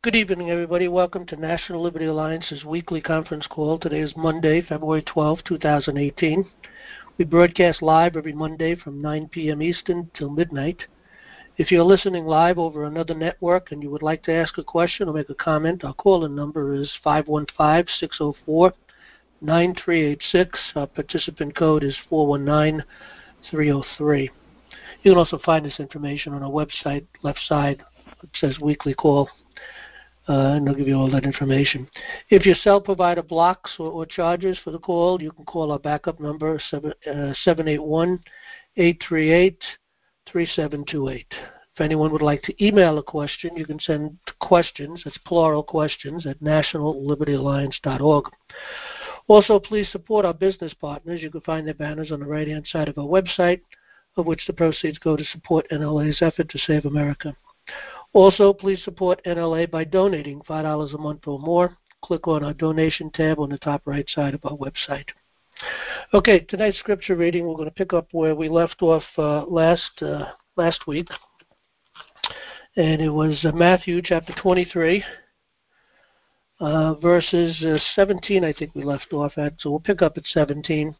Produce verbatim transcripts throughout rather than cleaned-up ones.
Good evening, everybody. Welcome to National Liberty Alliance's weekly conference call. Today is Monday, February twelfth, two thousand eighteen. We broadcast live every Monday from nine p.m. Eastern till midnight. If you're listening live over another network and you would like to ask a question or make a comment, our call-in number is five one five, six zero four, nine three eight six. Our participant code is four one nine, three zero three. You can also find this information on our website, left side. It says weekly call. Uh, and they'll give you all that information. If your cell provider blocks or, or charges for the call, you can call our backup number, seven eight one, eight three eight, three seven two eight. If anyone would like to email a question, you can send questions, that's plural questions, at national liberty alliance dot org. Also, please support our business partners. You can find their banners on the right-hand side of our website, of which the proceeds go to support N L A's effort to save America. Also, please support N L A by donating five dollars a month or more. Click on our donation tab on the top right side of our website. Okay, tonight's scripture reading, we're going to pick up where we left off uh, last uh, last week. And it was uh, Matthew chapter twenty-three, uh, verses uh, seventeen, I think we left off at. So we'll pick up at seventeen.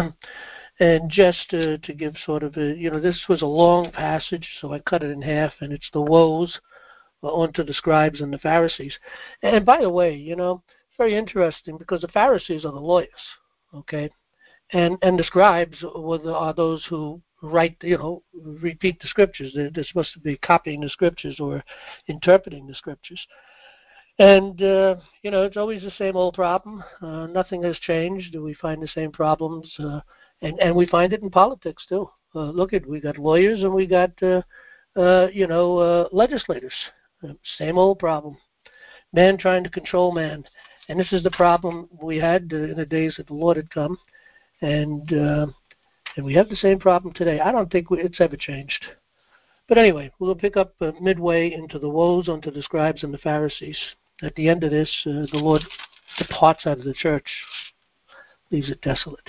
And just uh, to give sort of a, you know, this was a long passage, so I cut it in half, and it's the woes uh, onto the scribes and the Pharisees. And by the way, you know, it's very interesting because the Pharisees are the lawyers, okay? And and the scribes were the, are those who write, you know, repeat the scriptures. They're, they're supposed to be copying the scriptures or interpreting the scriptures. And, uh, you know, it's always the same old problem. Uh, nothing has changed. We find the same problems. Uh, And and we find it in politics too. Uh, look at we got lawyers and we got uh, uh, you know uh, legislators. Uh, same old problem. Man trying to control man, and this is the problem we had uh, in the days that the Lord had come, and uh, and we have the same problem today. I don't think we, it's ever changed. But anyway, we'll pick up uh, midway into the woes unto the scribes and the Pharisees. At the end of this, uh, the Lord departs out of the church, leaves it desolate.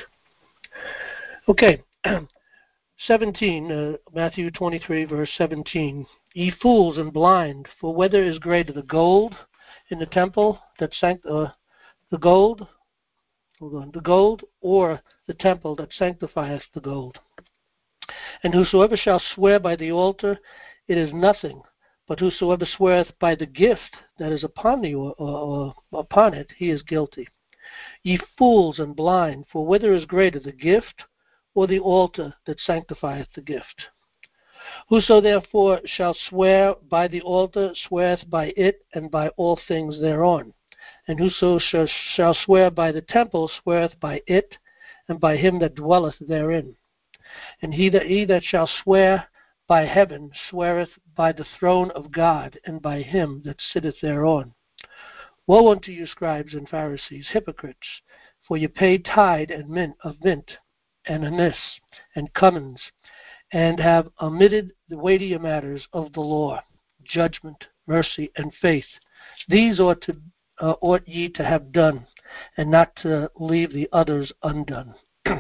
Okay, seventeen, uh, Matthew twenty-three, verse seventeen. Ye fools and blind, for whether is greater, the gold in the temple that sanct uh, the gold, hold on, the gold, or the temple that sanctifieth the gold? And whosoever shall swear by the altar, it is nothing, but whosoever sweareth by the gift that is upon the or, or, or upon it, he is guilty. Ye fools and blind, for whether is greater, the gift or the altar that sanctifieth the gift? Whoso therefore shall swear by the altar sweareth by it and by all things thereon. And whoso shall, shall swear by the temple sweareth by it and by him that dwelleth therein. And he that, he that shall swear by heaven sweareth by the throne of God and by him that sitteth thereon. Woe unto you, scribes and Pharisees, hypocrites! For ye pay tithe and mint of mint, and anise, and cummins, and have omitted the weightier matters of the law, judgment, mercy, and faith. These ought to uh, ought ye to have done, and not to leave the others undone.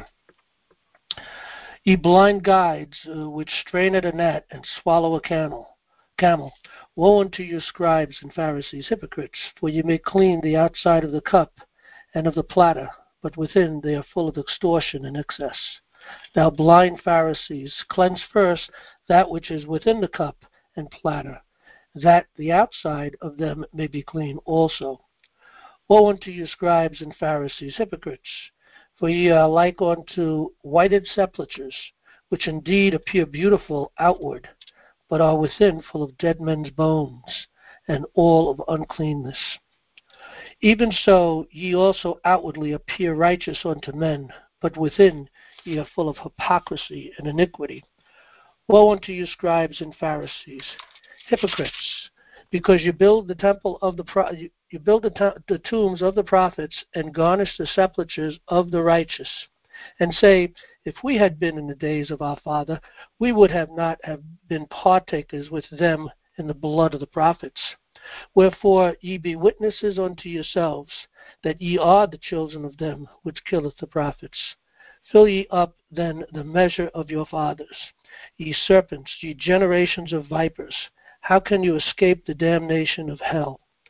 Ye blind guides, uh, which strain at a gnat and swallow a camel. Camel. Woe unto you, scribes and Pharisees, hypocrites! For ye may clean the outside of the cup and of the platter, but within they are full of extortion and excess. Thou blind Pharisees, cleanse first that which is within the cup and platter, that the outside of them may be clean also. Woe unto you, scribes and Pharisees, hypocrites! For ye are like unto whited sepulchres, which indeed appear beautiful outward, but are within full of dead men's bones, and all of uncleanness. Even so ye also outwardly appear righteous unto men, but within ye are full of hypocrisy and iniquity. Woe unto you, scribes and Pharisees, hypocrites! Because you build the temple of the pro- you build the, t- the tombs of the prophets and garnish the sepulchres of the righteous, and say, if we had been in the days of our father, we would have not have been partakers with them in the blood of the prophets. Wherefore ye be witnesses unto yourselves, that ye are the children of them which killeth the prophets. Fill ye up then the measure of your fathers. Ye serpents, ye generations of vipers, how can you escape the damnation of hell?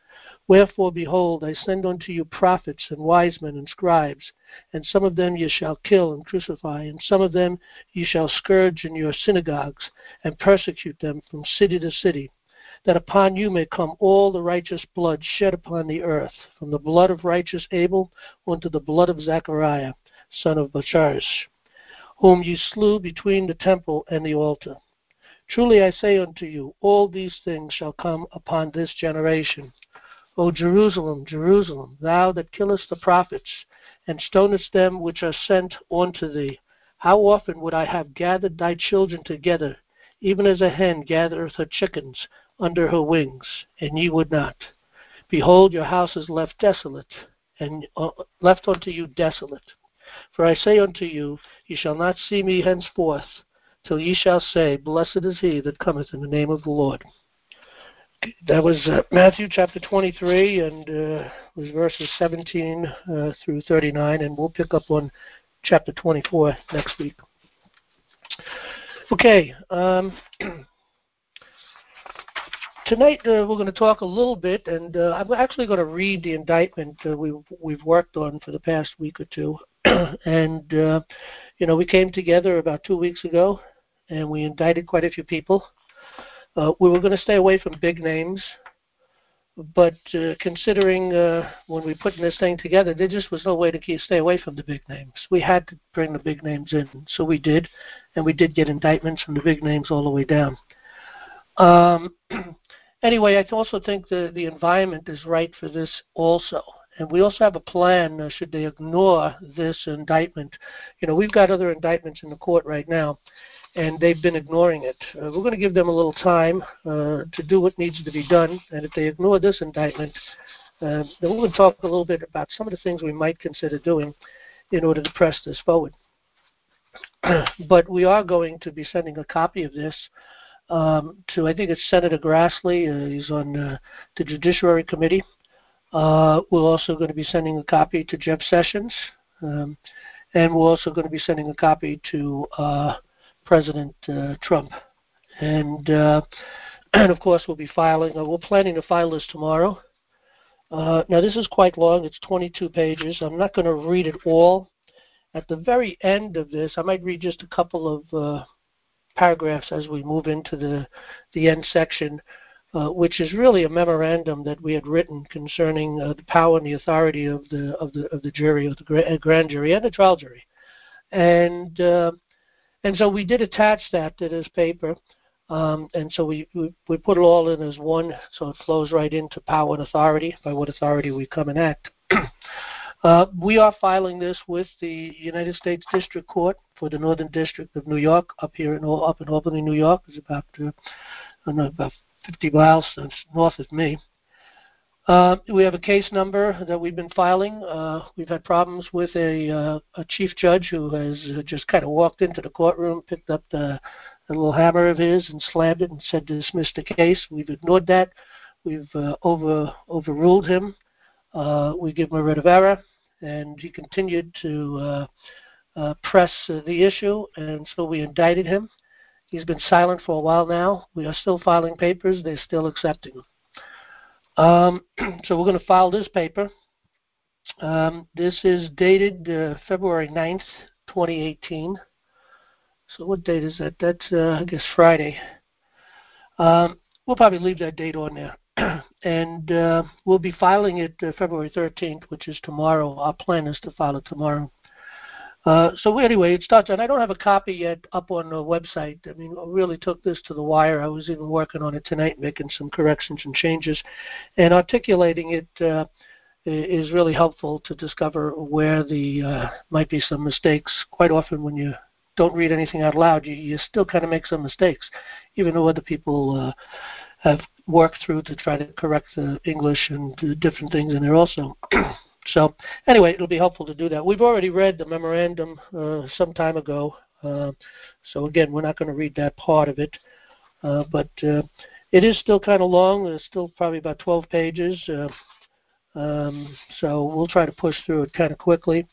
Wherefore, behold, I send unto you prophets and wise men and scribes, and some of them ye shall kill and crucify, and some of them ye shall scourge in your synagogues, and persecute them from city to city, that upon you may come all the righteous blood shed upon the earth, from the blood of righteous Abel unto the blood of Zechariah, son of Barachiah, whom ye slew between the temple and the altar. Truly I say unto you, all these things shall come upon this generation. O Jerusalem, Jerusalem, thou that killest the prophets, and stonest them which are sent unto thee, how often would I have gathered thy children together, even as a hen gathereth her chickens under her wings, and ye would not. Behold, your house is left desolate, and uh, left unto you desolate. For I say unto you, ye shall not see me henceforth, till ye shall say, Blessed is he that cometh in the name of the Lord. That was uh, Matthew chapter twenty-three, and uh, was verses seventeen uh, through thirty-nine, and we'll pick up on chapter twenty-four next week. Okay, um, tonight uh, we're going to talk a little bit, and uh, I'm actually going to read the indictment uh, we've, we've worked on for the past week or two. and, uh, you know, we came together about two weeks ago, and we indicted quite a few people. Uh, we were going to stay away from big names, but uh, considering uh, when we put this thing together, there just was no way to keep, stay away from the big names. We had to bring the big names in, so we did, and we did get indictments from the big names all the way down. Um, anyway, I also think the, the environment is right for this also. And we also have a plan, uh, should they ignore this indictment. You know, we've got other indictments in the court right now, and they've been ignoring it. Uh, we're going to give them a little time uh, to do what needs to be done, and if they ignore this indictment, uh, then we're going to talk a little bit about some of the things we might consider doing in order to press this forward. But we are going to be sending a copy of this um, to, I think it's Senator Grassley. Uh, he's on uh, the Judiciary Committee. Uh, we're also going to be sending a copy to Jeff Sessions, um, and we're also going to be sending a copy to uh, President uh, Trump. And, uh, and of course, we'll be filing, uh, we're planning to file this tomorrow. Uh, now, this is quite long. It's twenty-two pages. I'm not going to read it all. At the very end of this, I might read just a couple of uh, paragraphs as we move into the, the end section, uh, which is really a memorandum that we had written concerning uh, the power and the authority of the of the of the jury, of the gra- grand jury and the trial jury. And uh, And so we did attach that to this paper, um, and so we, we, we put it all in as one, so it flows right into power and authority, by what authority we come and act. uh, we are filing this with the United States District Court for the Northern District of New York, up here in up in Albany, New York. It's about uh, I don't know, about fifty miles north of me. Uh, we have a case number that we've been filing. Uh, we've had problems with a, uh, a chief judge who has uh, just kind of walked into the courtroom, picked up the, the little hammer of his and slammed it and said to dismiss the case. We've ignored that. We've uh, over overruled him. Uh, we give him a writ of error, and he continued to uh, uh, press uh, the issue, and so we indicted him. He's been silent for a while now. We are still filing papers. They're still accepting them. Um, so we're going to file this paper. Um, this is dated uh, February ninth, twenty eighteen. So what date is that? That's, uh, I guess, Friday. Um, we'll probably leave that date on there. and uh, we'll be filing it uh, February thirteenth, which is tomorrow. Our plan is to file it tomorrow. Uh, so anyway, it starts, and I don't have a copy yet up on the website. I mean, I really took this to the wire. I was even working on it tonight, making some corrections and changes, and articulating it uh, is really helpful to discover where the uh, might be some mistakes. Quite often when you don't read anything out loud, you, you still kind of make some mistakes, even though other people uh, have worked through to try to correct the English and do different things in there also. So anyway, it'll be helpful to do that. We've already read the memorandum uh, some time ago. Uh, so again, we're not going to read that part of it. Uh, but uh, it is still kind of long. It's still probably about twelve pages. Uh, um, so we'll try to push through it kind of quickly.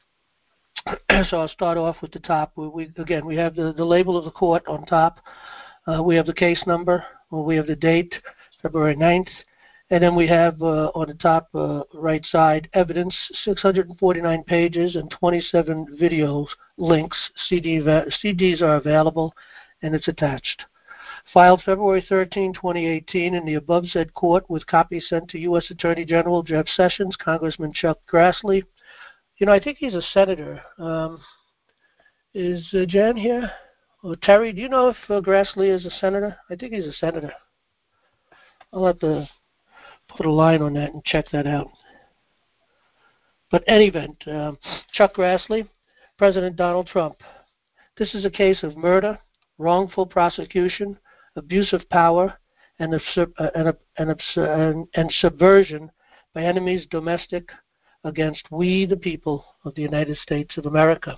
So I'll start off with the top. We, we again, we have the, the label of the court on top. Uh, we have the case number. Well, we have the date, February ninth. And then we have uh, on the top uh, right side evidence, six hundred forty-nine pages and twenty-seven video links. C D va- C Ds are available, and it's attached. Filed February thirteenth, twenty eighteen, in the above said court, with copies sent to U S Attorney General Jeff Sessions, Congressman Chuck Grassley. You know, I think he's a senator. Um, is uh, Jan here? Or Terry, do you know if uh, Grassley is a senator? I think he's a senator. I'll have to put a line on that and check that out. But in any event, um, Chuck Grassley, President Donald Trump. This is a case of murder, wrongful prosecution, abuse of power, and, absur- uh, and, and, absur- and, and subversion by enemies domestic against we the people of the United States of America.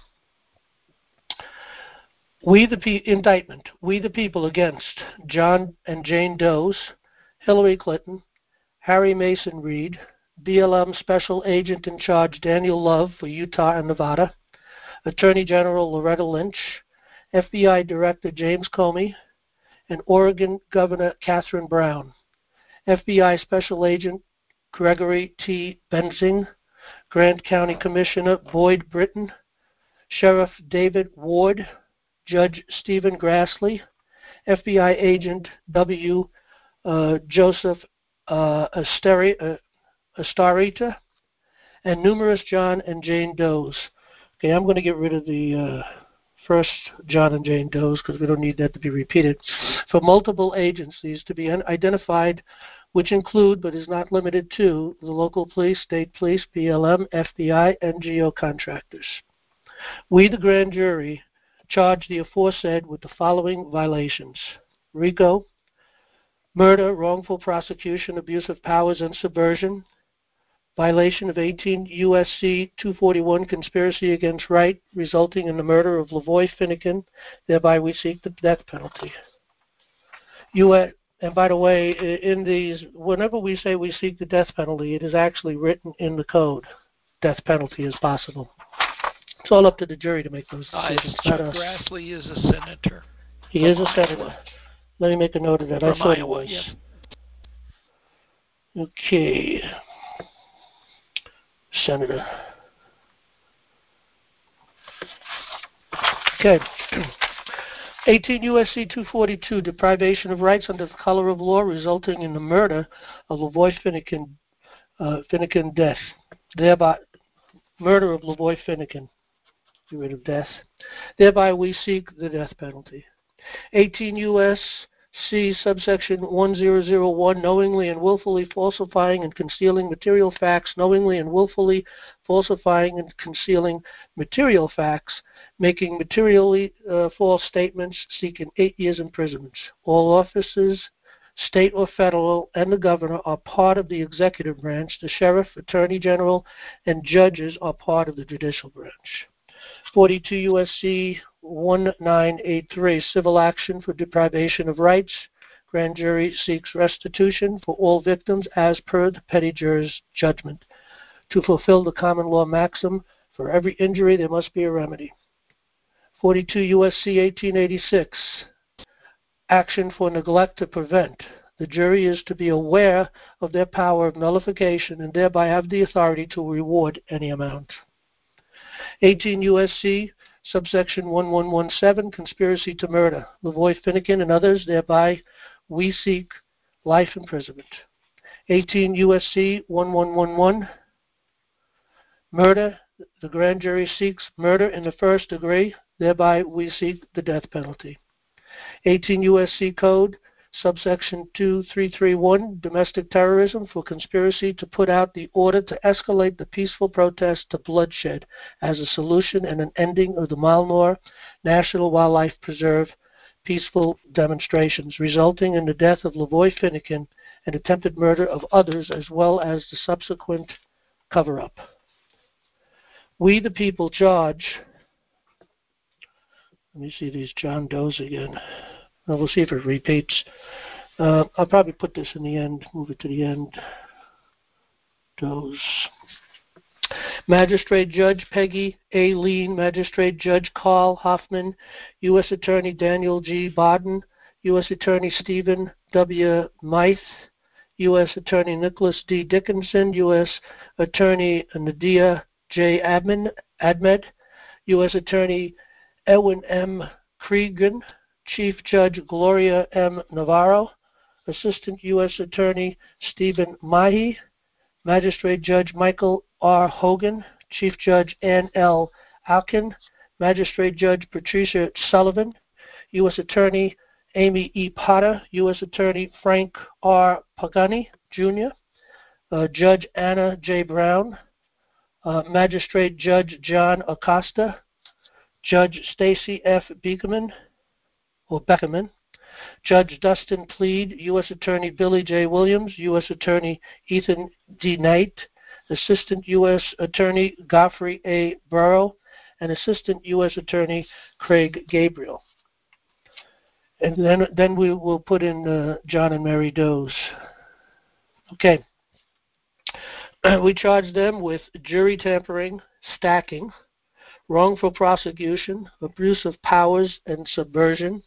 We the pe- indictment, we the people against John and Jane Doe's, Hillary Clinton, Harry Mason Reed, B L M Special Agent in Charge Daniel Love for Utah and Nevada, Attorney General Loretta Lynch, F B I Director James Comey, and Oregon Governor Catherine Brown, F B I Special Agent Gregory T. Benzing, Grant County Commissioner Boyd Britton, Sheriff David Ward, Judge Stephen Grassley, F B I Agent W. Uh, Joseph uh, Asteri, uh, Astarita, and numerous John and Jane Does. Okay, I'm going to get rid of the uh, first John and Jane Does because we don't need that to be repeated. For multiple agencies to be identified, which include but is not limited to the local police, state police, B L M, F B I, and G O contractors. We, the grand jury, charge the aforesaid with the following violations: RICO, murder, wrongful prosecution, abuse of powers, and subversion; violation of eighteen U S C two forty-one, conspiracy against right, resulting in the murder of Lavoy Finnegan. Thereby we seek the death penalty. U S And by the way, in these, whenever we say we seek the death penalty, it is actually written in the code. Death penalty is possible. It's all up to the jury to make those decisions, uh, not Chuck us. Grassley is a senator. He is a senator. Iowa. Let me make a note of that. From I thought Iowa, he was. Yep. Okay. Senator. Okay. eighteen U S C two forty-two, deprivation of rights under the color of law resulting in the murder of Lavoy Finnegan, uh, Finnegan death. Thereby, murder of Lavoy Finnegan. Get rid of death. Thereby we seek the death penalty. eighteen U S C subsection one thousand one, knowingly and willfully falsifying and concealing material facts, knowingly and willfully falsifying and concealing material facts, making materially uh, false statements, seeking eight years imprisonment. All officers, state or federal, and the governor are part of the executive branch. The sheriff, attorney general, and judges are part of the judicial branch. forty-two U S C nineteen eighty-three, civil action for deprivation of rights. Grand jury seeks restitution for all victims as per the petty juror's judgment. To fulfill the common law maxim, for every injury there must be a remedy. forty-two U S C eighteen eighty-six, action for neglect to prevent. The jury is to be aware of their power of nullification and thereby have the authority to reward any amount. eighteen U S C subsection eleven seventeen, conspiracy to murder. Lavoy Finnegan and others, thereby we seek life imprisonment. eighteen U S C eleven eleven, murder. The grand jury seeks murder in the first degree, thereby we seek the death penalty. eighteen U S C Code subsection two three three one, domestic terrorism, for conspiracy to put out the order to escalate the peaceful protest to bloodshed as a solution and an ending of the Malnor National Wildlife Preserve peaceful demonstrations, resulting in the death of Lavoy Finnegan and attempted murder of others, as well as the subsequent cover-up. We the people charge, let me see these John Does again. Well, we'll see if it repeats. Uh, I'll probably put this in the end, move it to the end. Does. Magistrate Judge Peggy A. Lean, Magistrate Judge Carl Hoffman, U S Attorney Daniel G. Bodden, U S Attorney Stephen W. Meith, U S Attorney Nicholas D. Dickinson, U S Attorney Nadia J. Admin, Admed, U S Attorney Edwin M. Cregan, Chief Judge Gloria M. Navarro, Assistant U S Attorney Stephen Mahi, Magistrate Judge Michael R. Hogan, Chief Judge Ann L. Alkin, Magistrate Judge Patricia Sullivan, U S Attorney Amy E. Potter, U S Attorney Frank R. Pagani, Junior, uh, Judge Anna J. Brown, uh, Magistrate Judge John Acosta, Judge Stacy F. Beckerman, or Beckerman, Judge Dustin Plead, U S Attorney Billy J. Williams, U S Attorney Ethan D. Knight, Assistant U S Attorney Godfrey A. Burrow, and Assistant U S Attorney Craig Gabriel. And then, then we will put in uh, John and Mary Doe's. Okay. We charge them with jury tampering, stacking, wrongful prosecution, abuse of powers and subversion,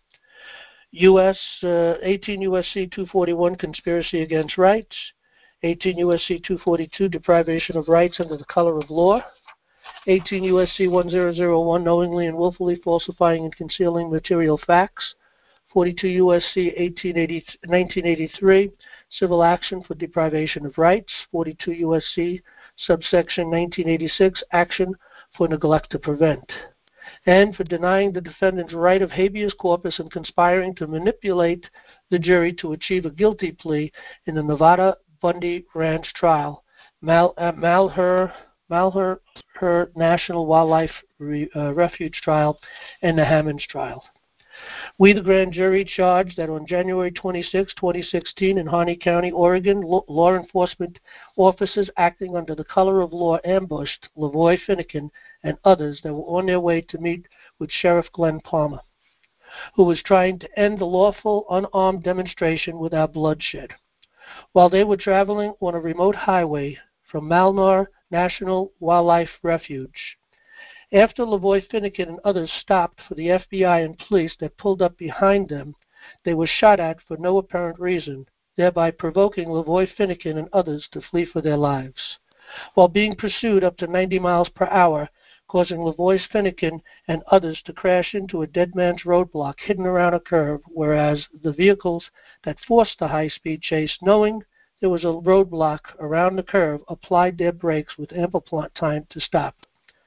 U S uh, eighteen U S C two forty-one, conspiracy against rights, eighteen U S C two forty-two, deprivation of rights under the color of law, eighteen U S C one thousand one, knowingly and willfully falsifying and concealing material facts, forty-two U S C nineteen eighty-three, civil action for deprivation of rights, forty-two U S C subsection nineteen eighty-six, action for neglect to prevent, and for denying the defendant's right of habeas corpus and conspiring to manipulate the jury to achieve a guilty plea in the Nevada Bundy Ranch trial, Mal, uh, Malheur, Malheur Her National Wildlife Re, uh, Refuge trial, and the Hammonds trial. We, the grand jury, charge that on January twenty-sixth, twenty sixteen, in Harney County, Oregon, law enforcement officers acting under the color of law ambushed Lavoy Finnegan and others that were on their way to meet with Sheriff Glenn Palmer, who was trying to end the lawful, unarmed demonstration without bloodshed, while they were traveling on a remote highway from Malheur National Wildlife Refuge. After Lavoy Finnegan and others stopped for the F B I and police that pulled up behind them, they were shot at for no apparent reason, thereby provoking Lavoy Finnegan and others to flee for their lives, while being pursued up to ninety miles per hour, causing Lavoy Finnegan and others to crash into a dead man's roadblock hidden around a curve, whereas the vehicles that forced the high-speed chase, knowing there was a roadblock around the curve, applied their brakes with ample time to stop.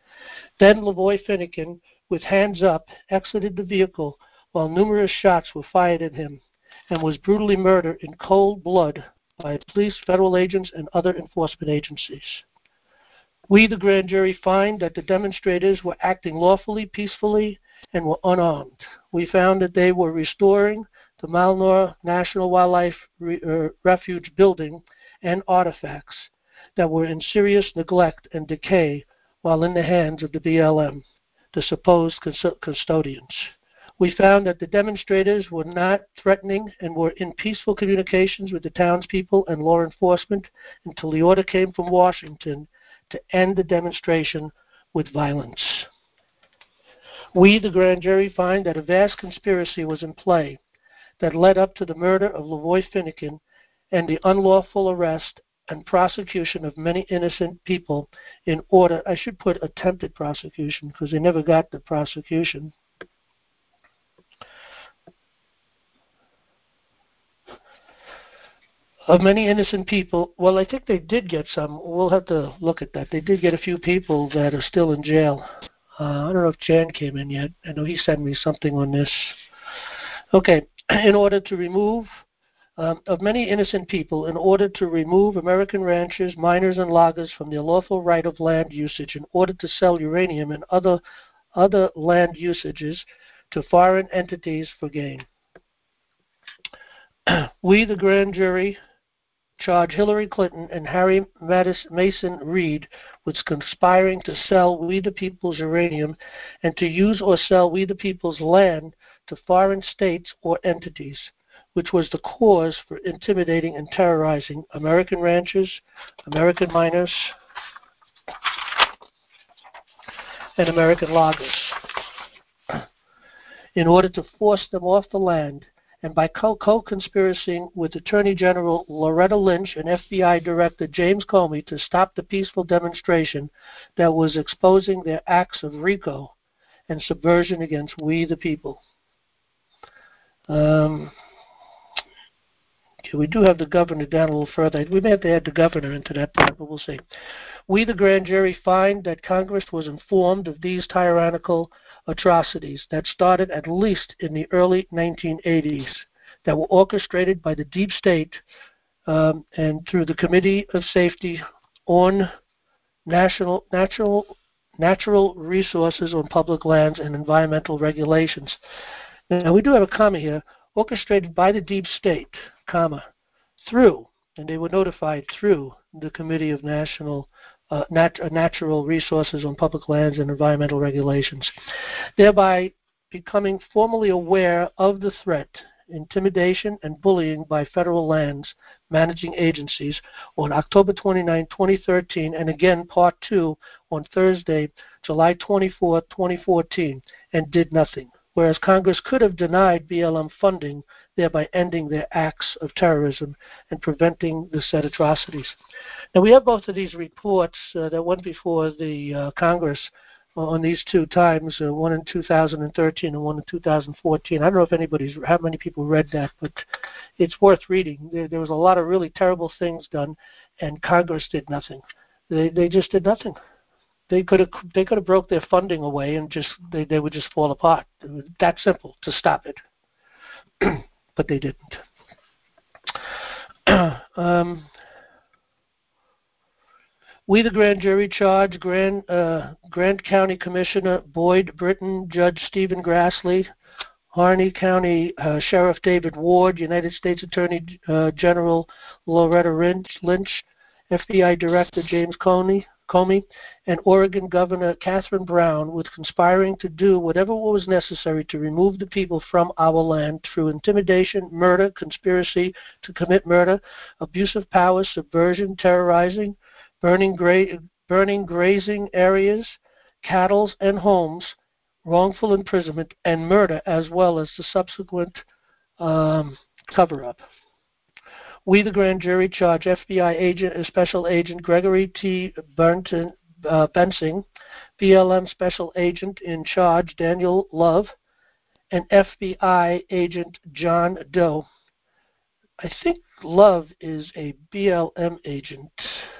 Then Lavoy Finnegan, with hands up, exited the vehicle while numerous shots were fired at him and was brutally murdered in cold blood by police, federal agents, and other enforcement agencies. We, the grand jury, find that the demonstrators were acting lawfully, peacefully, and were unarmed. We found that they were restoring the Malheur National Wildlife Re- uh, Refuge building and artifacts that were in serious neglect and decay while in the hands of the B L M, the supposed custodians. We found that the demonstrators were not threatening and were in peaceful communications with the townspeople and law enforcement until the order came from Washington to end the demonstration with violence. We, the grand jury, find that a vast conspiracy was in play that led up to the murder of Lavoy Finnegan and the unlawful arrest and prosecution of many innocent people in order, I should put attempted prosecution because they never got the prosecution. Of many innocent people, well, I think they did get some. We'll have to look at that. They did get a few people that are still in jail. Uh, I don't know if Jan came in yet. I know he sent me something on this. Okay, in order to remove Um, of many innocent people, in order to remove American ranchers, miners, and loggers from their lawful right of land usage in order to sell uranium and other, other land usages to foreign entities for gain. We, the grand jury, charge Hillary Clinton and Harry Mason Reed with conspiring to sell We the People's uranium and to use or sell We the People's land to foreign states or entities, which was the cause for intimidating and terrorizing American ranchers, American miners, and American loggers, in order to force them off the land and by co- co-conspiracy with Attorney General Loretta Lynch and F B I Director James Comey to stop the peaceful demonstration that was exposing their acts of RICO and subversion against we the people. Um, okay, we do have the governor down a little further. We may have to add the governor into that part, but we'll see. We, the grand jury, find that Congress was informed of these tyrannical atrocities that started at least in the early nineteen eighties, that were orchestrated by the deep state um, and through the Committee of Safety on National Natural Natural Resources on Public Lands and Environmental Regulations. Now, we do have a comma here, orchestrated by the deep state, comma, through, and they were notified through the Committee of National uh, Nat- uh, Natural Resources on Public Lands and Environmental Regulations, thereby becoming formally aware of the threat, intimidation, and bullying by federal lands managing agencies on October twenty-ninth, twenty thirteen, and again part two on Thursday, July twenty-fourth, twenty fourteen, and did nothing. Whereas Congress could have denied B L M funding, thereby ending their acts of terrorism and preventing the said atrocities. Now, we have both of these reports uh, that went before the uh, Congress on these two times, uh, one in two thousand thirteen and one in two thousand fourteen. I don't know if anybody's, how many people read that, but it's worth reading. There, there was a lot of really terrible things done, and Congress did nothing. They they just did nothing. They could have they could have broke their funding away and just they, they would just fall apart. It was that simple to stop it, but they didn't. um, we, the grand jury, charge Grand uh, Grant County Commissioner Boyd Britton, Judge Stephen Grassley, Harney County uh, Sheriff David Ward, United States Attorney uh, General Loretta Lynch, F B I Director James Comey, Comey, and Oregon Governor Catherine Brown with conspiring to do whatever was necessary to remove the people from our land through intimidation, murder, conspiracy to commit murder, abuse of power, subversion, terrorizing, burning, gra- burning grazing areas, cattle, and homes, wrongful imprisonment, and murder, as well as the subsequent um, cover-up. We, the grand jury, charge F B I agent, uh, Special Agent Gregory T. Burnton, uh, Bensing, B L M Special Agent in charge Daniel Love, and F B I Agent John Doe. I think Love is a B L M agent.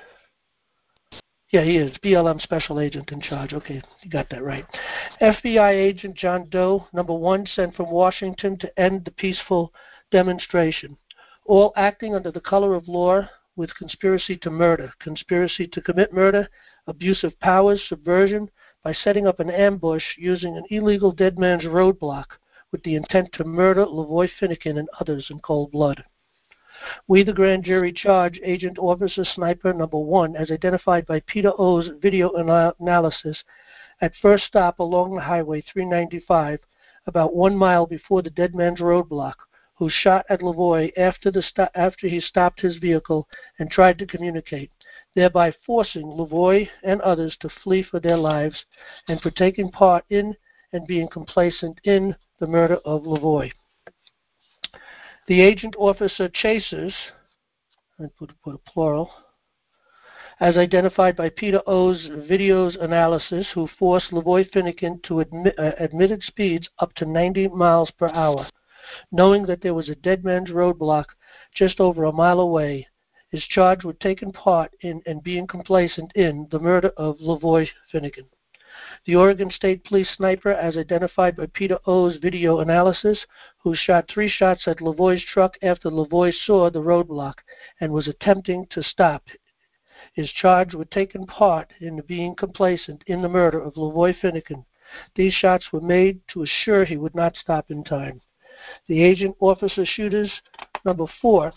Yeah, he is. B L M Special Agent in charge. Okay, you got that right. F B I Agent John Doe, number one, sent from Washington to end the peaceful demonstration. All acting under the color of law with conspiracy to murder, conspiracy to commit murder, abuse of powers, subversion, by setting up an ambush using an illegal dead man's roadblock with the intent to murder Lavoy Finnegan and others in cold blood. We, the grand jury, charge Agent Officer Sniper Number one, as identified by Peter O's video ana- analysis, at first stop along the Highway three ninety-five, about one mile before the dead man's roadblock, who shot at Lavoy after, the sto- after he stopped his vehicle and tried to communicate, thereby forcing Lavoy and others to flee for their lives and for taking part in and being complacent in the murder of Lavoy. The agent officer chasers, I put, put a plural, as identified by Peter O's videos analysis, who forced Lavoy Finnegan to admit, uh, admitted speeds up to ninety miles per hour, knowing that there was a dead man's roadblock just over a mile away, is charged with taking part in and being complacent in the murder of Lavoy Finnegan. The Oregon State Police sniper, as identified by Peter O's video analysis, who shot three shots at Lavoy's truck after Lavoy saw the roadblock and was attempting to stop, is charged with taking part in being complacent in the murder of Lavoy Finnegan. These shots were made to assure he would not stop in time. The agent officer shooters, number four,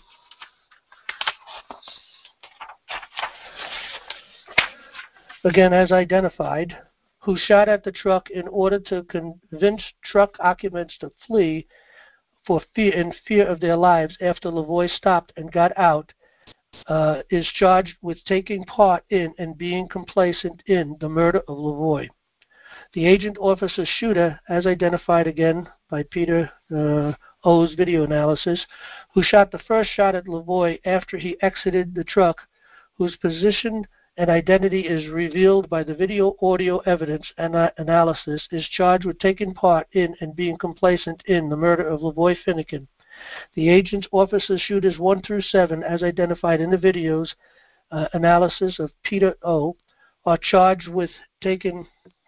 again as identified, who shot at the truck in order to convince truck occupants to flee for fear in fear of their lives after Lavoy stopped and got out, uh, is charged with taking part in and being complacent in the murder of Lavoy. The agent officer shooter, as identified again by Peter uh, O's video analysis, who shot the first shot at Lavoie after he exited the truck, whose position and identity is revealed by the video audio evidence and uh, analysis, is charged with taking part in and being complacent in the murder of Lavoie Finicum. The agents, officers, shooters one through seven, as identified in the videos uh, analysis of Peter O., are charged with taking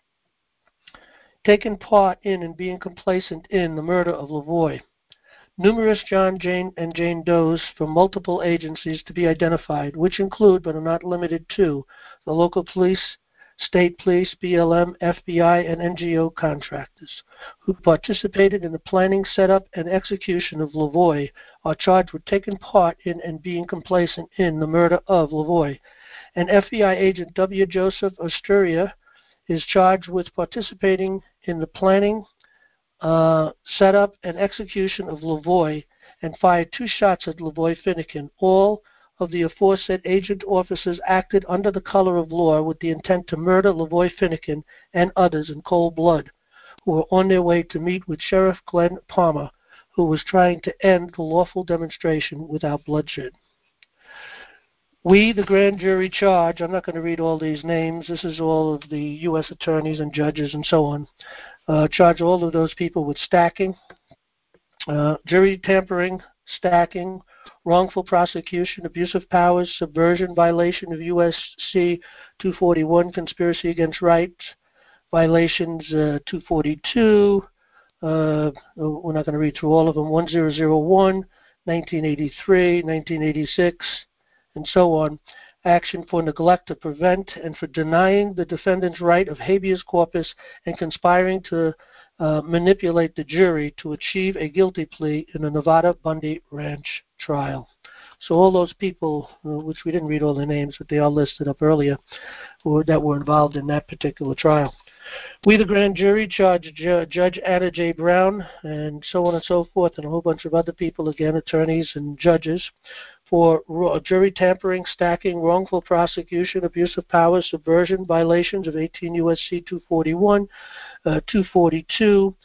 taking part in and being complacent in the murder of Lavoie. Numerous John, Jane, and Jane Does from multiple agencies to be identified, which include but are not limited to the local police, state police, B L M, F B I, and N G O contractors who participated in the planning, setup, and execution of Lavoie, are charged with taking part in and being complacent in the murder of Lavoie. And F B I agent W. Joseph Asturia is charged with participating in the planning, uh, setup, and execution of Lavoie, and fired two shots at Lavoie Finicum. All of the aforesaid agent officers acted under the color of law with the intent to murder Lavoie Finicum and others in cold blood, who were on their way to meet with Sheriff Glenn Palmer, who was trying to end the lawful demonstration without bloodshed. We, the grand jury, charge, I'm not going to read all these names, this is all of the U S attorneys and judges and so on, uh, charge all of those people with stacking, uh, jury tampering, stacking, wrongful prosecution, abuse of powers, subversion, violation of U S C two forty-one, conspiracy against rights, violations uh, two forty-two, uh, we're not going to read through all of them, one thousand one, nineteen eighty-three, nineteen eighty-six, and so on, action for neglect to prevent and for denying the defendant's right of habeas corpus and conspiring to uh, manipulate the jury to achieve a guilty plea in the Nevada Bundy Ranch trial. So all those people, uh, which we didn't read all their names, but they are listed up earlier, who were, that were involved in that particular trial. We, the grand jury, charge Ju- Judge Anna J. Brown and so on and so forth, and a whole bunch of other people, again, attorneys and judges, for raw, jury tampering, stacking, wrongful prosecution, abuse of power, subversion, violations of eighteen U S C two forty-one, uh, two forty-two,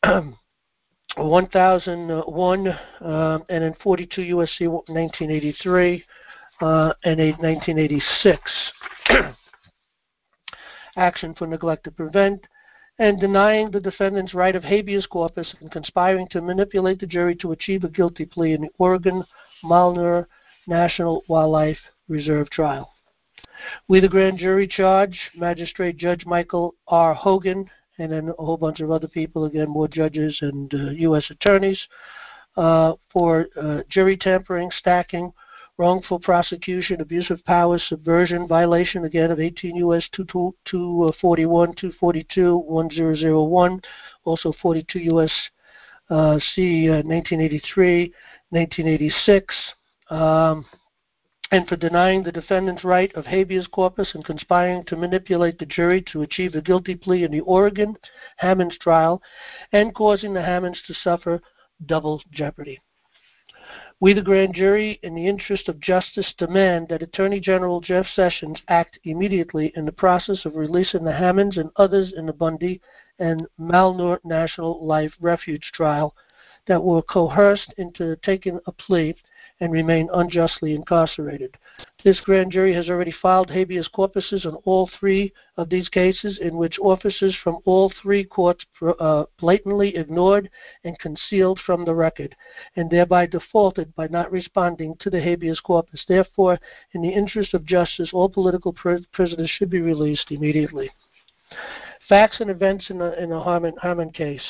one thousand one, uh, and then forty-two U S C nineteen eighty-three, uh, and nineteen eighty-six. Action for neglect to prevent, and denying the defendant's right of habeas corpus and conspiring to manipulate the jury to achieve a guilty plea in the Oregon Malheur National Wildlife Reserve trial. We, the grand jury, charge Magistrate Judge Michael R. Hogan, and then a whole bunch of other people, again, more judges and uh, U S attorneys, uh, for uh, jury tampering, stacking, wrongful prosecution, abuse of power, subversion, violation, again, of eighteen U S two forty-one, two forty-two, one thousand one, also forty-two U S Uh, C uh, nineteen eighty-three, nineteen eighty-six, um, and for denying the defendant's right of habeas corpus and conspiring to manipulate the jury to achieve a guilty plea in the Oregon Hammonds trial and causing the Hammonds to suffer double jeopardy. We, the grand jury, in the interest of justice, demand that Attorney General Jeff Sessions act immediately in the process of releasing the Hammonds and others in the Bundy and Malheur National Life Refuge trial that were coerced into taking a plea and remain unjustly incarcerated. This grand jury has already filed habeas corpuses on all three of these cases, in which officers from all three courts uh, blatantly ignored and concealed from the record, and thereby defaulted by not responding to the habeas corpus. Therefore, in the interest of justice, all political pr- prisoners should be released immediately. Facts and events in the, in the Harmon, Harmon case.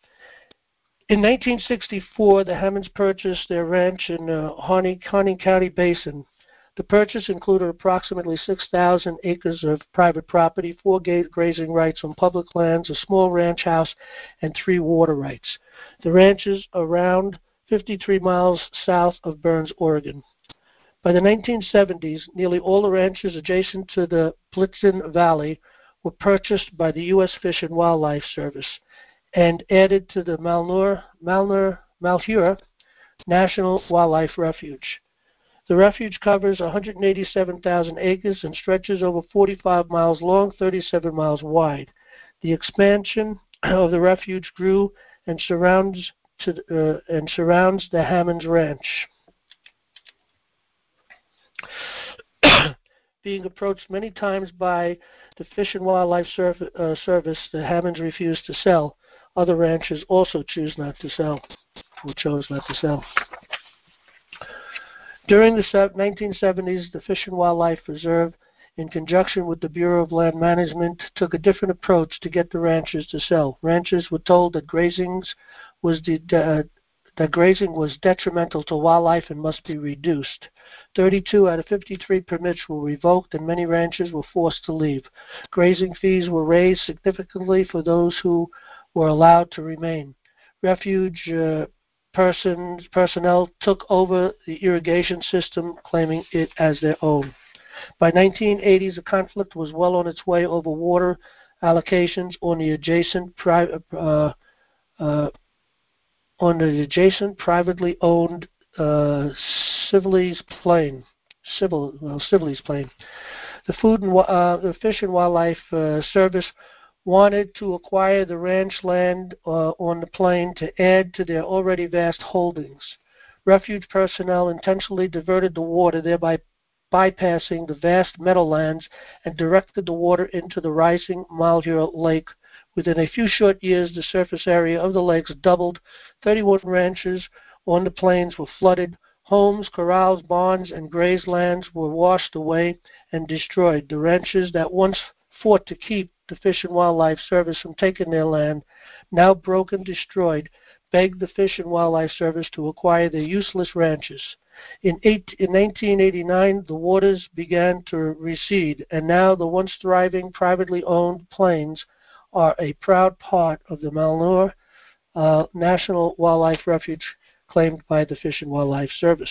In nineteen sixty-four, the Hammonds purchased their ranch in the uh, Harney, Harney County Basin. The purchase included approximately six thousand acres of private property, four grazing rights on public lands, a small ranch house, and three water rights. The ranch is around fifty-three miles south of Burns, Oregon. By the nineteen seventies, nearly all the ranches adjacent to the Blitzen Valley were purchased by the U S Fish and Wildlife Service and added to the Malheur, Malheur, Malheur National Wildlife Refuge. The refuge covers one hundred eighty-seven thousand acres and stretches over forty-five miles long, thirty-seven miles wide. The expansion of the refuge grew and surrounds to uh, and surrounds the Hammonds Ranch. Being approached many times by the Fish and Wildlife Serv- uh, Service, the Hammonds refuse to sell. Other ranchers also choose not to sell, or chose not to sell. During the nineteen seventies, the Fish and Wildlife Reserve, in conjunction with the Bureau of Land Management, took a different approach to get the ranchers to sell. Ranchers were told that grazings was de- uh, that grazing was detrimental to wildlife and must be reduced. thirty-two out of fifty-three permits were revoked and many ranchers were forced to leave. Grazing fees were raised significantly for those who were allowed to remain. Refuge uh, persons, personnel took over the irrigation system, claiming it as their own. By nineteen eighties, the conflict was well on its way over water allocations on the adjacent private uh, uh, on the adjacent privately owned uh, Sibley's Plain. Civil, well, Sibley's Plain. The Food and uh, the Fish and Wildlife uh, Service wanted to acquire the ranch land uh, on the plain to add to their already vast holdings. Refuge personnel intentionally diverted the water, thereby bypassing the vast meadowlands, and directed the water into the rising Malheur Lake. Within a few short years, the surface area of the lakes doubled. thirty-one ranches on the plains were flooded. Homes, corrals, barns, and grazed lands were washed away and destroyed. The ranchers that once fought to keep the Fish and Wildlife Service from taking their land, now broken, destroyed, begged the Fish and Wildlife Service to acquire their useless ranches. In, eight, in nineteen eighty-nine, the waters began to recede, and now the once thriving, privately owned plains are a proud part of the Malheur uh, National Wildlife Refuge claimed by the Fish and Wildlife Service.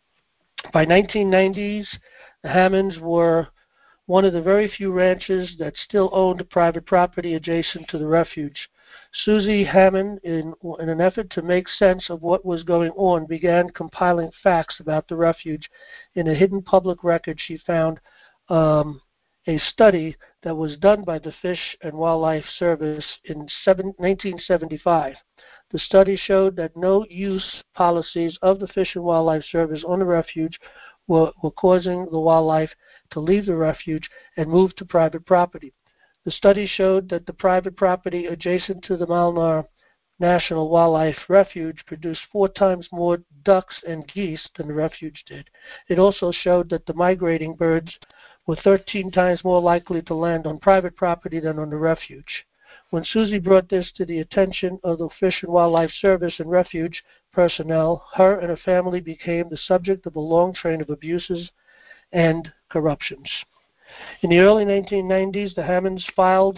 By nineteen nineties, the Hammonds were one of the very few ranches that still owned private property adjacent to the refuge. Susie Hammond, in, in an effort to make sense of what was going on, began compiling facts about the refuge. In a hidden public record, she found um, a study that was done by the Fish and Wildlife Service in nineteen seventy-five. The study showed that no use policies of the Fish and Wildlife Service on the refuge were, were causing the wildlife to leave the refuge and move to private property. The study showed that the private property adjacent to the Malheur National Wildlife Refuge produced four times more ducks and geese than the refuge did. It also showed that the migrating birds were thirteen times more likely to land on private property than on the refuge. When Susie brought this to the attention of the Fish and Wildlife Service and refuge personnel, her and her family became the subject of a long train of abuses and corruptions. In the early nineteen nineties, the Hammonds filed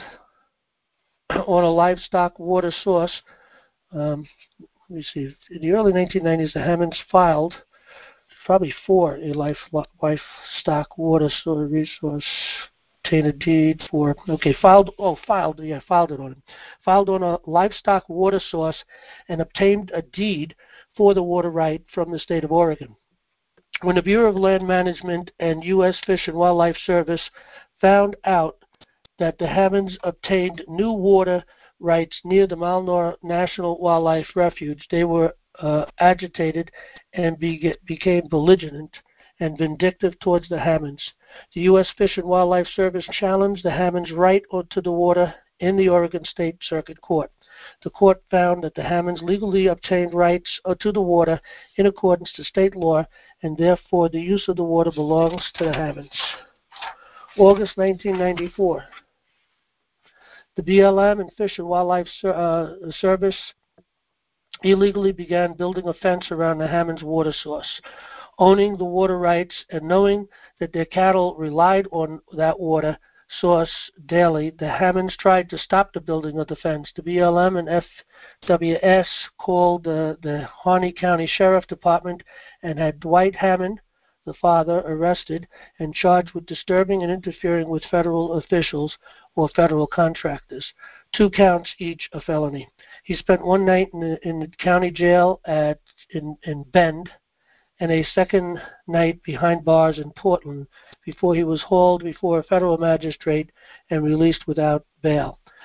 on a livestock water source. Um, let me see. In the early nineteen nineties, the Hammonds filed probably for a life, livestock water resource, obtain a deed for, okay, filed, oh, filed, yeah, filed it on him. Filed on a livestock water source and obtained a deed for the water right from the state of Oregon. When the Bureau of Land Management and U S Fish and Wildlife Service found out that the Hammonds obtained new water rights near the Malheur National Wildlife Refuge, they were uh, agitated and be- became belligerent and vindictive towards the Hammonds. The U S Fish and Wildlife Service challenged the Hammonds' right to the water in the Oregon State Circuit Court. The court found that the Hammonds legally obtained rights to the water in accordance to state law, and therefore the use of the water belongs to the Hammonds. August nineteen ninety-four. The B L M and Fish and Wildlife uh, Service illegally began building a fence around the Hammonds water source. Owning the water rights and knowing that their cattle relied on that water source daily, the Hammonds tried to stop the building of the fence. The B L M and F W S called uh, the Harney County Sheriff Department and had Dwight Hammond, the father, arrested and charged with disturbing and interfering with federal officials or federal contractors. Two counts each a felony. He spent one night in the, in the county jail at in, in Bend and a second night behind bars in Portland before he was hauled before a federal magistrate and released without bail.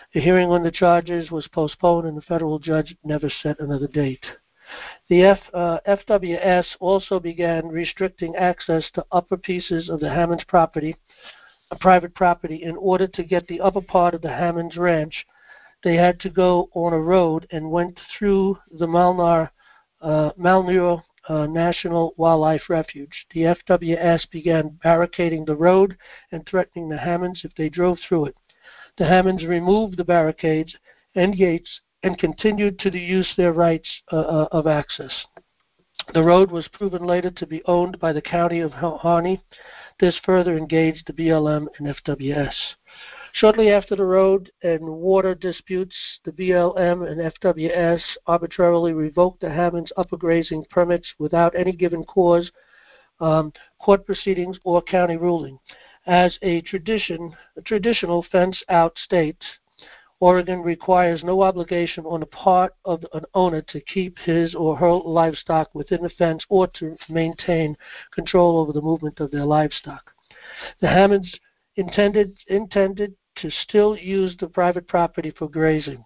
The hearing on the charges was postponed, and the federal judge never set another date. The F, uh, F W S also began restricting access to upper pieces of the Hammonds property, a private property. In order to get the upper part of the Hammonds ranch, they had to go on a road and went through the Malnar, uh, Malneur uh, National Wildlife Refuge. The F W S began barricading the road and threatening the Hammonds if they drove through it. The Hammonds removed the barricades and gates and continued to use their rights uh, of access. The road was proven later to be owned by the county of Harney. This further engaged the B L M and F W S. Shortly after the road and water disputes, the B L M and F W S arbitrarily revoked the Hammonds' upper grazing permits without any given cause, um, court proceedings, or county ruling. As a tradition, a traditional fence-out state, Oregon requires no obligation on the part of an owner to keep his or her livestock within the fence or to maintain control over the movement of their livestock. The Hammonds intended intended to still use the private property for grazing.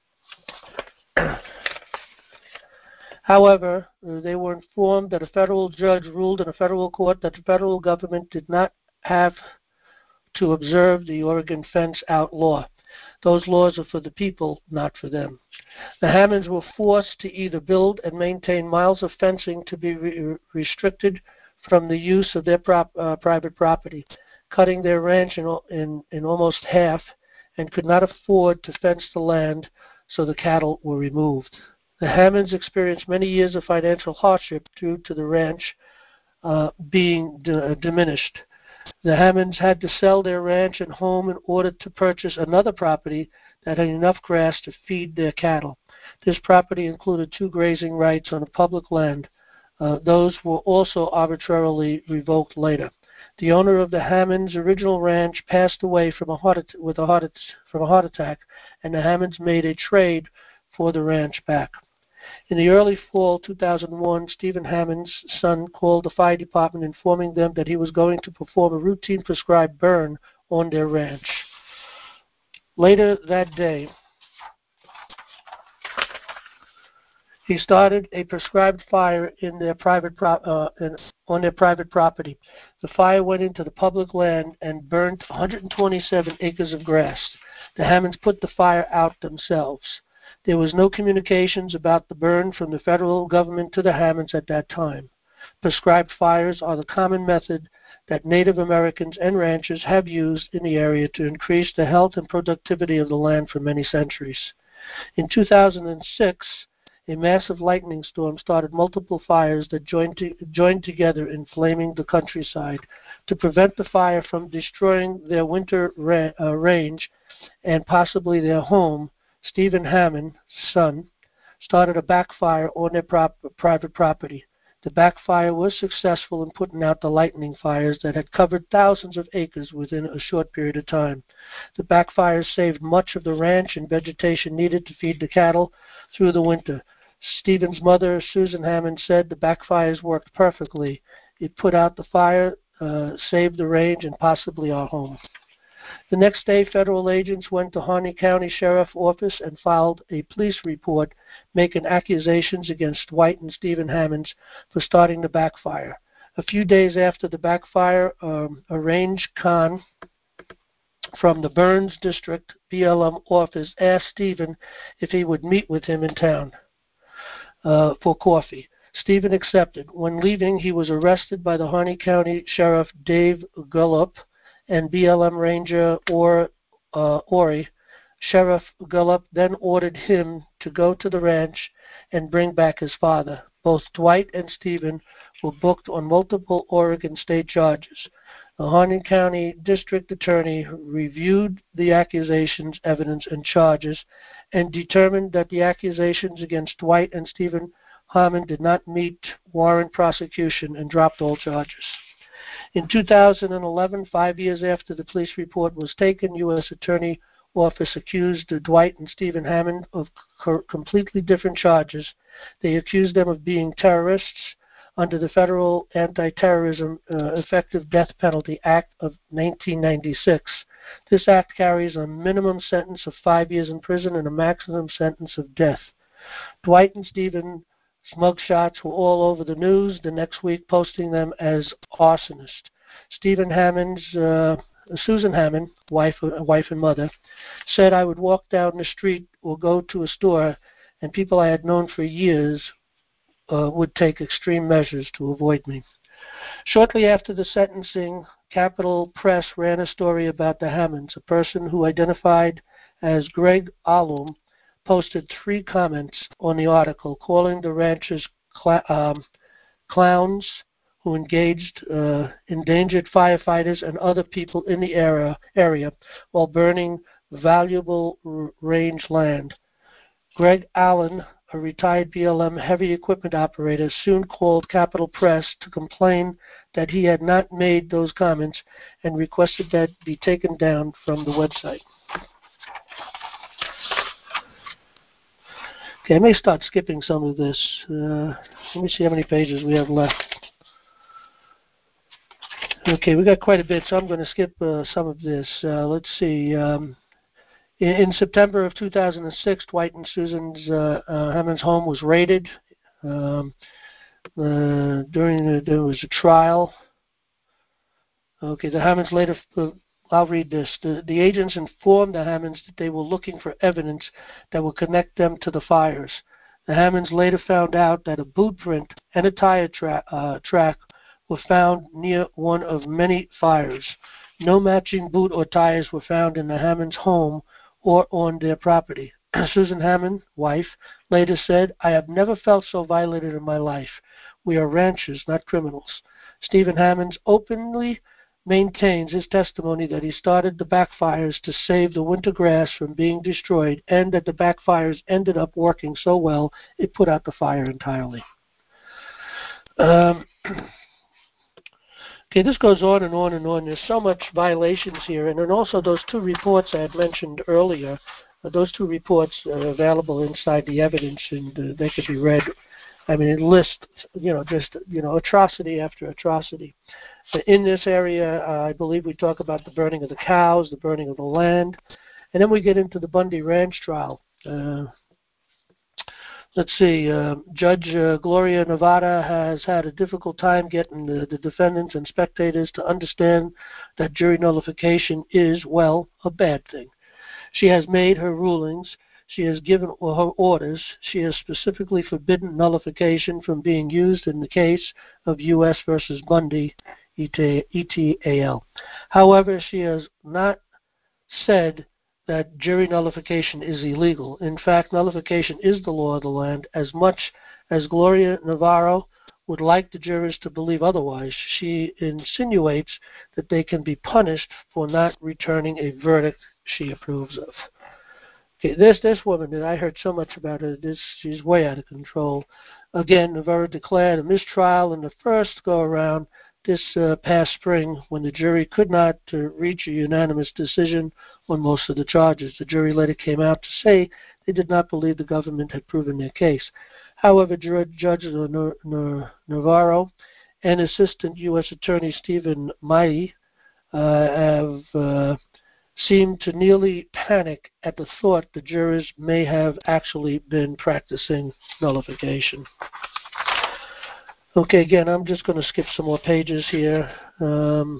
However, they were informed that a federal judge ruled in a federal court that the federal government did not have to observe the Oregon fence-out law. Those laws are for the people, not for them. The Hammonds were forced to either build and maintain miles of fencing to be re- restricted from the use of their prop, uh, private property, cutting their ranch in, in, in almost half, and could not afford to fence the land, so the cattle were removed. The Hammonds experienced many years of financial hardship due to the ranch uh, being d- diminished. The Hammonds had to sell their ranch and home in order to purchase another property that had enough grass to feed their cattle. This property included two grazing rights on a public land. Uh, those were also arbitrarily revoked later. The owner of the Hammonds' original ranch passed away from a heart at- with a heart at- from a heart attack, and the Hammonds made a trade for the ranch back. In the early fall two thousand one, Stephen Hammond's son called the fire department informing them that he was going to perform a routine prescribed burn on their ranch. Later that day, he started a prescribed fire in their private pro- uh, in, on their private property. The fire went into the public land and burnt one hundred twenty-seven acres of grass. The Hammonds put the fire out themselves. There was no communications about the burn from the federal government to the Hammonds at that time. Prescribed fires are the common method that Native Americans and ranchers have used in the area to increase the health and productivity of the land for many centuries. In two thousand six, a massive lightning storm started multiple fires that joined, to, joined together, inflaming the countryside. To prevent the fire from destroying their winter ra- uh, range and possibly their home, Stephen Hammond, son, started a backfire on their prop- private property. The backfire was successful in putting out the lightning fires that had covered thousands of acres within a short period of time. The backfire saved much of the ranch and vegetation needed to feed the cattle through the winter. Stephen's mother, Susan Hammond, said the backfires worked perfectly. It put out the fire, uh, saved the range, and possibly our home. The next day, federal agents went to Harney County Sheriff's Office and filed a police report making accusations against Dwight and Stephen Hammonds for starting the backfire. A few days after the backfire, um, a range con from the Burns District B L M office asked Stephen if he would meet with him in town uh, for coffee. Stephen accepted. When leaving, he was arrested by the Harney County Sheriff Dave Gullup and B L M Ranger or uh, Ori. Sheriff Gullup then ordered him to go to the ranch and bring back his father. Both Dwight and Stephen were booked on multiple Oregon state charges. The Harney County District Attorney reviewed the accusations, evidence, and charges and determined that the accusations against Dwight and Stephen Hammond did not meet warrant prosecution and dropped all charges. In two thousand eleven, five years after the police report was taken, U S Attorney Office accused Dwight and Stephen Hammond of co- completely different charges. They accused them of being terrorists under the Federal Anti-Terrorism uh, Effective Death Penalty Act of nineteen ninety-six. This act carries a minimum sentence of five years in prison and a maximum sentence of death. Dwight and Stephen's mugshots were all over the news the next week, posting them as arsonists. Stephen Hammond's, uh, Susan Hammond, wife, wife and mother, said, "I would walk down the street or go to a store, and people I had known for years uh, would take extreme measures to avoid me." Shortly after the sentencing, Capital Press ran a story about the Hammonds. A person who identified as Greg Allum posted three comments on the article, calling the ranchers cl- um, clowns who engaged uh, endangered firefighters and other people in the area, area while burning valuable r- range land. Greg Allen, a retired B L M heavy equipment operator, soon called Capital Press to complain that he had not made those comments and requested that be taken down from the website. Okay, I may start skipping some of this. Uh, let me see how many pages we have left. Okay, we got quite a bit, so I'm going to skip uh, some of this. Uh, let's see. Um, in, in September of two thousand six, Dwight and Susan's uh, uh, Hammond's home was raided. Um, uh, during the, there was a trial. Okay, the Hammonds later. Uh, I'll read this. The, the agents informed the Hammonds that they were looking for evidence that would connect them to the fires. The Hammonds later found out that a boot print and a tire tra- uh, track were found near one of many fires. No matching boot or tires were found in the Hammonds' home or on their property. Susan Hammond, wife, later said, "I have never felt so violated in my life. We are ranchers, not criminals." Stephen Hammond openly maintains his testimony that he started the backfires to save the winter grass from being destroyed and that the backfires ended up working so well it put out the fire entirely. Um, okay, this goes on and on and on. There's so much violations here. And then also those two reports I had mentioned earlier, uh, those two reports are available inside the evidence and uh, they could be read. I mean, it lists, you know, just, you know, atrocity after atrocity. In this area, uh, I believe we talk about the burning of the cows, the burning of the land, and then we get into the Bundy Ranch trial. Uh, let's see, uh, Judge uh, Gloria Nevada has had a difficult time getting the, the defendants and spectators to understand that jury nullification is, well, a bad thing. She has made her rulings. She has given her orders. She has specifically forbidden nullification from being used in the case of U S versus Bundy, E T A L. However, she has not said that jury nullification is illegal. In fact, nullification is the law of the land. As much as Gloria Navarro would like the jurors to believe otherwise, she insinuates that they can be punished for not returning a verdict she approves of. Okay, this this woman that I heard so much about her, this she's way out of control. Again, Navarro declared a mistrial in the first go around this uh, past spring when the jury could not uh, reach a unanimous decision on most of the charges. The jury later came out to say they did not believe the government had proven their case. However, Judge Navarro and Assistant U S Attorney Stephen Miley uh, have uh, seemed to nearly panic at the thought the jurors may have actually been practicing nullification. Okay, again, I'm just going to skip some more pages here. Um,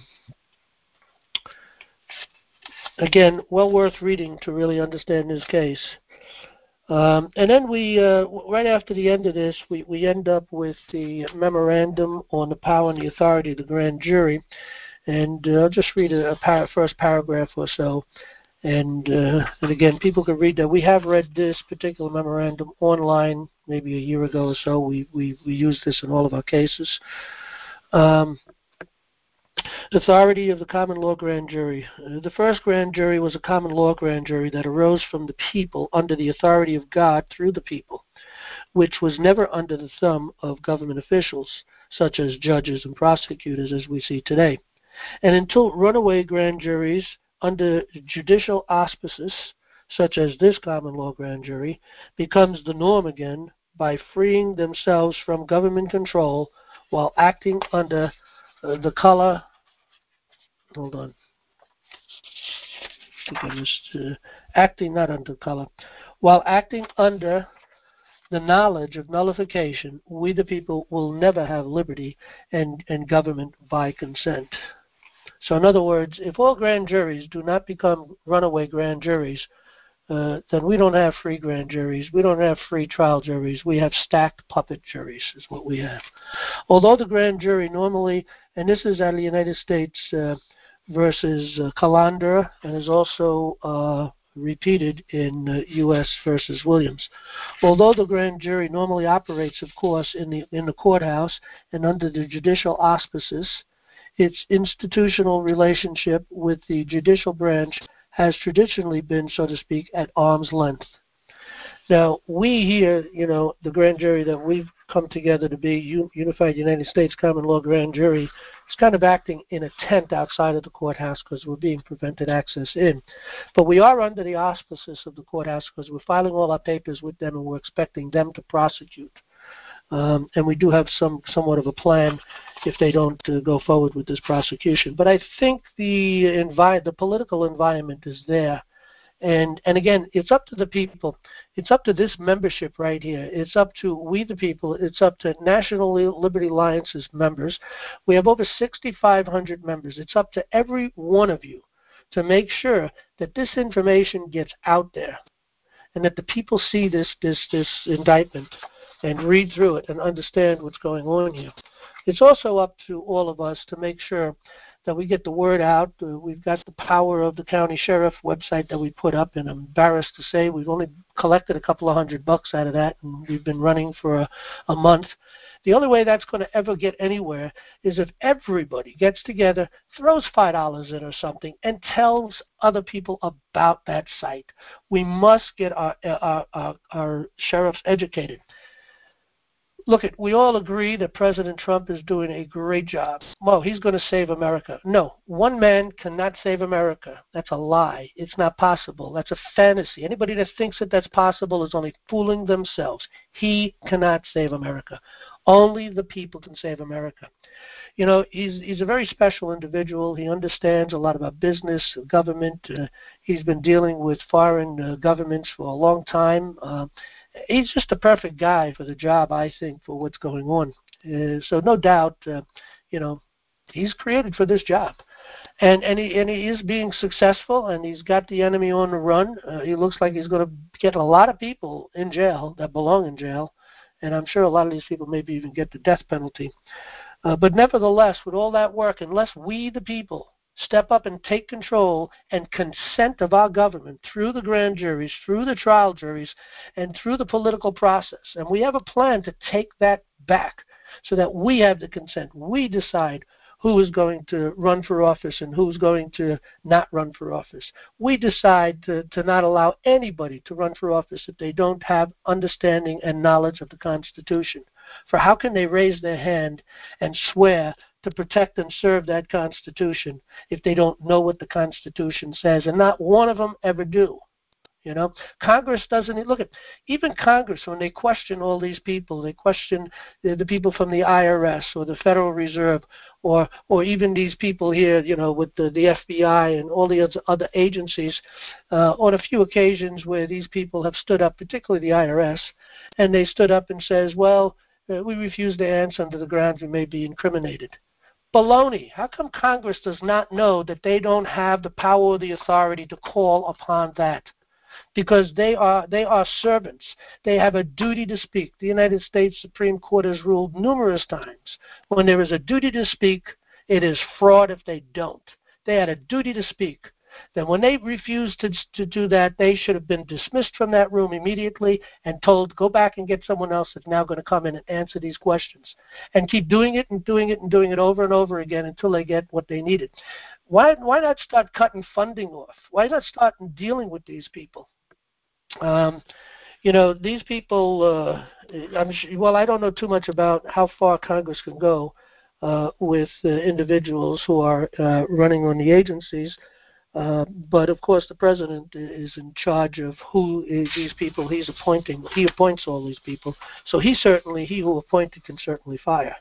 again, well worth reading to really understand this case. Um, and then we, uh, right after the end of this, we, we end up with the memorandum on the power and the authority of the grand jury. And uh, I'll just read a, a par- first paragraph or so. And, uh, and again, people can read that. We have read this particular memorandum online maybe a year ago or so. We, we, we use this in all of our cases. Um, authority of the common law grand jury. Uh, the first grand jury was a common law grand jury that arose from the people under the authority of God through the people, which was never under the thumb of government officials, such as judges and prosecutors as we see today. And until runaway grand juries under judicial auspices, such as this common law grand jury, becomes the norm again by freeing themselves from government control while acting under uh, the color, hold on, goodness, uh, acting not under color, while acting under the knowledge of nullification, we the people will never have liberty and, and government by consent. So in other words, if all grand juries do not become runaway grand juries, uh, then we don't have free grand juries. We don't have free trial juries. We have stacked puppet juries is what we have. Although the grand jury normally, and this is out of the United States uh, versus uh, Calandra, and is also uh, repeated in uh, U S versus Williams. Although the grand jury normally operates, of course, in the in the courthouse and under the judicial auspices, its institutional relationship with the judicial branch has traditionally been, so to speak, at arm's length. Now, we here, you know, the grand jury that we've come together to be, Unified United States Common Law Grand Jury, is kind of acting in a tent outside of the courthouse because we're being prevented access in. But we are under the auspices of the courthouse because we're filing all our papers with them and we're expecting them to prosecute. Um, and we do have some somewhat of a plan if they don't uh, go forward with this prosecution. But I think the envi- the political environment is there. And and again, it's up to the people. It's up to this membership right here. It's up to we the people. It's up to National Liberty Alliance's members. We have over sixty-five hundred members. It's up to every one of you to make sure that this information gets out there and that the people see this this this indictment and read through it and understand what's going on here. It's also up to all of us to make sure that we get the word out. Uh, we've got the power of the county sheriff website that we put up, and I'm embarrassed to say we've only collected a couple of hundred bucks out of that, and we've been running for a, a month. The only way that's going to ever get anywhere is if everybody gets together, throws five dollars in or something, and tells other people about that site. We must get our, our, our, our sheriffs educated. Look, it, we all agree that President Trump is doing a great job. Well, he's going to save America. No, one man cannot save America. That's a lie. It's not possible. That's a fantasy. Anybody that thinks that that's possible is only fooling themselves. He cannot save America. Only the people can save America. You know, he's he's a very special individual. He understands a lot about business, government. Uh, he's been dealing with foreign uh, governments for a long time. Uh, He's just the perfect guy for the job, I think, for what's going on. Uh, so no doubt, uh, you know, he's created for this job. And and he, and he is being successful, and he's got the enemy on the run. Uh, he looks like he's going to get a lot of people in jail that belong in jail. And I'm sure a lot of these people maybe even get the death penalty. Uh, but nevertheless, with all that work, unless we, the people, step up and take control and consent of our government through the grand juries, through the trial juries, and through the political process. And we have a plan to take that back so that we have the consent. We decide who is going to run for office and who's going to not run for office. We decide to, to not allow anybody to run for office if they don't have understanding and knowledge of the Constitution. For how can they raise their hand and swear to protect and serve that Constitution if they don't know what the Constitution says? And not one of them ever do. You know, Congress doesn't look at even Congress when they question all these people. They question the, the people from the I R S or the Federal Reserve, or or even these people here. You know, with the, the F B I and all the other, other agencies. Uh, on a few occasions where these people have stood up, particularly the I R S, and they stood up and says, "Well, uh, we refuse to answer under the grounds we may be incriminated." Baloney. How come Congress does not know that they don't have the power or the authority to call upon that? Because they are they are servants. They have a duty to speak. The United States Supreme Court has ruled numerous times when there is a duty to speak, it is fraud if they don't. They had a duty to speak. Then when they refused to, to do that, they should have been dismissed from that room immediately and told, go back and get someone else that's now going to come in and answer these questions. And keep doing it and doing it and doing it over and over again until they get what they needed. Why, why not start cutting funding off? Why not start dealing with these people? Um, you know, these people, uh, I'm sure, well, I don't know too much about how far Congress can go uh, with uh, individuals who are uh, running on the agencies. Uh, but, of course, the president is in charge of who is these people he's appointing. He appoints all these people. So he certainly, he who appointed can certainly fire.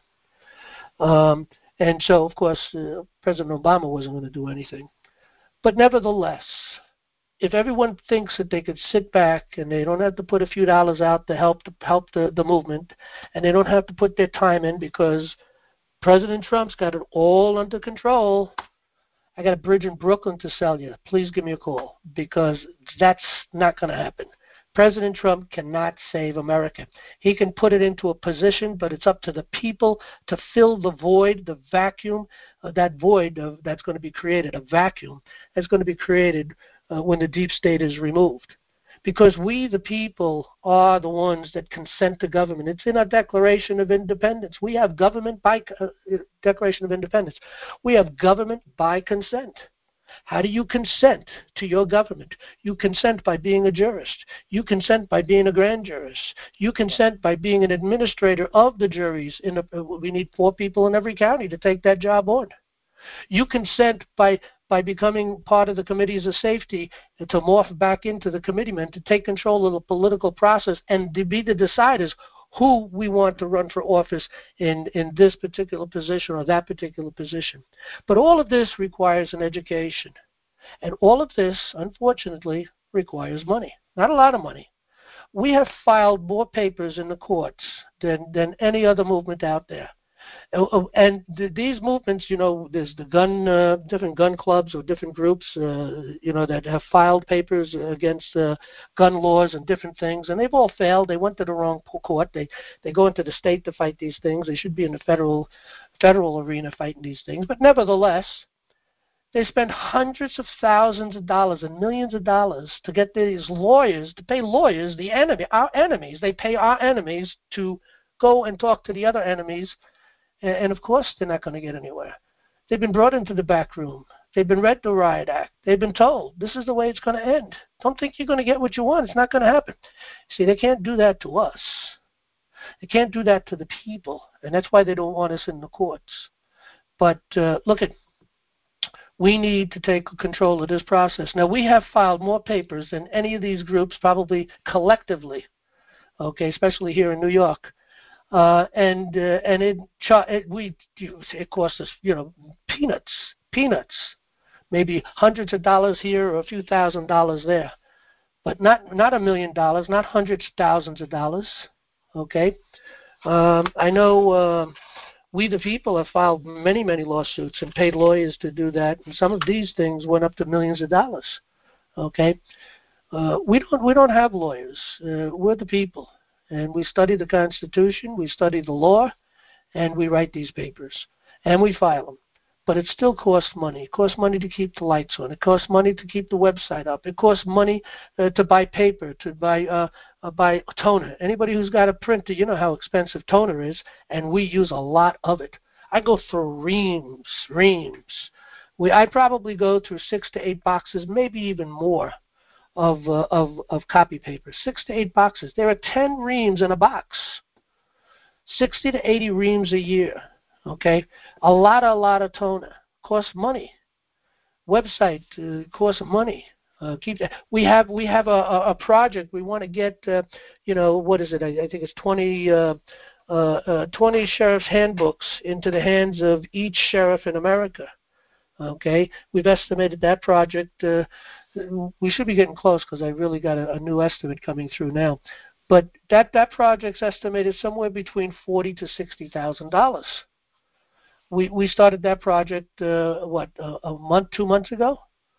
Um, and so, of course, uh, President Obama wasn't going to do anything. But nevertheless, if everyone thinks that they could sit back and they don't have to put a few dollars out to help to help the, the movement, and they don't have to put their time in because President Trump's got it all under control, I got a bridge in Brooklyn to sell you. Please give me a call, because that's not going to happen. President Trump cannot save America. He can put it into a position, but it's up to the people to fill the void, the vacuum, uh, that void of, that's going to be created, a vacuum that's going to be created uh, when the deep state is removed. Because we, the people, are the ones that consent to government. It's in our Declaration of Independence. We have government by uh, Declaration of Independence. We have government by consent. How do you consent to your government? You consent by being a jurist. You consent by being a grand jurist. You consent by being an administrator of the juries. In a, we need four people in every county to take that job on. You consent by by becoming part of the committees of safety to morph back into the committeemen, to take control of the political process and to be the deciders who we want to run for office in, in this particular position or that particular position. But all of this requires an education. And all of this, unfortunately, requires money. Not a lot of money. We have filed more papers in the courts than, than any other movement out there. And these movements, you know, there's the gun, uh, different gun clubs or different groups, uh, you know, that have filed papers against uh, gun laws and different things, and they've all failed. They went to the wrong court. They they go into the state to fight these things. They should be in the federal federal arena fighting these things. But nevertheless, they spend hundreds of thousands of dollars and millions of dollars to get these lawyers, to pay lawyers, the enemy, our enemies. They pay our enemies to go and talk to the other enemies. And, of course, they're not going to get anywhere. They've been brought into the back room. They've been read the riot act. They've been told, this is the way it's going to end. Don't think you're going to get what you want. It's not going to happen. See, they can't do that to us. They can't do that to the people, and that's why they don't want us in the courts. But uh, look, at, we need to take control of this process. Now, we have filed more papers than any of these groups, probably collectively, okay, especially here in New York. Uh, and uh, and it, it we it costs us, you know, peanuts, peanuts, maybe hundreds of dollars here or a few thousand dollars there, but not not a million dollars, not hundreds of thousands of dollars. Okay, um, I know uh, we the people have filed many many lawsuits and paid lawyers to do that, and some of these things went up to millions of dollars. Okay, uh, we don't we don't have lawyers. Uh, we're the people. And we study the Constitution, we study the law, and we write these papers. And we file them. But it still costs money. It costs money to keep the lights on. It costs money to keep the website up. It costs money uh, to buy paper, to buy uh, uh, buy toner. Anybody who's got a printer, you know how expensive toner is, and we use a lot of it. I go through reams, reams. We, I probably go through six to eight boxes, maybe even more. Of, uh, of of copy paper, six to eight boxes. There are ten reams in a box, sixty to eighty reams a year. Okay, a lot, a lot of toner costs money. Website uh, costs money. Uh, keep that. We have we have a, a, a project. We want to get uh, you know what is it? I, I think it's twenty uh, uh, uh, twenty sheriff's handbooks into the hands of each sheriff in America. Okay, we've estimated that project. Uh, We should be getting close because I really got a, a new estimate coming through now. But that, that project's estimated somewhere between forty to sixty thousand dollars. We we started that project uh, what a, a month, two months ago.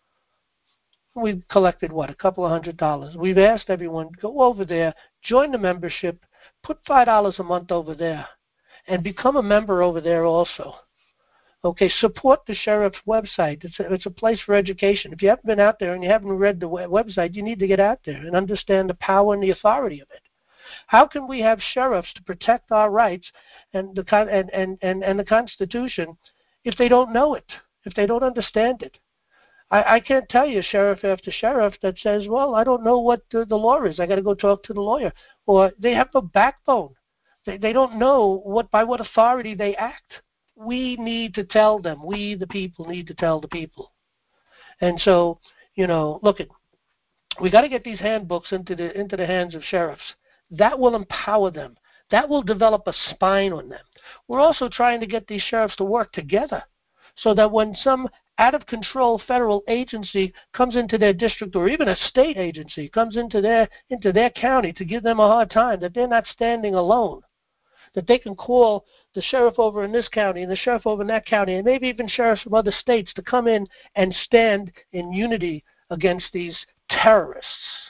We collected what a couple of hundred dollars. We've asked everyone go over there, join the membership, put five dollars a month over there, and become a member over there also. Okay, support the sheriff's website. It's a, it's a place for education. If you haven't been out there and you haven't read the website, you need to get out there and understand the power and the authority of it. How can we have sheriffs to protect our rights and the and, and, and, and the Constitution if they don't know it, if they don't understand it? I, I can't tell you sheriff after sheriff that says, well, I don't know what the, the law is. I got to go talk to the lawyer. Or they have no backbone. They, they don't know what by what authority they act. We need to tell them. We, the people, need to tell the people. And so, you know, look, at, we got to get these handbooks into the into the hands of sheriffs. That will empower them. That will develop a spine on them. We're also trying to get these sheriffs to work together so that when some out-of-control federal agency comes into their district, or even a state agency comes into their into their county to give them a hard time, that they're not standing alone, that they can call the sheriff over in this county and the sheriff over in that county and maybe even sheriffs from other states to come in and stand in unity against these terrorists.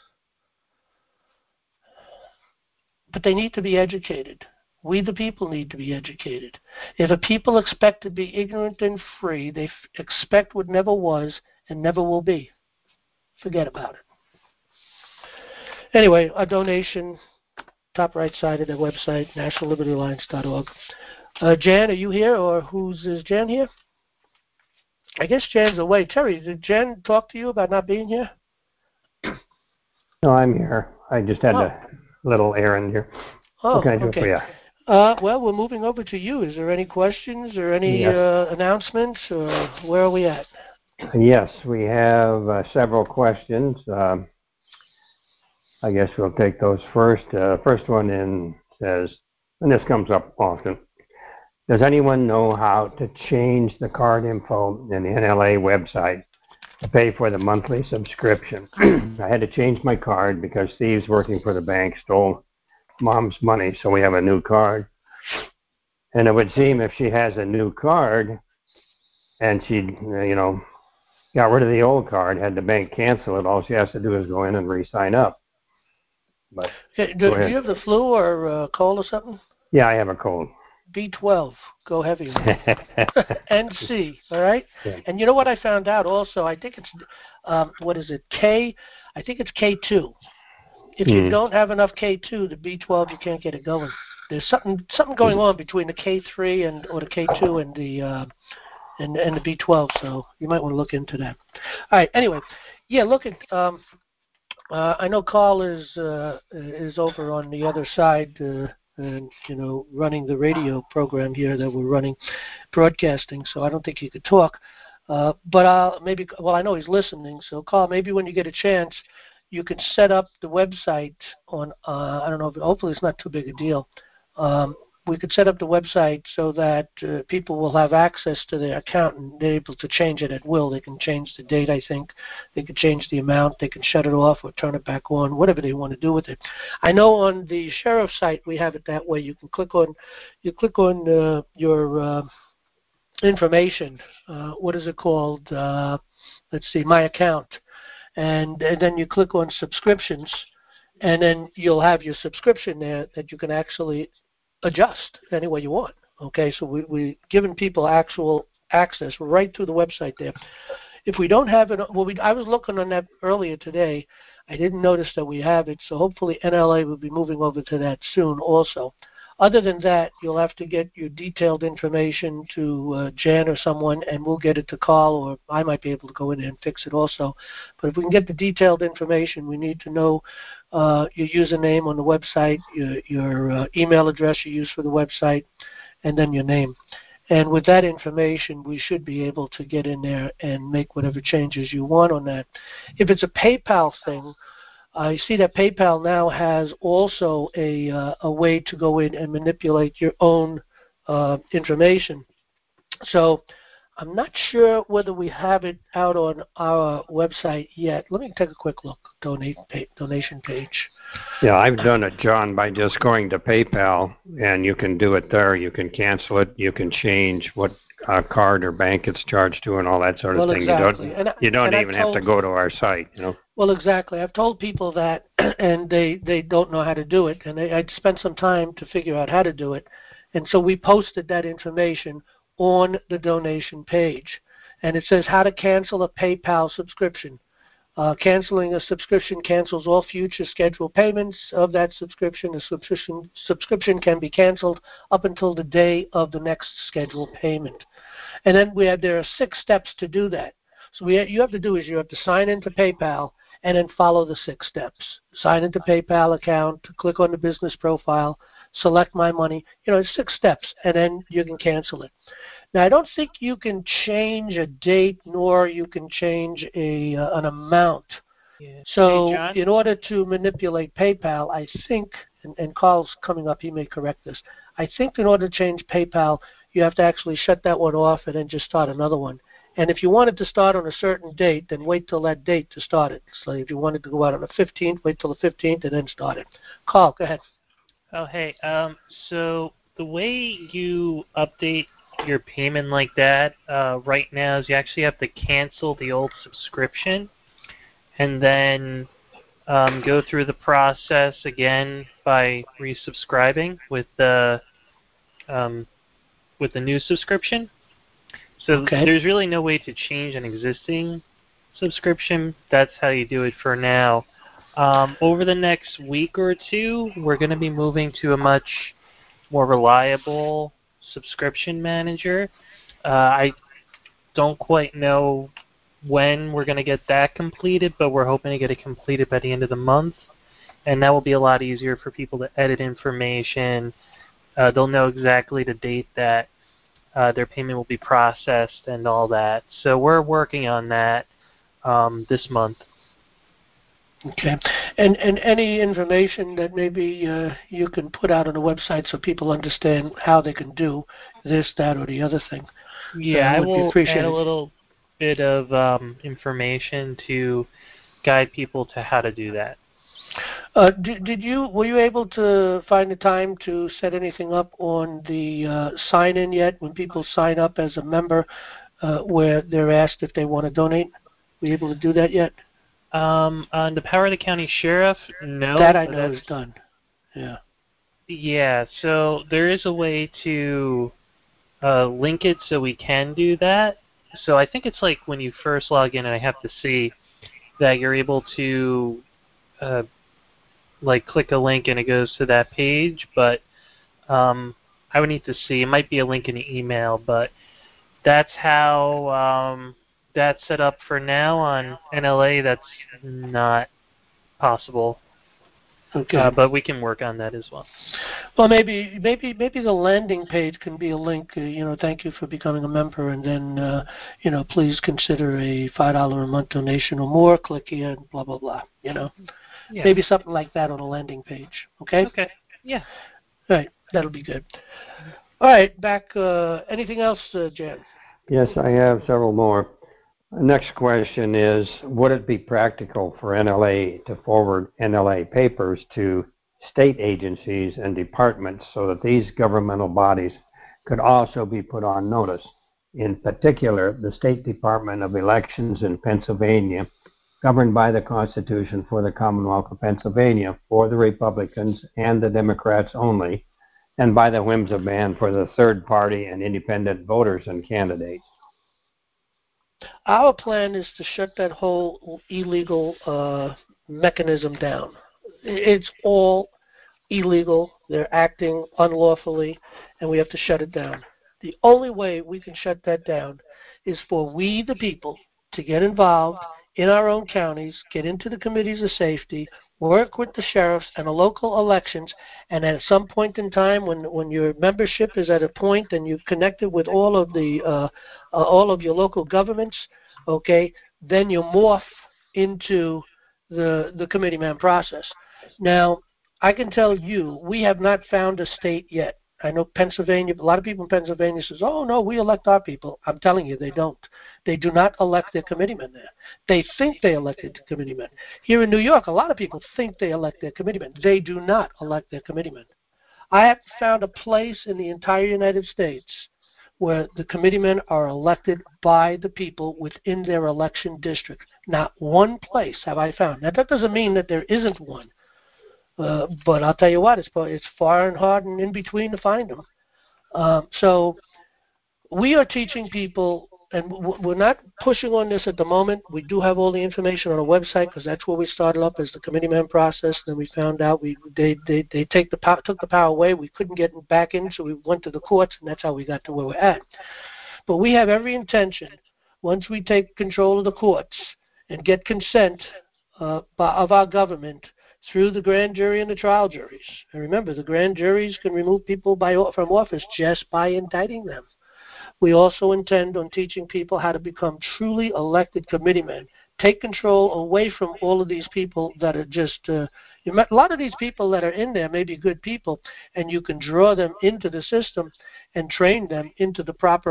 But they need to be educated. We, the people, need to be educated. If a people expect to be ignorant and free, they f- expect what never was and never will be. Forget about it. Anyway, a donation, top right side of the website, national liberty alliance dot org. Uh, Jan, are you here, or who's is Jan here? I guess Jan's away. Terry, did Jan talk to you about not being here? No, I'm here. I just had oh. a little errand here. Oh, what can I do okay. for you? Uh, well, we're moving over to you. Is there any questions or any yes. uh, announcements, or where are we at? Yes, we have uh, several questions. Um, I guess we'll take those first. Uh, first one in says, and this comes up often, does anyone know how to change the card info in the N L A website to pay for the monthly subscription? I had to change my card because thieves working for the bank stole Mom's money, so we have a new card. And it would seem if she has a new card and she, you know, got rid of the old card, had the bank cancel it, all she has to do is go in and re-sign up. But okay, do, do you have the flu or uh, cold or something? Yeah, I have a cold. B twelve, go heavy. And C, all right? Yeah. And you know what I found out also? I think it's, um, what is it, K? I think it's K two. If you mm. don't have enough K two, the B twelve, you can't get it going. There's something something going on between the K three and or the K two and the uh, and and the B twelve. So you might want to look into that. All right. Anyway, yeah. Look at. Um, uh, I know Carl is uh, is over on the other side, uh, and you know, running the radio program here that we're running, broadcasting. So I don't think he could talk. Uh, but I'll maybe. Well, I know he's listening. So Carl, maybe when you get a chance, you can set up the website on, uh, I don't know, hopefully it's not too big a deal. Um, we could set up the website so that uh, people will have access to their account and they're able to change it at will. They can change the date, I think. They can change the amount. They can shut it off or turn it back on, whatever they want to do with it. I know on the sheriff's site we have it that way. You can click on, you click on uh, your uh, information. Uh, what is it called? Uh, let's see, My Account. And, and then you click on subscriptions, and then you'll have your subscription there that you can actually adjust any way you want. Okay, so we, we're giving people actual access right through the website there. If we don't have it, well, we, I was looking on that earlier today. I didn't notice that we have it, so hopefully N L A will be moving over to that soon also. Other than that, you'll have to get your detailed information to uh, Jan or someone, and we'll get it to Carl, or I might be able to go in there and fix it also. But if we can get the detailed information, we need to know uh, your username on the website, your, your uh, email address you use for the website, and then your name. And with that information, we should be able to get in there and make whatever changes you want on that. If it's a PayPal thing, I see that PayPal now has also a uh, a way to go in and manipulate your own uh, information. So I'm not sure whether we have it out on our website yet. Let me take a quick look. Donate pay, donation page. Yeah, I've done it, John, by just going to PayPal, and you can do it there. You can cancel it. You can change what uh, card or bank it's charged to, and all that sort of well, thing. Exactly. You don't. And, you don't and even told, have to go to our site. You know. Well, exactly. I've told people that, and they, they don't know how to do it, and they, I'd spent some time to figure out how to do it, and so we posted that information on the donation page, and it says how to cancel a PayPal subscription. Uh, canceling a subscription cancels all future scheduled payments of that subscription. A subscription subscription can be canceled up until the day of the next scheduled payment. And then we have there are six steps to do that. So we you have to do is you have to sign into PayPal and then follow the six steps. Sign into PayPal account, click on the business profile, select My Money. You know, it's six steps, and then you can cancel it. Now, I don't think you can change a date, nor you can change a uh, an amount. Yeah. So Hey, in order to manipulate PayPal, I think, and, and Carl's coming up, he may correct this, I think in order to change PayPal, you have to actually shut that one off and then just start another one. And if you wanted to start on a certain date, then wait till that date to start it. So if you wanted to go out on the fifteenth, wait till the fifteenth and then start it. Carl, go ahead. Oh, hey. Um, so the way you update your payment like that uh, right now is you actually have to cancel the old subscription and then um, go through the process again by resubscribing with the um, with the new subscription. So Okay. there's really no way to change an existing subscription. That's how you do it for now. Um, over the next week or two, we're going to be moving to a much more reliable subscription manager. Uh, I don't quite know when we're going to get that completed, but we're hoping to get it completed by the end of the month. And that will be a lot easier for people to edit information. Uh, they'll know exactly the date that uh, their payment will be processed and all that. So we're working on that um, this month. Okay. And and any information that maybe uh, you can put out on the website so people understand how they can do this, that, or the other thing. Yeah, uh, I would be will add appreciated. a little bit of um, information to guide people to how to do that. Uh, did, did you were you able to find the time to set anything up on the uh, sign-in yet? When people sign up as a member, uh, where they're asked if they want to donate, were you able to do that yet? Um, on the Power of the County Sheriff, no. That I but know that's- is done. Yeah. Yeah, so there is a way to uh, link it so we can do that. So I think it's like when you first log in, and I have to see that you're able to uh, like click a link and it goes to that page, but um, I would need to see. It might be a link in the email, but that's how um, that's set up for now on N L A. That's not possible. Okay. Uh, but we can work on that as well. Well, maybe maybe maybe the landing page can be a link. Uh, you know, thank you for becoming a member, and then uh, you know, please consider a five dollar a month donation or more. Click here, and blah blah blah. You know, Yeah. maybe something like that on a landing page. Okay. Okay. Yeah. All right, that'll be good. All right, back. Uh, anything else, uh, Jan? Yes, I have several more. Next question is, would it be practical for N L A to forward N L A papers to state agencies and departments so that these governmental bodies could also be put on notice? In particular, the State Department of Elections in Pennsylvania, governed by the Constitution for the Commonwealth of Pennsylvania for the Republicans and the Democrats only, and by the whims of man for the third party and independent voters and candidates. Our plan is to shut that whole illegal uh, mechanism down. It's all illegal. They're acting unlawfully, and we have to shut it down. The only way we can shut that down is for we, the people, to get involved in our own counties, get into the committees of safety, work with the sheriffs and the local elections, and at some point in time when, when your membership is at a point and you've connected with all of the uh, uh, all of your local governments, okay, then you morph into the the committee man process. Now, I can tell you, we have not found a state yet. I know Pennsylvania, a lot of people in Pennsylvania says, oh, no, we elect our people. I'm telling you, they don't. They do not elect their committeemen there. They think they elected committeemen. Here in New York, a lot of people think they elect their committeemen. They do not elect their committeemen. I have found a place in the entire United States where the committeemen are elected by the people within their election district. Not one place have I found. Now, that doesn't mean that there isn't one. Uh, but I'll tell you what, it's, it's far and hard and in between to find them. Um, so we are teaching people, and we're not pushing on this at the moment. We do have all the information on our website because that's where we started up as the committee man process. Then we found out we they they, they take the power, took the power away. We couldn't get back in, so we went to the courts, and that's how we got to where we're at. But we have every intention, once we take control of the courts and get consent uh, of our government through the grand jury and the trial juries. And remember, the grand juries can remove people by, from office just by indicting them. We also intend on teaching people how to become truly elected committeemen, take control away from all of these people that are just, uh, you met, a lot of these people that are in there may be good people, and you can draw them into the system and train them into the proper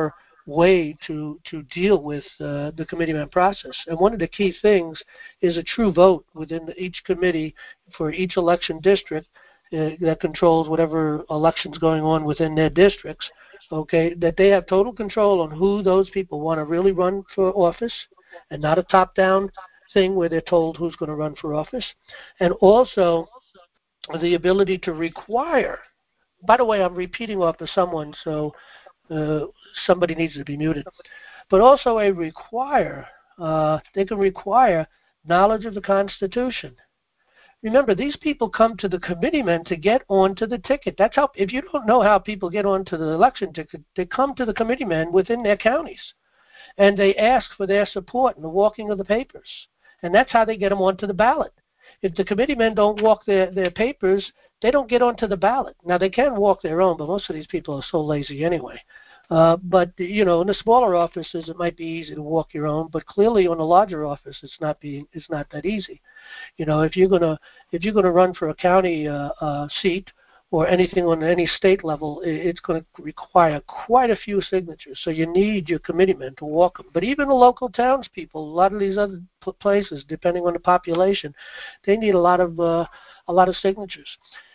way to, to deal with uh, the committeeman process. And one of the key things is a true vote within the, each committee for each election district uh, that controls whatever election's going on within their districts, okay, that they have total control on who those people want to really run for office and not a top-down thing where they're told who's going to run for office. And also the ability to require, by the way, I'm repeating off of someone, so uh, somebody needs to be muted, but also a require, uh, they can require knowledge of the Constitution. Remember, these people come to the committeemen to get onto the ticket. That's how, if you don't know how people get onto the election ticket, they come to the committeemen within their counties, and they ask for their support in the walking of the papers. And that's how they get them onto the ballot. If the committeemen don't walk their, their papers, they don't get onto the ballot. Now, they can walk their own, but most of these people are so lazy anyway. Uh, but, you know, in the smaller offices, it might be easy to walk your own, but clearly on a larger office, it's not being, it's not that easy. You know, if you're gonna if you're gonna run for a county uh, uh, seat or anything on any state level, it's going to require quite a few signatures. So you need your committeemen to walk them. But even the local townspeople, a lot of these other places, depending on the population, they need a lot of uh, a lot of signatures.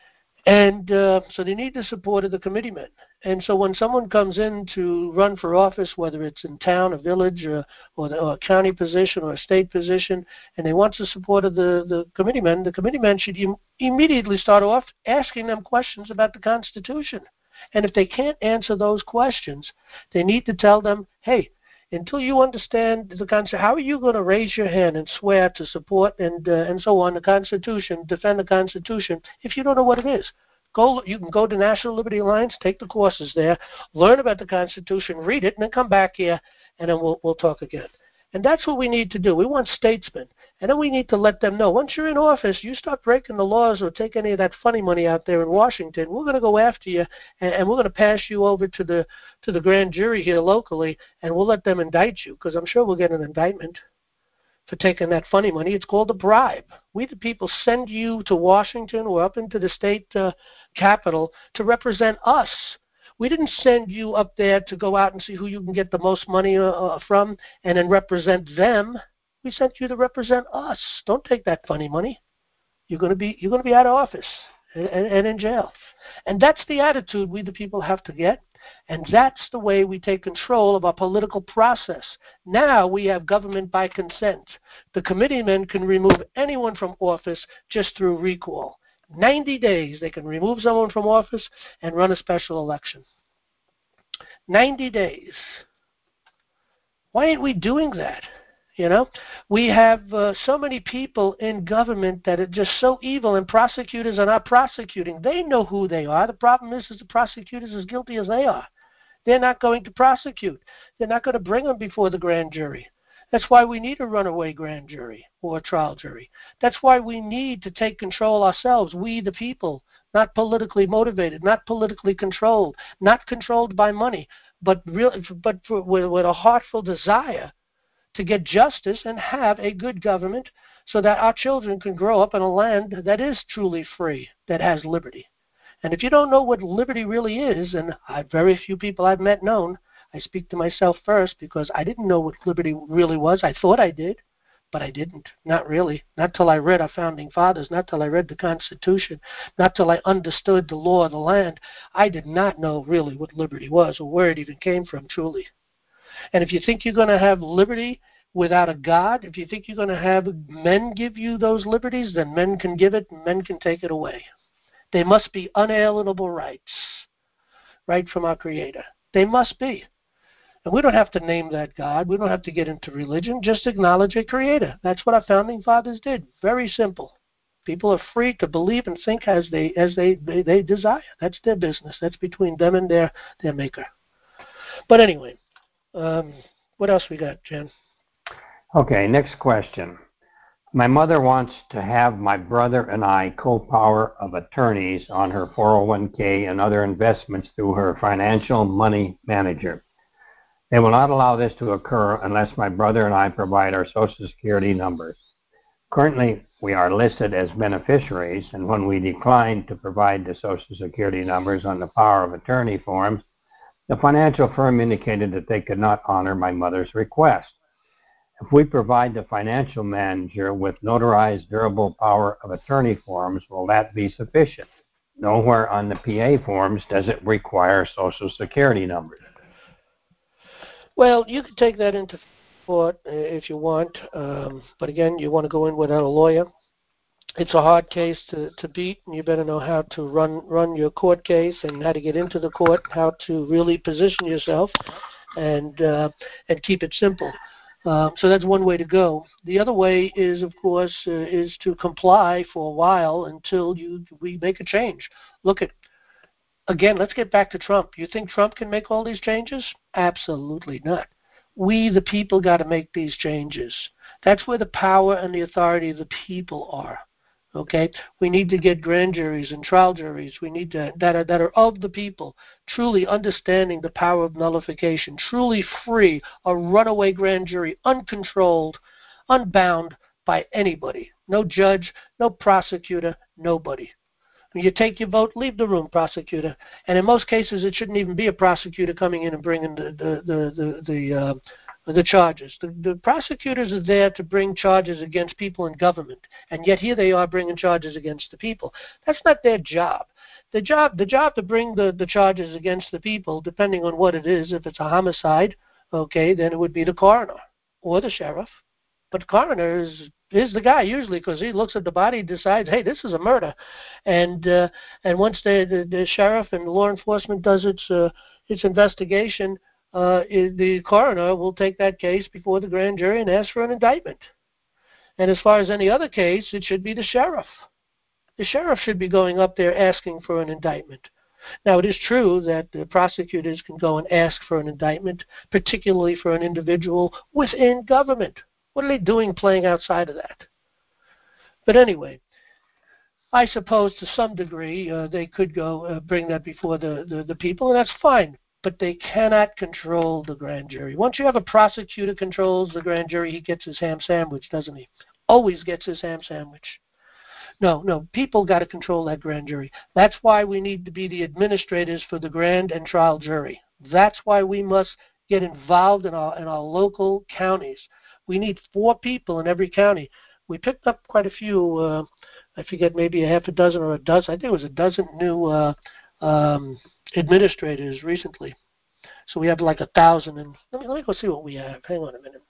And uh, so they need the support of the committeemen. And so when someone comes in to run for office, whether it's in town, a village, or, or, the, or a county position or a state position, and they want the support of the, the committeemen, the committeemen should im- immediately start off asking them questions about the Constitution. And if they can't answer those questions, they need to tell them, hey, until you understand the Constitution, how are you going to raise your hand and swear to support and uh, and so on the Constitution, defend the Constitution, if you don't know what it is? Go. You can go to National Liberty Alliance, take the courses there, learn about the Constitution, read it, and then come back here, and then we'll we'll talk again. And that's what we need to do. We want statesmen. And then we need to let them know, once you're in office, you start breaking the laws or take any of that funny money out there in Washington, we're going to go after you, and, and we're going to pass you over to the to the grand jury here locally, and we'll let them indict you, because I'm sure we'll get an indictment for taking that funny money. It's called a bribe. We, the people, send you to Washington or up into the state uh, capitol to represent us. We didn't send you up there to go out and see who you can get the most money uh, from and then represent them. We sent you to represent us. Don't take that funny money. You're going to be you're going to be out of office and, and, and in jail. And that's the attitude we, the people, have to get. And that's the way we take control of our political process. Now we have government by consent. The committeemen can remove anyone from office just through recall. ninety days they can remove someone from office and run a special election. ninety days. Why ain't we doing that? You know, we have uh, so many people in government that are just so evil, and prosecutors are not prosecuting. They know who they are. The problem is, is the prosecutors are as guilty as they are. They're not going to prosecute. They're not going to bring them before the grand jury. That's why we need a runaway grand jury or a trial jury. That's why we need to take control ourselves, we the people, not politically motivated, not politically controlled, not controlled by money, but real, but for, with, with a heartful desire to get justice and have a good government so that our children can grow up in a land that is truly free, that has liberty. And if you don't know what liberty really is, and I, very few people I've met known, I speak to myself first because I didn't know what liberty really was. I thought I did, but I didn't. Not really. Not till I read our founding fathers, not till I read the Constitution, not till I understood the law of the land. I did not know really what liberty was or where it even came from, truly. And if you think you're going to have liberty without a God, if you think you're going to have men give you those liberties, then men can give it and men can take it away. They must be unalienable rights, right from our Creator. They must be. And we don't have to name that God. We don't have to get into religion. Just acknowledge a Creator. That's what our founding fathers did. Very simple. People are free to believe and think as they as they, they, they desire. That's their business. That's between them and their, their Maker. But anyway, um, what else we got, Jen? Okay, next question. My mother wants to have my brother and I co-power of attorneys on her four oh one k and other investments through her financial money manager. They will not allow this to occur unless my brother and I provide our Social Security numbers. Currently, we are listed as beneficiaries, and when we decline to provide the Social Security numbers on the power of attorney forms, The financial firm indicated that they could not honor my mother's request. If we provide the financial manager with notarized durable power of attorney forms, will that be sufficient? Nowhere on the P A forms does it require Social Security numbers. Well, you can take that into court uh, if you want, um, but again, you want to go in without a lawyer. It's a hard case to, to beat, and you better know how to run run your court case and how to get into the court, how to really position yourself, and uh, and keep it simple. Uh, so that's one way to go. The other way is, of course, uh, is to comply for a while until you we make a change. Look at again. Let's get back to Trump. You think Trump can make all these changes? Absolutely not. We, the people, got to make these changes. That's where the power and the authority of the people are. Okay, we need to get grand juries and trial juries. We need to that are that are of the people, truly understanding the power of nullification, truly free, a runaway grand jury, uncontrolled, unbound by anybody. No judge, no prosecutor, nobody. When you take your vote, leave the room, prosecutor. And in most cases, it shouldn't even be a prosecutor coming in and bringing the the the the, the uh, the charges. The, the prosecutors are there to bring charges against people in government, and yet here they are bringing charges against the people. That's not their job. The job, the job to bring the, the charges against the people, depending on what it is, if it's a homicide, okay, then it would be the coroner or the sheriff. But the coroner is is the guy usually because he looks at the body, decides, hey, this is a murder, and uh, and once the, the the sheriff and law enforcement does its uh, its investigation. Uh, the coroner will take that case before the grand jury and ask for an indictment. And as far as any other case, it should be the sheriff. The sheriff should be going up there asking for an indictment. Now, it is true that the prosecutors can go and ask for an indictment, particularly for an individual within government. What are they doing playing outside of that? But anyway, I suppose to some degree uh, they could go uh, bring that before the, the, the people, and that's fine. But they cannot control the grand jury. Once you have a prosecutor controls the grand jury, he gets his ham sandwich, doesn't he? Always gets his ham sandwich. No, no, people got to control that grand jury. That's why we need to be the administrators for the grand and trial jury. That's why we must get involved in our in our local counties. We need four people in every county. We picked up quite a few, uh, I forget, maybe a half a dozen or a dozen. I think it was a dozen new uh, um, administrators recently. So we have like a thousand. And let me let me go see what we have. Hang on a minute.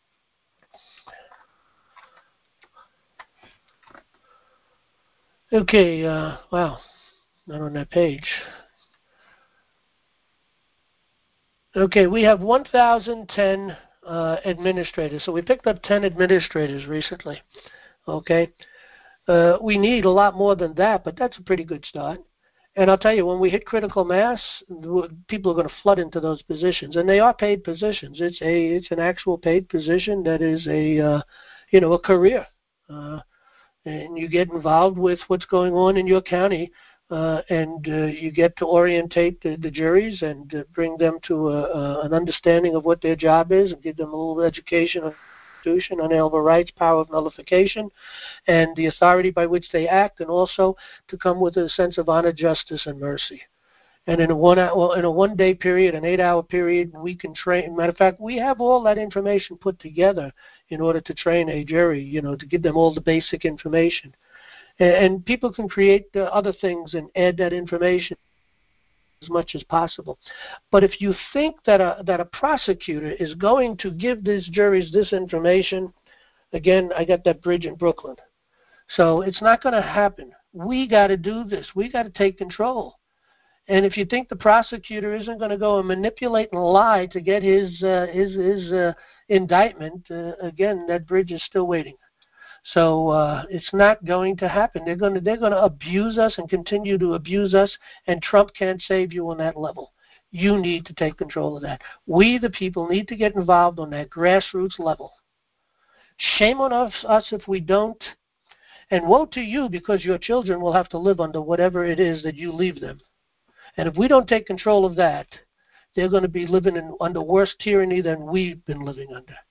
Okay. Uh, wow, not on that page. Okay, we have one thousand ten uh, administrators. So we picked up ten administrators recently. Okay. Uh, we need a lot more than that, but that's a pretty good start. And I'll tell you, when we hit critical mass, people are going to flood into those positions, and they are paid positions. It's a it's an actual paid position that is a uh, you know a career, uh, and you get involved with what's going on in your county, uh, and uh, you get to orientate the, the juries and uh, bring them to a, a, an understanding of what their job is, and give them a little education on unalienable rights, power of nullification, and the authority by which they act, and also to come with a sense of honor, justice, and mercy. And in a one hour, in a one day period, an eight hour period, we can train. Matter of fact, we have all that information put together in order to train a jury. You know, to give them all the basic information, and, and people can create uh, other things and add that information as much as possible. But if you think that a that a prosecutor is going to give these juries this information, again, I got that bridge in Brooklyn. So it's not going to happen. We got to do this. We got to take control. And if you think the prosecutor isn't going to go and manipulate and lie to get his uh, his his uh, indictment, uh, again, that bridge is still waiting. So uh, it's not going to happen. They're going to they're going to abuse us and continue to abuse us, and Trump can't save you on that level. You need to take control of that. We, the people, need to get involved on that grassroots level. Shame on us, us if we don't, and woe to you because your children will have to live under whatever it is that you leave them. And if we don't take control of that, they're going to be living in, under worse tyranny than we've been living under.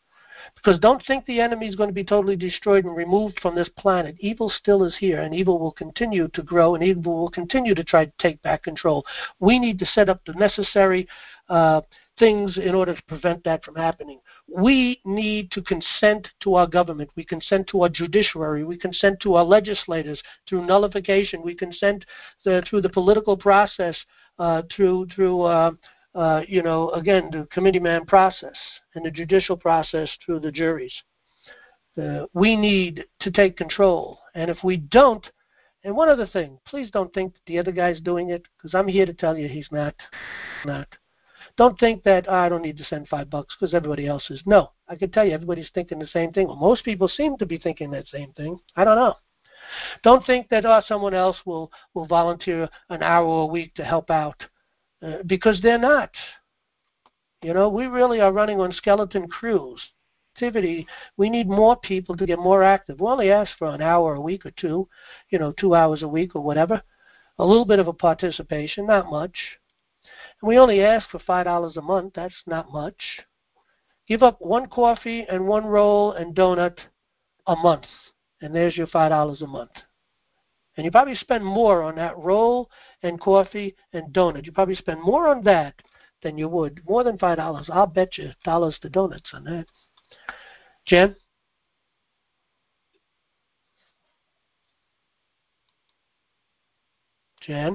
Because don't think the enemy is going to be totally destroyed and removed from this planet. Evil still is here, and evil will continue to grow, and evil will continue to try to take back control. We need to set up the necessary uh, things in order to prevent that from happening. We need to consent to our government. We consent to our judiciary. We consent to our legislators through nullification. We consent the, through the political process, uh, through through uh, uh, you know again the committeeman process and the judicial process through the juries. Uh, we need to take control, and if we don't, and one other thing, please don't think that the other guy's doing it, because I'm here to tell you he's not. Not. Don't think that oh, I don't need to send five bucks because everybody else is. No, I can tell you everybody's thinking the same thing. Well, most people seem to be thinking that same thing. I don't know. Don't think that oh, someone else will, will volunteer an hour a week to help out uh, because they're not. You know, we really are running on skeleton crews. Activity, we need more people to get more active. We only ask for an hour a week or two, you know, two hours a week or whatever. A little bit of a participation, not much. We only ask for five dollars a month. That's not much. Give up one coffee and one roll and donut a month, and there's your five dollars a month. And you probably spend more on that roll and coffee and donut. You probably spend more on that than you would, more than five dollars. I'll bet you dollars to donuts on that. Jen? Jen?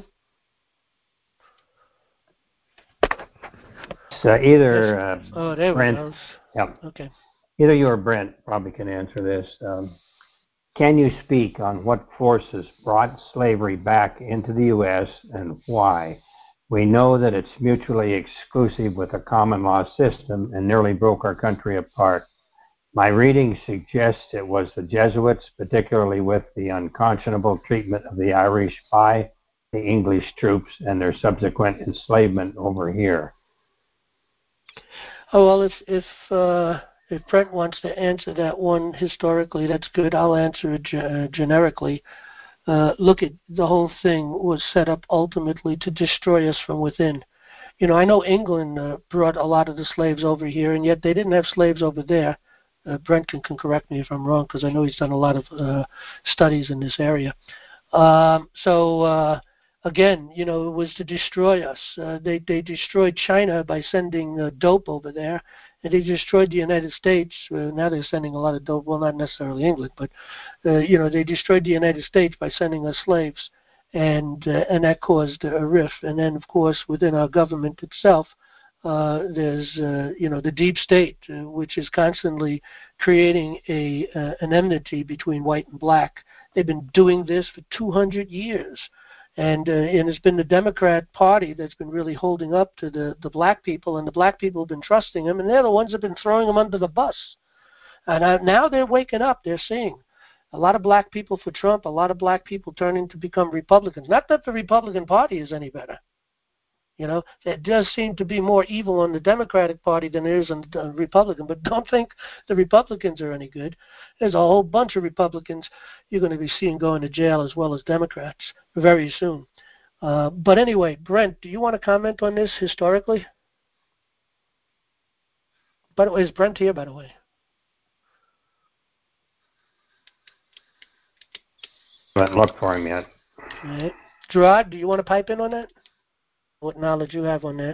So either uh, oh, there Brent, we go. Yeah. Okay. Either you or Brent probably can answer this. Um, can you speak on what forces brought slavery back into the U S and why? We know that it's mutually exclusive with a common law system and nearly broke our country apart. My reading suggests it was the Jesuits, particularly with the unconscionable treatment of the Irish by the English troops and their subsequent enslavement over here. Oh, well, if if uh, if Brent wants to answer that one historically, that's good. I'll answer it ge- generically. Uh, look, at the whole thing was set up ultimately to destroy us from within. You know, I know England uh, brought a lot of the slaves over here, and yet they didn't have slaves over there. Uh, Brent can, can correct me if I'm wrong, because I know he's done a lot of uh, studies in this area. Um, so, uh, again, you know, it was to destroy us. Uh, they, they destroyed China by sending uh, dope over there, and they destroyed the United States. Uh, now they're sending a lot of dope, well, not necessarily England, but, uh, you know, they destroyed the United States by sending us slaves, and, uh, and that caused a rift. And then, of course, within our government itself, uh, there's, uh, you know, the deep state, uh, which is constantly creating a uh, an enmity between white and black. They've been doing this for two hundred years. And, uh, and it's been the Democrat Party that's been really holding up to the, the black people, and the black people have been trusting them, and they're the ones that have been throwing them under the bus. And uh, now they're waking up. They're seeing a lot of black people for Trump, a lot of black people turning to become Republicans. Not that the Republican Party is any better. You know, there does seem to be more evil on the Democratic Party than there is on the Republican. But don't think the Republicans are any good. There's a whole bunch of Republicans you're going to be seeing going to jail as well as Democrats very soon. Uh, but anyway, Brent, do you want to comment on this historically? By the way, is Brent here, by the way? I haven't looked for him yet. All right. Gerard, do you want to pipe in on that? What knowledge you have on that?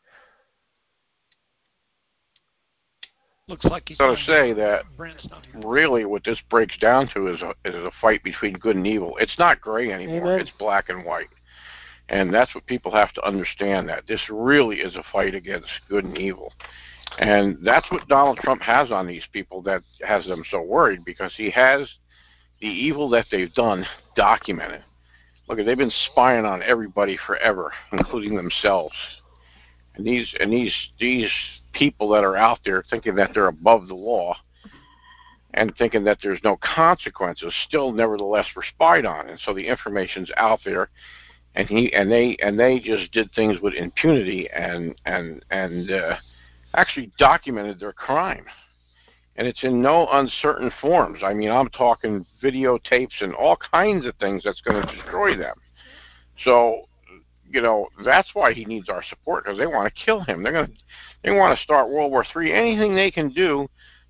Looks like he's going to say that Brent's not here. Really what this breaks down to is a, is a fight between good and evil. It's not gray anymore. Amen. It's black and white. And that's what people have to understand, that this really is a fight against good and evil. And that's what Donald Trump has on these people that has them so worried, because he has the evil that they've done documented. Look, they've been spying on everybody forever, including themselves. And these and these these people that are out there thinking that they're above the law and thinking that there's no consequences, still nevertheless were spied on. And so the information's out there, and he and they and they just did things with impunity and and and uh, actually documented their crime. And it's in no uncertain forms. I mean, I'm talking videotapes and all kinds of things that's going to destroy them. So, you know, that's why he needs our support, because they want to kill him. They're going to, they want to start World War Three. Anything they can do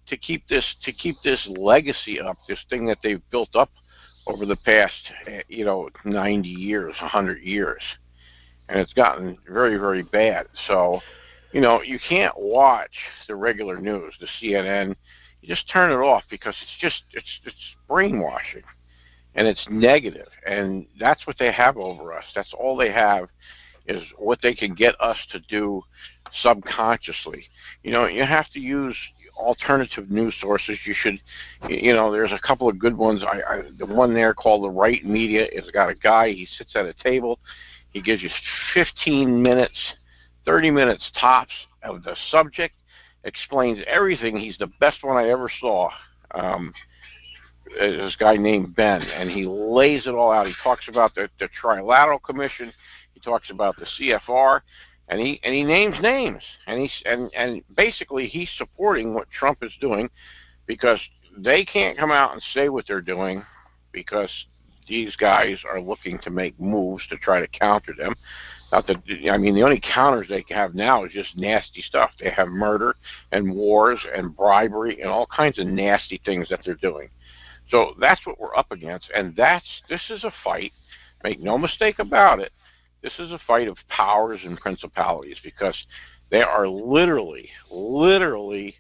to keep this to keep this legacy up, this thing that they've built up over the past, you know, ninety years, one hundred years, and it's gotten very, very bad. So, you know, you can't watch the regular news, the C N N. You just turn it off because it's just it's it's brainwashing, and it's negative, and that's what they have over us. That's all they have is what they can get us to do subconsciously. You know, you have to use alternative news sources. You should, you know, there's a couple of good ones. I, I the one there called The Right Media. It's got a guy. He sits at a table. He gives you fifteen minutes, thirty minutes tops of the subject. Explains everything. He's the best one I ever saw. Um, this guy named Ben, and he lays it all out. He talks about the, the Trilateral Commission. He talks about the C F R, and he and he names names, and he's and and basically he's supporting what Trump is doing, because they can't come out and say what they're doing, because these guys are looking to make moves to try to counter them. Not that, I mean, the only counters they have now is just nasty stuff. They have murder and wars and bribery and all kinds of nasty things that they're doing. So that's what we're up against, and that's this is a fight. Make no mistake about it. This is a fight of powers and principalities, because they are literally, literally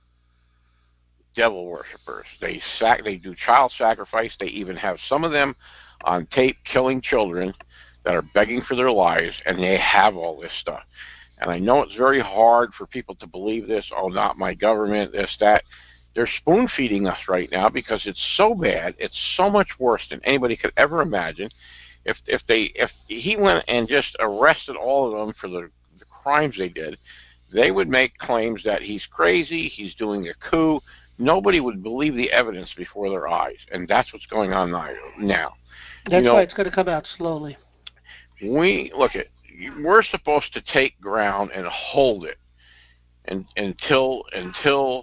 devil worshippers. They sac they do child sacrifice. They even have some of them on tape killing children that are begging for their lives, and they have all this stuff. And I know it's very hard for people to believe this. Oh, not my government, this, that. They're spoon feeding us right now because it's so bad. It's so much worse than anybody could ever imagine. If if they if he went and just arrested all of them for the, the crimes they did, they would make claims that he's crazy, he's doing a coup. Nobody would believe the evidence before their eyes, and that's what's going on now. That's you know, why it's going to come out slowly. We look at we're supposed to take ground and hold it, and until until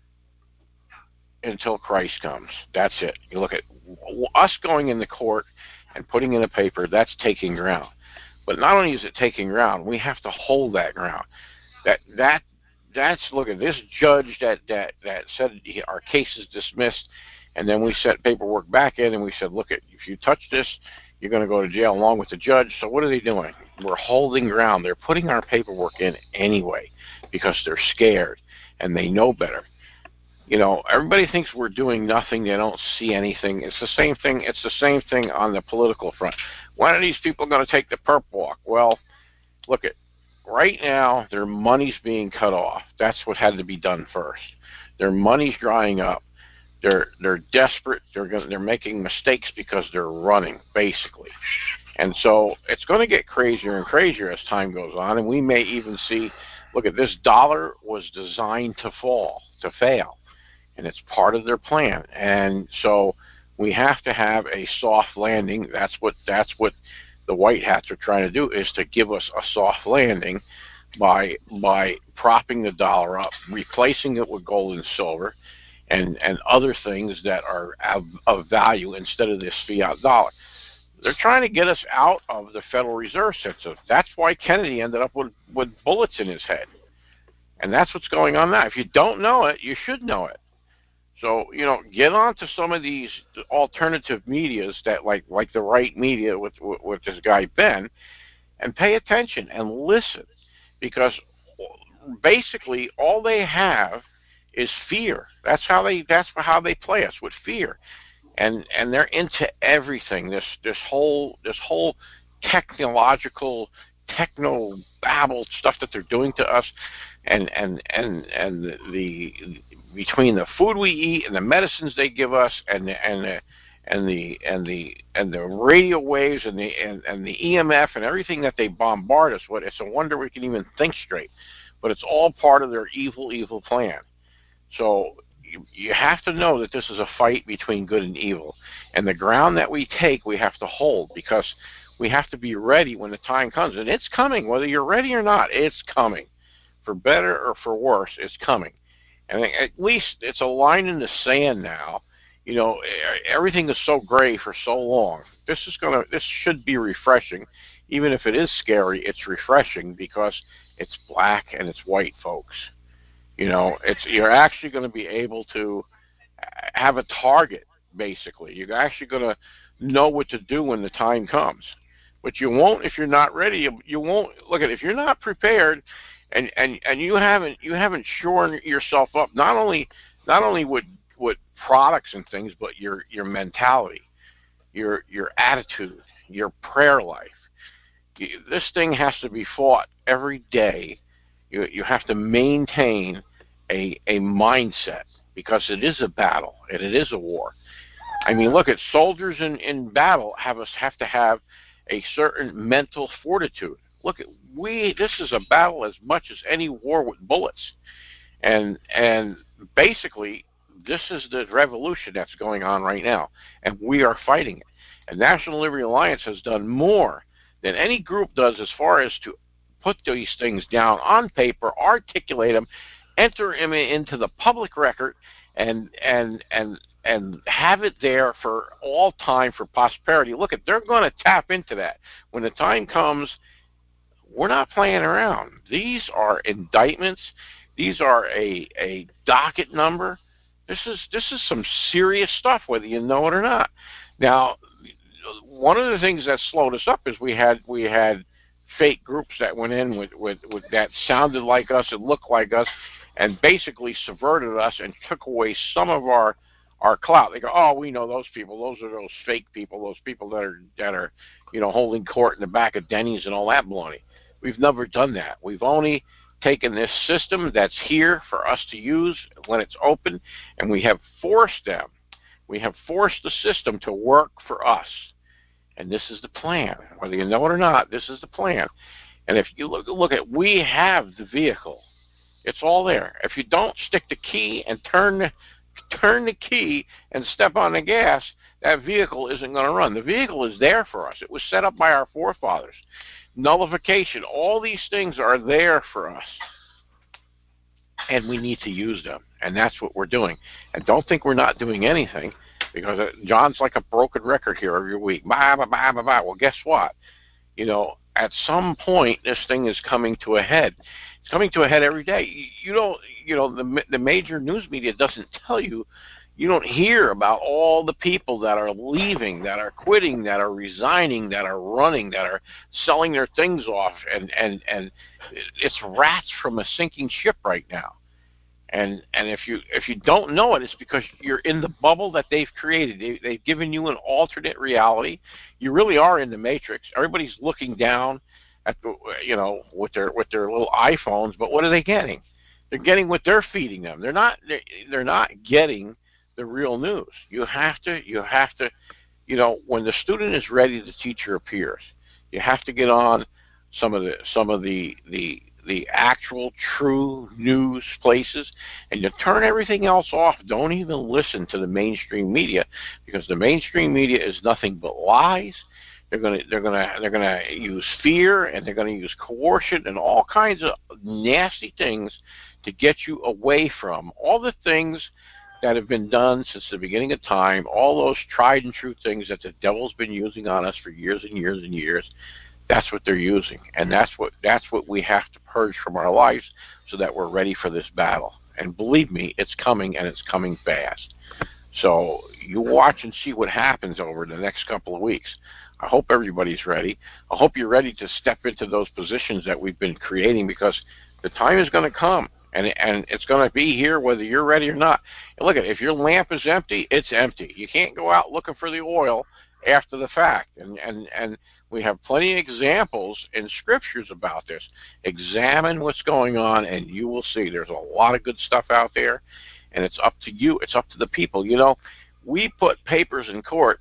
until Christ comes. That's it. You look at us going in the court and putting in a paper. That's taking ground. But not only is it taking ground, we have to hold that ground. That that that's look at this judge that that that said our case is dismissed, and then we sent paperwork back in and we said, look at if you touch this, you're going to go to jail along with the judge. So what are they doing? We're holding ground. They're putting our paperwork in anyway because they're scared and they know better. You know, everybody thinks we're doing nothing. They don't see anything. It's the same thing. It's the same thing on the political front. When are these people going to take the perp walk? Well, look at right now. Their money's being cut off. That's what had to be done first. Their money's drying up. They're they're desperate. They're gonna, they're making mistakes because they're running basically, and so it's going to get crazier and crazier as time goes on. And we may even see. Look at this dollar was designed to fall, to fail. And it's part of their plan. And so we have to have a soft landing. That's what that's what the white hats are trying to do, is to give us a soft landing by by propping the dollar up, replacing it with gold and silver, and, and other things that are of, of value instead of this fiat dollar. They're trying to get us out of the Federal Reserve system. That's why Kennedy ended up with, with bullets in his head. And that's what's going on now. If you don't know it, you should know it. So, you know, get on to some of these alternative medias that like like the Right Media with, with with this guy Ben, and pay attention and listen, because basically all they have is fear. That's how they that's how they play us, with fear. And and they're into everything. This this whole this whole technological techno babble stuff that they're doing to us, and and and and the, the between the food we eat and the medicines they give us, and the and the and the and the and the radio waves and the and, and the E M F and everything that they bombard us with, it's a wonder we can even think straight. But it's all part of their evil, evil plan. So you, you have to know that this is a fight between good and evil, and the ground that we take, we have to hold, because we have to be ready when the time comes, and it's coming. Whether you're ready or not, it's coming. For better or for worse, it's coming. And at least it's a line in the sand now. You know, everything is so gray for so long. This is gonna. This should be refreshing, even if it is scary. It's refreshing because it's black and it's white, folks. You know, it's you're actually going to be able to have a target. Basically, you're actually going to know what to do when the time comes. But you won't if you're not ready. You, you won't look at if you're not prepared, and, and, and you haven't you haven't shored yourself up not only not only with with products and things, but your your mentality, your your attitude, your prayer life. This thing has to be fought every day. You you have to maintain a a mindset because it is a battle and it is a war. I mean, look at soldiers in, in battle have us have to have a certain mental fortitude. Look at we. This is a battle as much as any war with bullets, and and basically this is the revolution that's going on right now, and we are fighting it. And National Liberty Alliance has done more than any group does as far as to put these things down on paper, articulate them, enter them into the public record, and and and and have it there for all time for prosperity. Look at they're going to tap into that when the time comes. We're not playing around. These are indictments. These are a a docket number. This is this is some serious stuff, whether you know it or not. Now, one of the things that slowed us up is we had we had fake groups that went in with, with, with that sounded like us and looked like us, and basically subverted us and took away some of our our clout. They go, oh, we know those people. Those are those fake people. Those people that are that are you know holding court in the back of Denny's and all that baloney. We've never done that. We've only taken this system that's here for us to use when it's open, and we have forced them. We have forced the system to work for us. And this is the plan. Whether you know it or not, this is the plan. And if you look, look at, we have the vehicle. It's all there. If you don't stick the key and turn the, turn the key and step on the gas, that vehicle isn't going to run. The vehicle is there for us. It was set up by our forefathers. Nullification, all these things are there for us. And we need to use them. And that's what we're doing. And don't think we're not doing anything, because John's like a broken record here every week. Bah, bah, bah, bah, bah. Well, guess what? You know, at some point, this thing is coming to a head. It's coming to a head every day. You don't, you know, the the major news media doesn't tell you. You don't hear about all the people that are leaving, that are quitting, that are resigning, that are running, that are selling their things off, and and and it's rats from a sinking ship right now. And and if you if you don't know it, it's because you're in the bubble that they've created. They, they've given you an alternate reality. You really are in the matrix. Everybody's looking down at the, you know with their with their little iPhones, but what are they getting? They're getting what they're feeding them. They're not they're, they're not getting the real news. You have to you have to you know when the student is ready to teach your peers, you have to get on some of the some of the the the actual true news places, and you turn everything else off. Don't even listen to the mainstream media, because the mainstream media is nothing but lies. They're gonna they're gonna they're gonna use fear, and they're gonna use coercion and all kinds of nasty things to get you away from all the things that have been done since the beginning of time, all those tried and true things that the devil's been using on us for years and years and years. That's what they're using, and that's what that's what we have to purge from our lives so that we're ready for this battle. And believe me, it's coming, and it's coming fast. So you watch and see what happens over the next couple of weeks. I hope everybody's ready. I hope you're ready to step into those positions that we've been creating, because the time is going to come, and and it's going to be here whether you're ready or not. And look at it, if your lamp is empty, it's empty. You can't go out looking for the oil after the fact. And and and we have plenty of examples in scriptures about this. Examine what's going on, and you will see there's a lot of good stuff out there, and it's up to you. It's up to the people. You know, we put papers in court.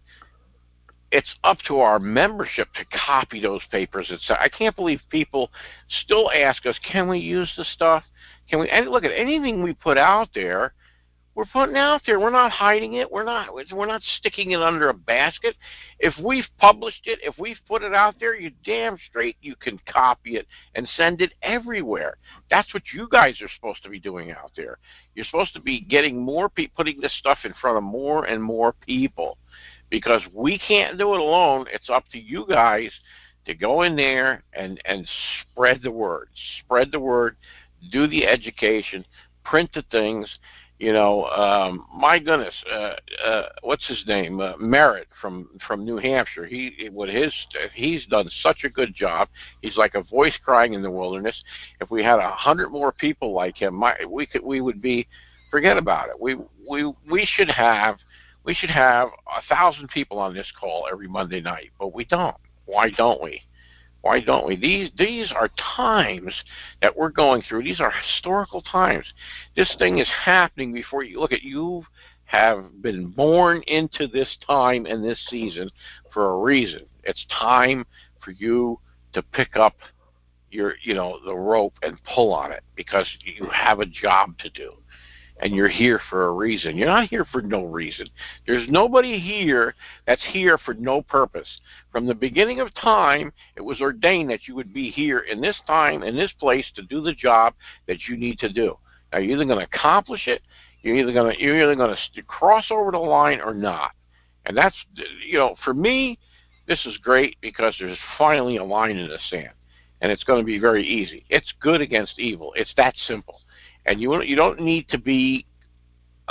It's up to our membership to copy those papers. It's, I can't believe people still ask us, can we use the stuff? Can we? And look at anything we put out there. We're putting out there. We're not hiding it. We're not. We're not sticking it under a basket. If we've published it, if we've put it out there, you damn straight you can copy it and send it everywhere. That's what you guys are supposed to be doing out there. You're supposed to be getting more people, putting this stuff in front of more and more people, because we can't do it alone. It's up to you guys to go in there and and spread the word. Spread the word. Do the education. printed things. You know, um, my goodness, uh, uh, what's his name? Uh, Merritt from from New Hampshire. He what his he's done such a good job. He's like a voice crying in the wilderness. If we had a hundred more people like him, my, we could we would be. Forget about it. We we we should have we should have a thousand people on this call every Monday night, but we don't. Why don't we? Why don't we? These these are times that we're going through. These are historical times. This thing is happening before you. Look at you have been born into this time and this season for a reason. It's time for you to pick up your you know the rope and pull on it because you have a job to do. And you're here for a reason. You're not here for no reason. There's nobody here that's here for no purpose. From the beginning of time, it was ordained that you would be here in this time, in this place, to do the job that you need to do. Now, you're either going to accomplish it, you're either going to you're either going to cross over the line or not. And that's, you know, for me, this is great because there's finally a line in the sand, and it's going to be very easy. It's good against evil. It's that simple. And you you don't need to be a,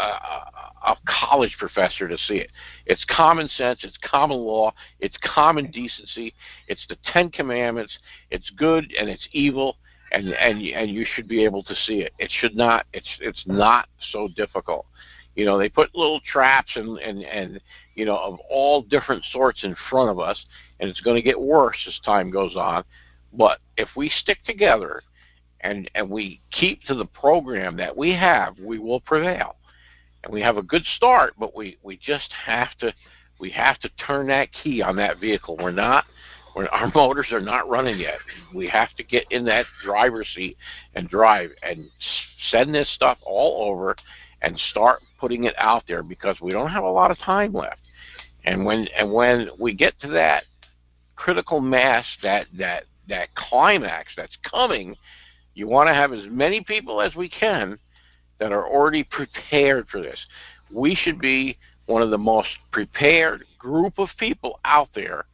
a college professor to see it. It's common sense. It's common law. It's common decency. It's the Ten Commandments. It's good and it's evil, and and and you should be able to see it. It should not. It's it's not so difficult. You know, they put little traps and and and you know of all different sorts in front of us, and it's going to get worse as time goes on. But if we stick together, and and we keep to the program that we have, we will prevail. And we have a good start, but we, we just have to we have to turn that key on that vehicle. We're not we're, our motors are not running yet. We have to get in that driver's seat and drive and send this stuff all over and start putting it out there because we don't have a lot of time left. And when and when we get to that critical mass, that that that climax that's coming, you want to have as many people as we can that are already prepared for this. We should be one of the most prepared group of people out there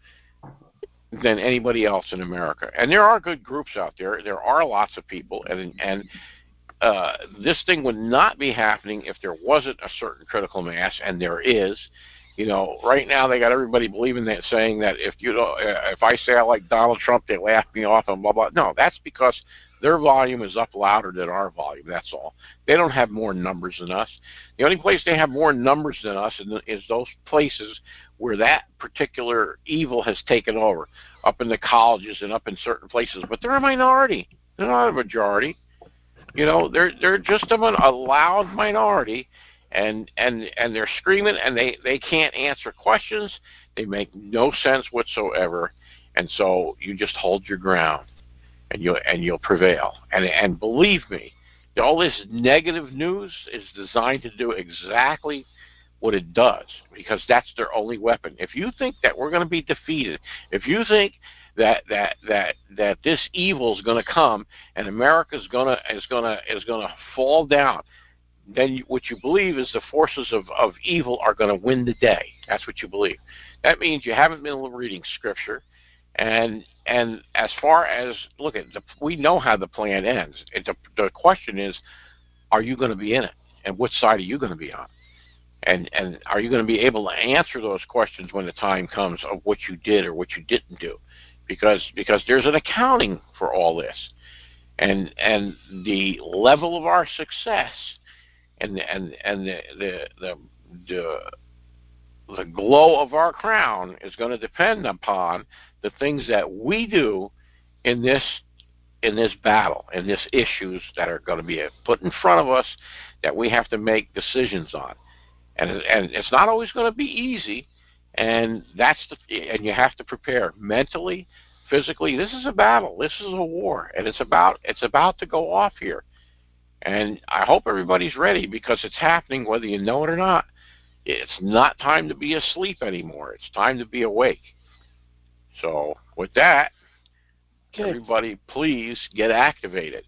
than anybody else in America. And there are good groups out there. There are lots of people. And, and uh, this thing would not be happening if there wasn't a certain critical mass, and there is. You know, right now they got everybody believing that, saying that if you don't, uh, if I say I like Donald Trump, they laugh me off and blah, blah. No, that's because their volume is up louder than our volume, that's all. They don't have more numbers than us. The only place they have more numbers than us is those places where that particular evil has taken over, up in the colleges and up in certain places. But they're a minority. They're not a majority. You know, they're they're just a, a loud minority, and and and they're screaming, and they, they can't answer questions. They make no sense whatsoever, and so you just hold your ground. And you'll and you'll prevail. And and believe me, all this negative news is designed to do exactly what it does, because that's their only weapon. If you think that we're going to be defeated, if you think that that that that this evil is going to come and America is going to is going to is going to fall down, then you, what you believe is the forces of of evil are going to win the day. That's what you believe. That means you haven't been reading Scripture. And and as far as, look, at the, we know how the plan ends. It, the, the question is, are you going to be in it? And which side are you going to be on? And and are you going to be able to answer those questions when the time comes of what you did or what you didn't do? Because because there's an accounting for all this. And and the level of our success and and and the the the, the, the glow of our crown is going to depend upon the things that we do in this in this battle, in these issues that are going to be put in front of us that we have to make decisions on. And and it's not always going to be easy, and that's the, and you have to prepare mentally, physically. This is a battle. This is a war, and it's about it's about to go off here. And I hope everybody's ready, because it's happening whether you know it or not. It's not time to be asleep anymore. It's time to be awake. So with that, okay. Everybody, please get activated.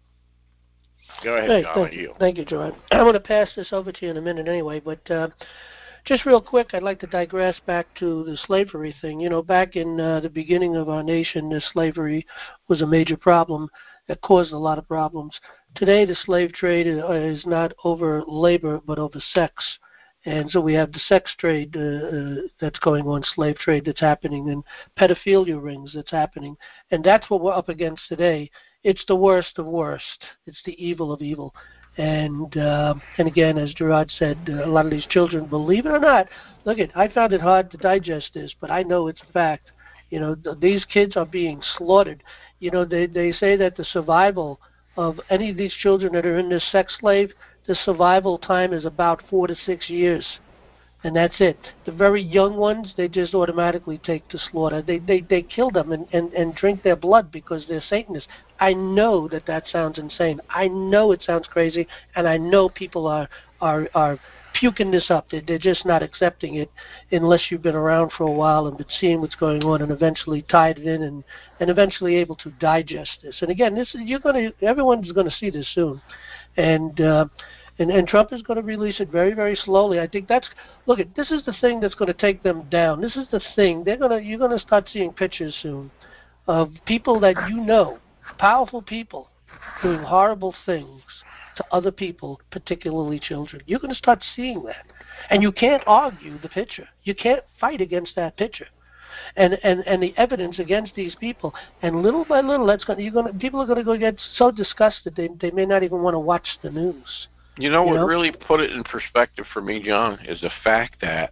Go ahead, hey, John. Thank you. you. Thank you, John. I'm going to pass this over to you in a minute anyway, but uh, just real quick, I'd like to digress back to the slavery thing. You know, back in uh, the beginning of our nation, this slavery was a major problem that caused a lot of problems. Today, the slave trade is not over labor, but over sex. And so we have the sex trade uh, uh, that's going on, slave trade that's happening, and pedophilia rings that's happening. And that's what we're up against today. It's the worst of worst. It's the evil of evil. And uh, and again, as Gerard said, uh, a lot of these children, believe it or not, look at, I found it hard to digest this, but I know it's a fact. You know, th- these kids are being slaughtered. You know, they, they say that the survival of any of these children that are in this sex slave, the survival time is about four to six years. And that's it. The very young ones, they just automatically take to slaughter. They they, they kill them and, and, and drink their blood because they're Satanists. I know that that sounds insane. I know it sounds crazy, and I know people are are, are puking this up. They're, they're just not accepting it unless you've been around for a while and been seeing what's going on and eventually tied it in and, and eventually able to digest this. And again, this you're going to everyone's going to see this soon. And uh, And, and Trump is going to release it very, very slowly. I think that's look. At this is the thing that's going to take them down. This is the thing they're going to. You're going to start seeing pictures soon of people that you know, powerful people, doing horrible things to other people, particularly children. You're going to start seeing that, and you can't argue the picture. You can't fight against that picture. And, and and the evidence against these people, and little by little, that's going. You're going. To, people are going to go get so disgusted they they may not even want to watch the news. You know You what know? really put it in perspective for me, John, is the fact that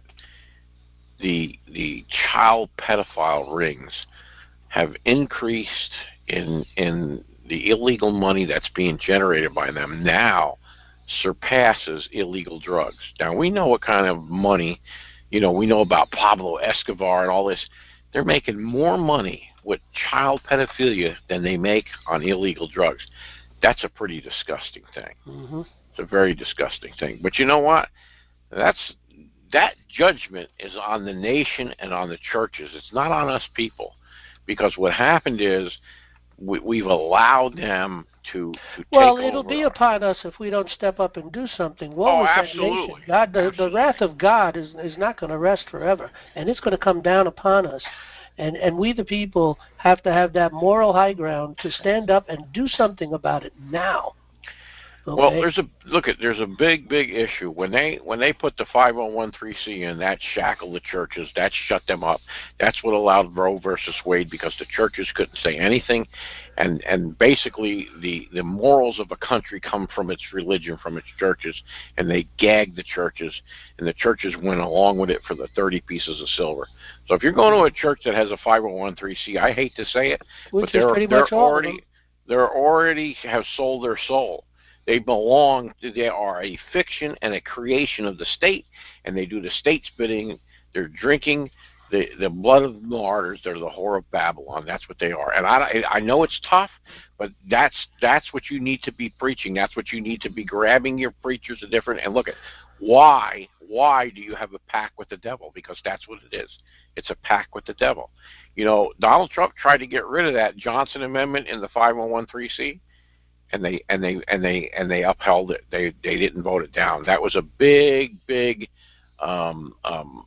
the the child pedophile rings have increased in in the illegal money that's being generated by them now surpasses illegal drugs. Now we know what kind of money, you know, we know about Pablo Escobar and all this. They're making more money with child pedophilia than they make on illegal drugs. That's a pretty disgusting thing. Mm-hmm. It's a very disgusting thing. But you know what? That's that judgment is on the nation and on the churches. It's not on us people, because what happened is we, we've allowed them to, to Well, take it'll over. be upon us if we don't step up and do something. Woe Oh, is that absolutely. nation. God, the, the Absolutely. wrath of God is is not going to rest forever, and it's going to come down upon us. And and we, the people, have to have that moral high ground to stand up and do something about it now. Okay? Well, there's a look at there's a big big issue when they when they put the five oh one c in, that shackled the churches, that shut them up. That's what allowed Roe versus Wade, because the churches couldn't say anything, and and basically the the morals of a country come from its religion, from its churches, and they gagged the churches, and the churches went along with it for the thirty pieces of silver. So if you're going to a church that has a five oh one c, I hate to say it, Which but they're is pretty they're much all of already them. they're already have sold their soul. They belong, they are a fiction and a creation of the state, and they do the state's bidding. They're drinking the, the blood of the martyrs. They're the whore of Babylon. That's what they are. And I, I know it's tough, but that's that's what you need to be preaching. That's what you need to be grabbing your preachers a different, and look at why, why do you have a pact with the devil? Because that's what it is. It's a pact with the devil. You know, Donald Trump tried to get rid of that Johnson Amendment in the five oh one c. And they and they and they and they upheld it. They they didn't vote it down. That was a big big um, um,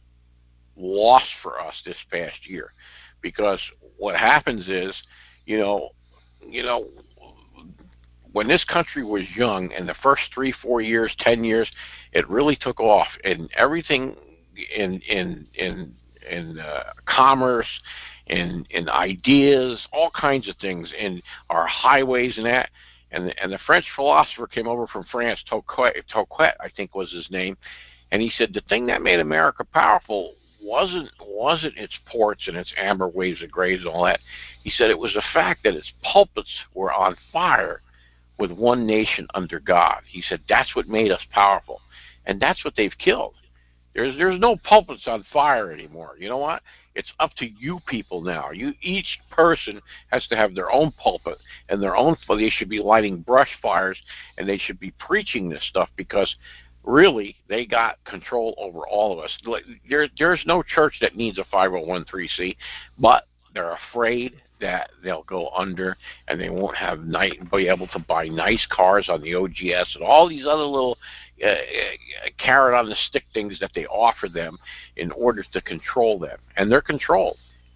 loss for us this past year, because what happens is, you know, you know, when this country was young, in the first three, four years, ten years, it really took off, and everything in in in in uh, commerce, in in ideas, all kinds of things, in our highways and that. And the, and the French philosopher came over from France, Tocqueville, Tocqueville, I think was his name, and he said the thing that made America powerful wasn't wasn't its ports and its amber waves of graves and all that. He said it was the fact that its pulpits were on fire with one nation under God. He said that's what made us powerful, and that's what they've killed. There's there's no pulpits on fire anymore. You know what? It's up to you people now. You each person has to have their own pulpit and their own. They should be lighting brush fires, and they should be preaching this stuff, because really they got control over all of us. There there's no church that needs a five oh one c, but they're afraid that they'll go under, and they won't have night be able to buy nice cars on the O G S and all these other little uh, uh, carrot on the stick things that they offer them in order to control them, and they're controlled.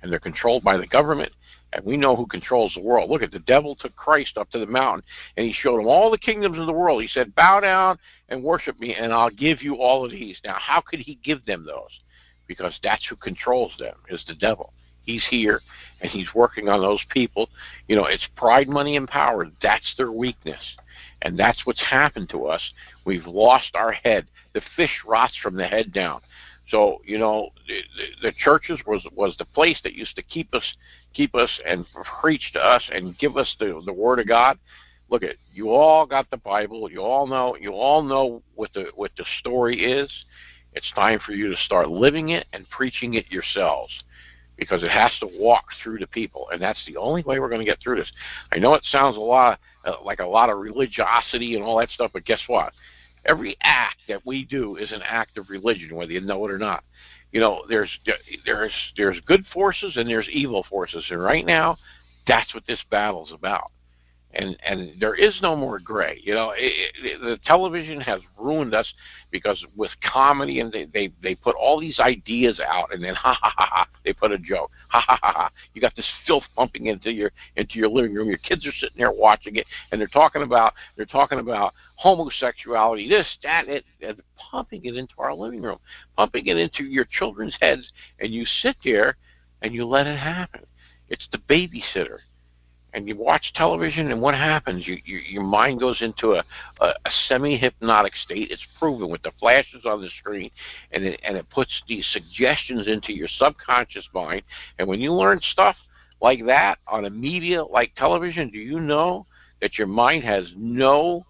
and they're controlled by the government. And we know who controls the world. Look at the devil took Christ up to the mountain, and he showed him all the kingdoms of the world. He said, bow down and worship me, and I'll give you all of these. Now, how could he give them those? Because that's who controls them, is the devil. He's here, and he's working on those people. You know, it's pride, money, and power. That's their weakness. And that's what's happened to us. We've lost our head. The fish rots from the head down. So, you know, the, the, the churches was was the place that used to keep us keep us and preach to us and give us the, the Word of God. Look at, you all got the Bible. You all know you all know what the what the story is. It's time for you to start living it and preaching it yourselves, because it has to walk through the people, and that's the only way we're going to get through this. I know it sounds a lot uh, like a lot of religiosity and all that stuff, but guess what? Every act that we do is an act of religion, whether you know it or not. You know, there's there's there's good forces and there's evil forces, and right now, that's what this battle's about. And and there is no more gray. You know, it, it, the television has ruined us, because with comedy, and they, they they put all these ideas out, and then ha ha ha ha, they put a joke. Ha ha ha ha. You got this filth pumping into your into your living room. Your kids are sitting there watching it, and they're talking about they're talking about homosexuality, this, that, it, and pumping it into our living room, pumping it into your children's heads, and you sit there and you let it happen. It's the babysitter. And you watch television, and what happens? You, you, your mind goes into a, a, a semi-hypnotic state. It's proven with the flashes on the screen, and it, and it puts these suggestions into your subconscious mind. And when you learn stuff like that on a media like television, do you know that your mind has no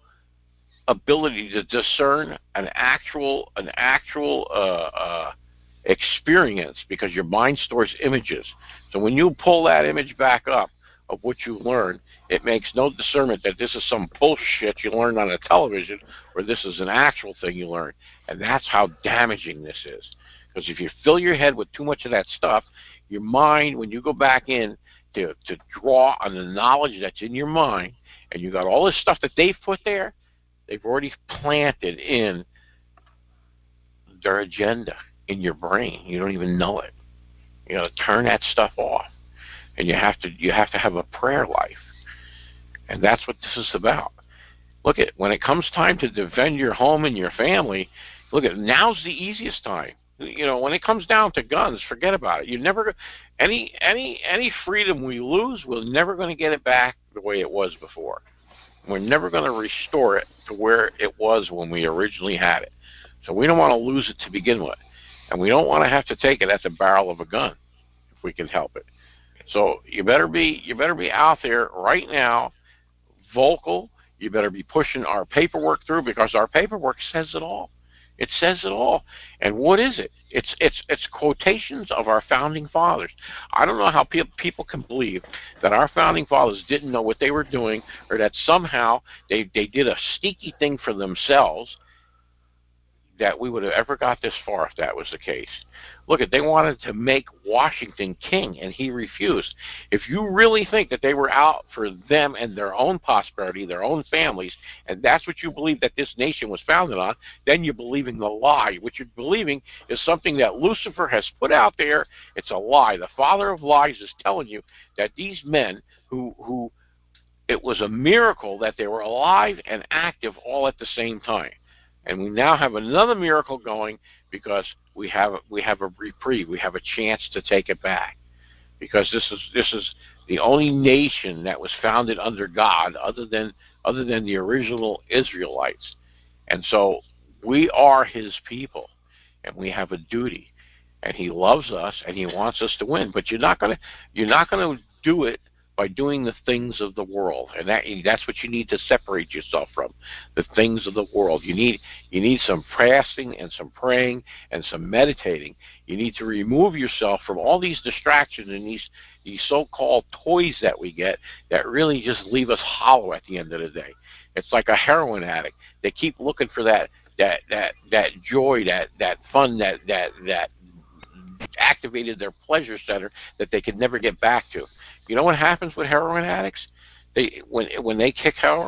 ability to discern an actual an actual uh, uh, experience, because your mind stores images. So when you pull that image back up of what you learned, it makes no discernment that this is some bullshit you learned on a television, or this is an actual thing you learned. And that's how damaging this is. Because if you fill your head with too much of that stuff, your mind, when you go back in to, to draw on the knowledge that's in your mind, and you got all this stuff that they've put there, they've already planted in their agenda in your brain. You don't even know it. You know, turn that stuff off. And you have to you have to have a prayer life. And that's what this is about. Look at, when it comes time to defend your home and your family, look at, now's the easiest time. You know, when it comes down to guns, forget about it. You never any any any freedom we lose, we're never going to get it back the way it was before. We're never going to restore it to where it was when we originally had it. So we don't want to lose it to begin with. And we don't want to have to take it at the barrel of a gun if we can help it. So you better be you better be out there right now, vocal. You better be pushing our paperwork through, because our paperwork says it all. It says it all. And what is it? It's it's it's quotations of our founding fathers. I don't know how pe- people can believe that our founding fathers didn't know what they were doing, or that somehow they, they did a sneaky thing for themselves, that we would have ever got this far if that was the case. Look, at they wanted to make Washington king, and he refused. If you really think that they were out for them and their own prosperity, their own families, and that's what you believe that this nation was founded on, then you're believing the lie. What you're believing is something that Lucifer has put out there. It's a lie. The father of lies is telling you that these men who who it was a miracle that they were alive and active all at the same time. And we now have another miracle going, because we have we have a reprieve. We have a chance to take it back, because this is this is the only nation that was founded under God, other than other than the original Israelites. And so we are His people, and we have a duty. And He loves us, and He wants us to win. But you're not gonna you're not gonna do it by doing the things of the world, and that that's what you need to separate yourself from, the things of the world. You need you need some fasting and some praying and some meditating. You need to remove yourself from all these distractions and these these so-called toys that we get that really just leave us hollow at the end of the day. It's like a heroin addict. They keep looking for that that that that joy, that that fun, that that that activated their pleasure center that they could never get back to. You know what happens with heroin addicts? They when when they kick heroin,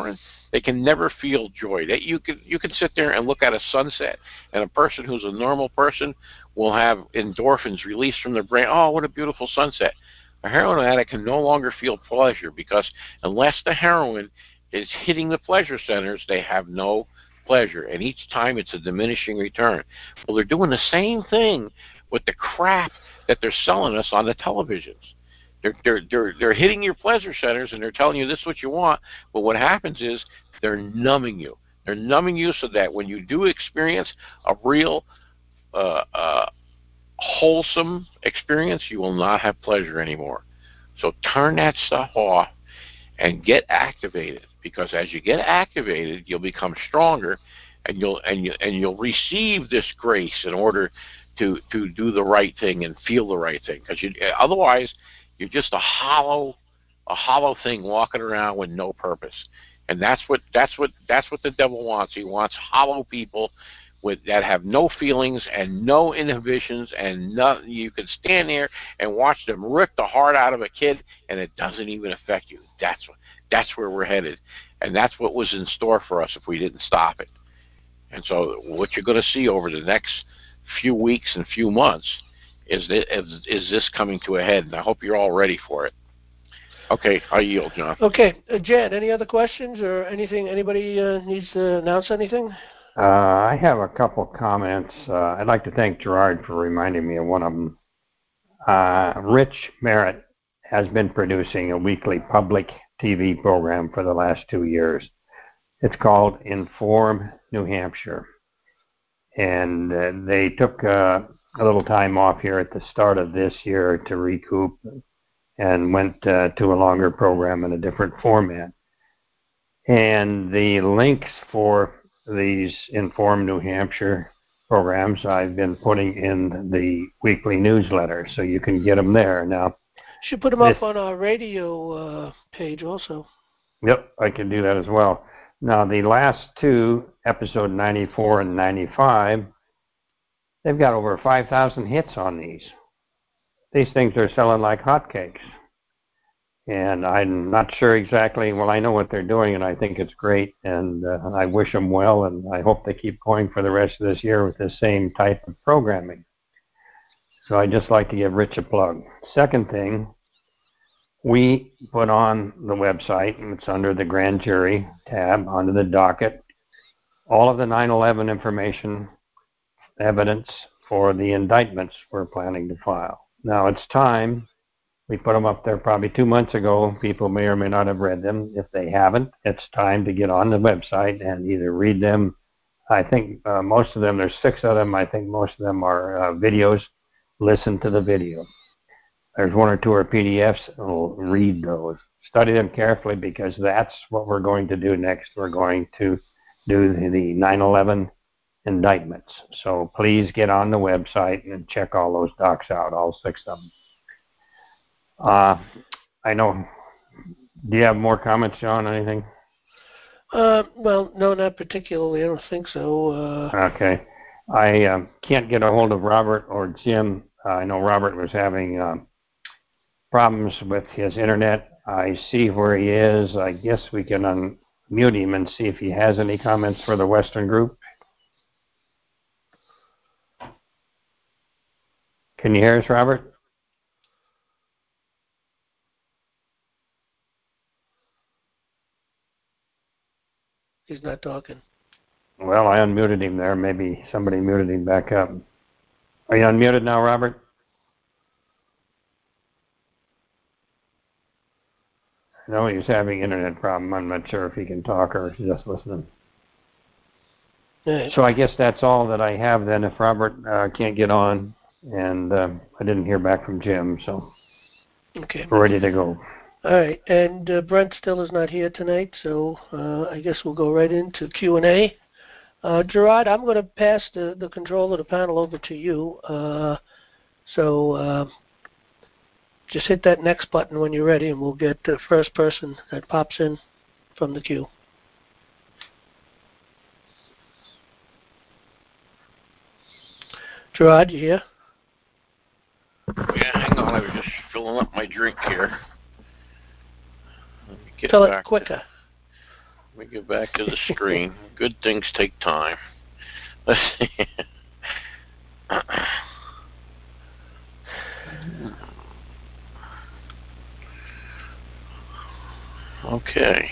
They can never feel joy. That you can you can sit there and look at a sunset, and a person who's a normal person will have endorphins released from their brain. Oh, what a beautiful sunset. A heroin addict can no longer feel pleasure because unless the heroin is hitting the pleasure centers, they have no pleasure. And each time it's a diminishing return. Well, they're doing the same thing with the crap that they're selling us on the televisions. They're, they're, they're, they're hitting your pleasure centers and they're telling you this is what you want. But what happens is they're numbing you. They're numbing you so that when you do experience a real uh, uh, wholesome experience, you will not have pleasure anymore. So turn that stuff off and get activated, because as you get activated, you'll become stronger, and you'll and you and you'll receive this grace in order to to do the right thing and feel the right thing. Because you otherwise you're just a hollow a hollow thing walking around with no purpose. And that's what that's what that's what the devil wants. He wants hollow people with that have no feelings and no inhibitions, and nothing. You can stand there and watch them rip the heart out of a kid, and it doesn't even affect you. That's what that's where we're headed, and that's what was in store for us if we didn't stop it. And so, what you're going to see over the next few weeks and few months is this, is this coming to a head, and I hope you're all ready for it. Okay, I yield, John. Okay, uh, Jan, any other questions or anything? Anybody uh, needs to announce anything? Uh, I have a couple comments. Uh, I'd like to thank Gerard for reminding me of one of them. Uh, Rich Merritt has been producing a weekly public T V program for the last two years. It's called Inform New Hampshire. And uh, they took uh, a little time off here at the start of this year to recoup and went uh, to a longer program in a different format. And the links for these Inform New Hampshire programs I've been putting in the weekly newsletter, so you can get them there. Now, should put them this, up on our radio uh, page also. Yep, I can do that as well. Now, the last two, episode ninety-four and ninety-five, they've got over five thousand hits on these. These things are selling like hotcakes. And I'm not sure exactly, well, I know what they're doing, and I think it's great, and uh, I wish them well, and I hope they keep going for the rest of this year with the same type of programming. So I'd just like to give Rich a plug. Second thing, we put on the website, and it's under the grand jury tab, under the docket, all of the nine eleven information, evidence for the indictments we're planning to file. Now it's time. We put them up there probably two months ago. People may or may not have read them. If they haven't, it's time to get on the website and either read them. I think uh, most of them, there's six of them. I think most of them are uh, videos. Listen to the video. There's one or two are P D Fs. We'll read those. Study them carefully, because that's what we're going to do next. We're going to do the nine eleven indictments. So please get on the website and check all those docs out, all six of them. Uh, I know. Do you have more comments, John? Anything? Uh, well, no, not particularly. I don't think so. Uh, okay. I uh, can't get a hold of Robert or Jim. Uh, I know Robert was having uh, problems with his internet. I see where he is. I guess we can unmute him and see if he has any comments for the Western group. Can you hear us, Robert? He's not talking. Well, I unmuted him there. Maybe somebody muted him back up. Are you unmuted now, Robert? No, he's having internet problem. I'm not sure if he can talk or if he's just listening. Right. So I guess that's all that I have then. If Robert uh, can't get on, and uh, I didn't hear back from Jim, so okay, we're ready to go. All right, and uh, Brent still is not here tonight, so uh, I guess we'll go right into Q and A. Uh, Gerard, I'm going to pass the, the control of the panel over to you. Uh, so uh, just hit that next button when you're ready, and we'll get the first person that pops in from the queue. Gerard, you here? Yeah, hang on. I was just filling up my drink here. Let me get Fill back it quicker. Let me get back to the screen. Good things take time. Let's see. Okay.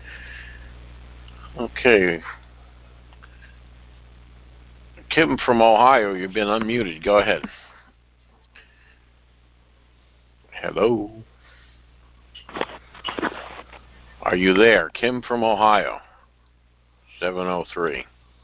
Okay. Kim from Ohio, you've been unmuted. Go ahead. Hello. Are you there? Kim from Ohio. seven oh three.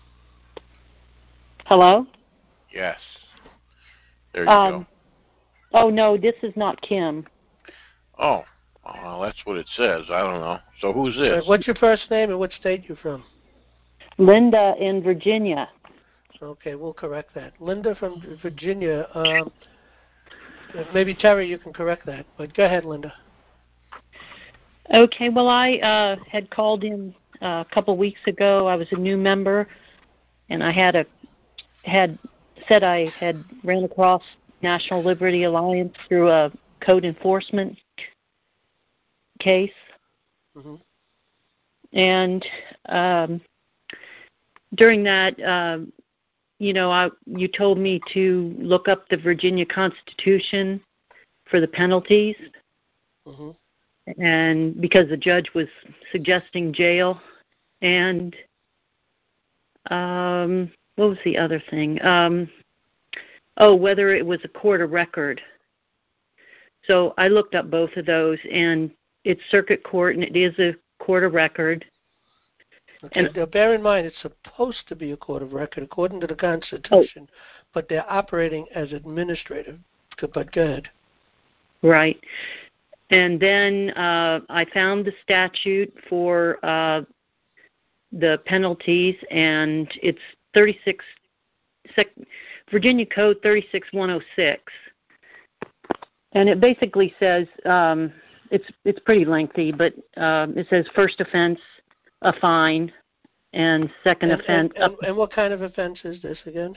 Hello? Yes. There you Um, go. oh, no, this is not Kim. Oh, well, that's what it says. I don't know. So who's this? Uh, what's your first name and what state you from? Linda in Virginia. Okay, we'll correct that. Linda from Virginia. Um, maybe Terry, you can correct that. But go ahead, Linda. Okay, well, I uh, had called in uh, a couple weeks ago. I was a new member, and I had a had said I had ran across National Liberty Alliance through a code enforcement case, Mm-hmm. and um, during that, um, you know, I, you told me to look up the Virginia Constitution for the penalties. Mm-hmm. And because the judge was suggesting jail, and um, what was the other thing? Um, oh, whether it was a court of record. So I looked up both of those, and it's circuit court, and it is a court of record. Okay. And, now, bear in mind, it's supposed to be a court of record according to the Constitution, oh. but they're operating as administrative. But go ahead. Right. And then uh, I found the statute for uh, the penalties, and it's thirty-six sec- Virginia Code thirty-six one oh six, and it basically says um, it's it's pretty lengthy, but uh, it says first offense a fine, and second and, offense. And, and, and what kind of offense is this again?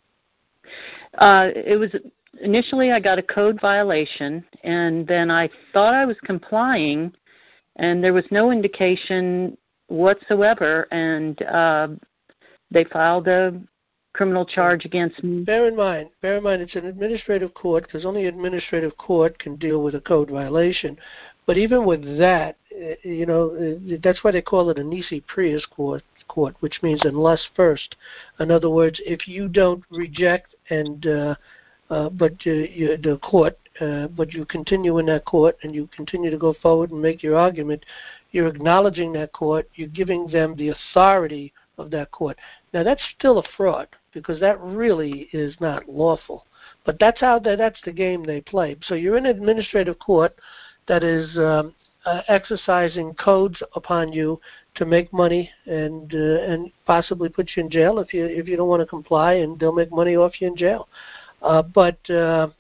Uh, it was. Initially, I got a code violation, and then I thought I was complying, and there was no indication whatsoever, and uh, they filed a criminal charge against me. Bear in mind, bear in mind, it's an administrative court because only an administrative court can deal with a code violation. But even with that, you know, that's why they call it a nisi prius court, court, which means unless first. In other words, if you don't reject and uh, Uh, but uh, you, the court, uh, but you continue in that court and you continue to go forward and make your argument, you're acknowledging that court, you're giving them the authority of that court. Now that's still a fraud because that really is not lawful. But that's how they, that's the game they play. So you're in an administrative court that is um, uh, exercising codes upon you to make money and uh, and possibly put you in jail if you if you don't want to comply, and they'll make money off you in jail. Uh, but uh,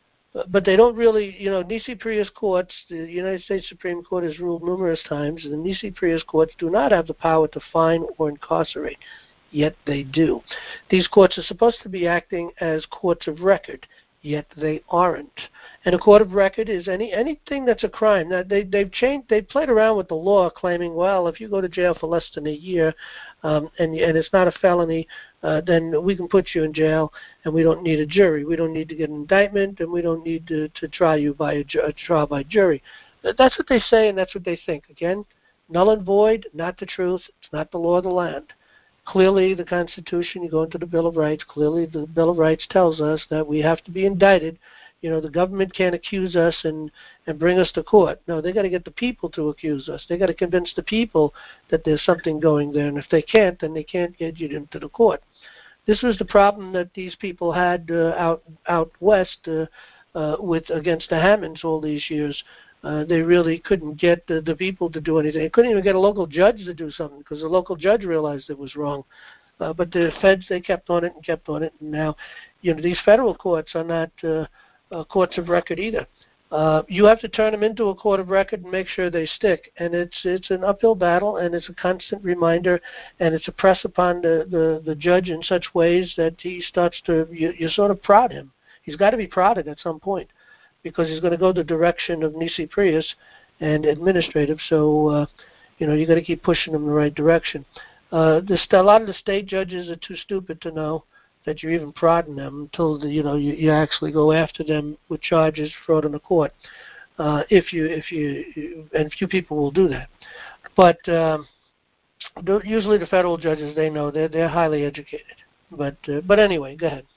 but they don't really, you know, nisi prius courts, the United States Supreme Court has ruled numerous times, the nisi prius courts do not have the power to fine or incarcerate, yet they do. These courts are supposed to be acting as courts of record, yet they aren't. And a court of record is any anything that's a crime. Now they they've changed, they played around with the law, claiming, well, if you go to jail for less than a year, um, and and it's not a felony, uh, then we can put you in jail, and we don't need a jury. We don't need to get an indictment, and we don't need to, to try you by a, ju- a trial by jury. That's what they say, and that's what they think. Again, null and void, not the truth. It's not the law of the land. Clearly, the Constitution, you go into the Bill of Rights, clearly the Bill of Rights tells us that we have to be indicted. You know, the government can't accuse us and, and bring us to court. No, they got to get the people to accuse us. They got to convince the people that there's something going there, and if they can't, then they can't get you into the court. This was the problem that these people had uh, out out west uh, uh, with against the Hammonds all these years. Uh, they really couldn't get the, the people to do anything. They couldn't even get a local judge to do something because the local judge realized it was wrong. Uh, but the feds, they kept on it and kept on it, and now, you know, these federal courts are not uh, uh, courts of record either. Uh, you have to turn them into a court of record and make sure they stick, and it's it's an uphill battle, and it's a constant reminder, and it's a press upon the, the, the judge in such ways that he starts to, you, you sort of prod him. He's got to be prodded at some point, because he's going to go the direction of nisi prius and administrative. So, uh, you know, you got to keep pushing them in the right direction. Uh, this, a lot of the state judges are too stupid to know that you're even prodding them until the, you know you, you actually go after them with charges fraud in the court. Uh, if you if you and few people will do that, but um, usually the federal judges, they know they're they're highly educated. But uh, but anyway, go ahead.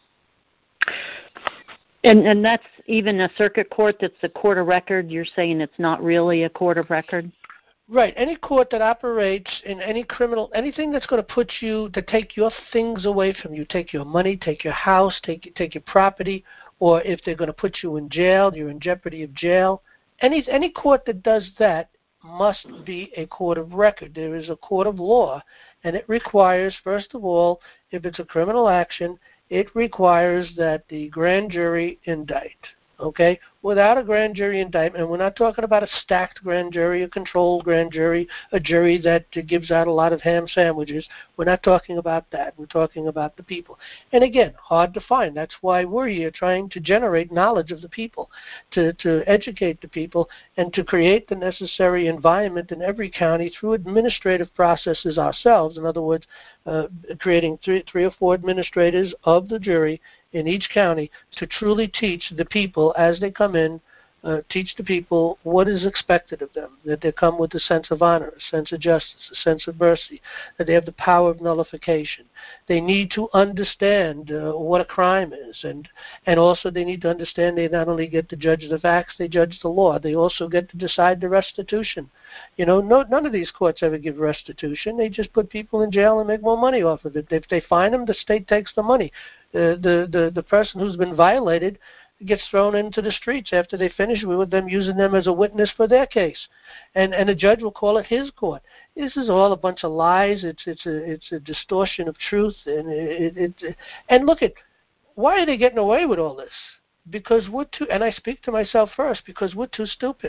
And and that's even a circuit court that's a court of record. You're saying it's not really a court of record? Right. Any court that operates in any criminal, anything that's going to put you, to take your things away from you, take your money, take your house, take take your property, or if they're going to put you in jail, you're in jeopardy of jail. Any any court that does that must be a court of record. There is a court of law, and it requires, first of all, if it's a criminal action, it requires that the grand jury indict. Okay? Without a grand jury indictment, and we're not talking about a stacked grand jury, a controlled grand jury, a jury that uh, gives out a lot of ham sandwiches. We're not talking about that. We're talking about the people. And again, hard to find. That's why we're here trying to generate knowledge of the people, to, to educate the people, and to create the necessary environment in every county through administrative processes ourselves. In other words, uh, creating three, three or four administrators of the jury in each county to truly teach the people as they come in, uh, teach the people what is expected of them, that they come with a sense of honor, a sense of justice, a sense of mercy, that they have the power of nullification. They need to understand uh, what a crime is, and and also they need to understand they not only get to judge the facts, they judge the law. They also get to decide the restitution. You know, no, none of these courts ever give restitution. They just put people in jail and make more money off of it. If they fine them, the state takes the money. Uh, the, the, the person who's been violated gets thrown into the streets after they finish with them using them as a witness for their case. And and a judge will call it his court. This is all a bunch of lies. It's it's a it's a distortion of truth. And it, it, it and look at, why are they getting away with all this? Because we're too, and I speak to myself first, because we're too stupid.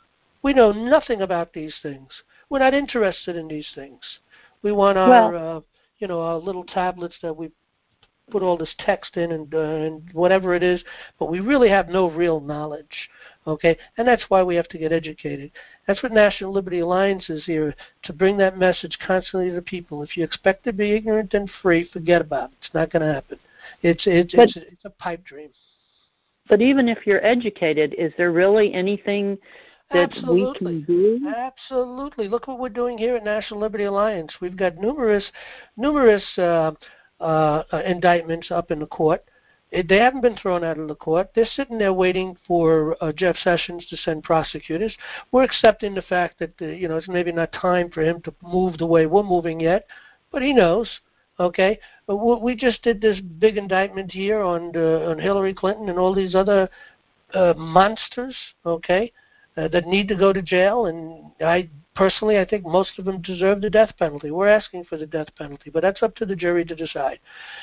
We know nothing about these things. We're not interested in these things. We want our, well, uh, you know, our little tablets that we put all this text in and, uh, and whatever it is, but we really have no real knowledge, okay? And that's why we have to get educated. That's what National Liberty Alliance is here, to bring that message constantly to people. If you expect to be ignorant and free, forget about it. It's not going to happen. It's it's but, it's, it's a pipe dream. But even if you're educated, is there really anything that Absolutely. we can do? Absolutely. Look what we're doing here at National Liberty Alliance. We've got numerous, numerous uh, uh, uh, indictments up in the court. It, they haven't been thrown out of the court. They're sitting there waiting for uh, Jeff Sessions to send prosecutors. We're accepting the fact that uh, you know it's maybe not time for him to move the way we're moving yet, but he knows. Okay, uh, we just did this big indictment here on uh, on Hillary Clinton and all these other uh, monsters. Okay. Uh, that need to go to jail, and I personally, I think most of them deserve the death penalty. We're asking for the death penalty, but that's up to the jury to decide.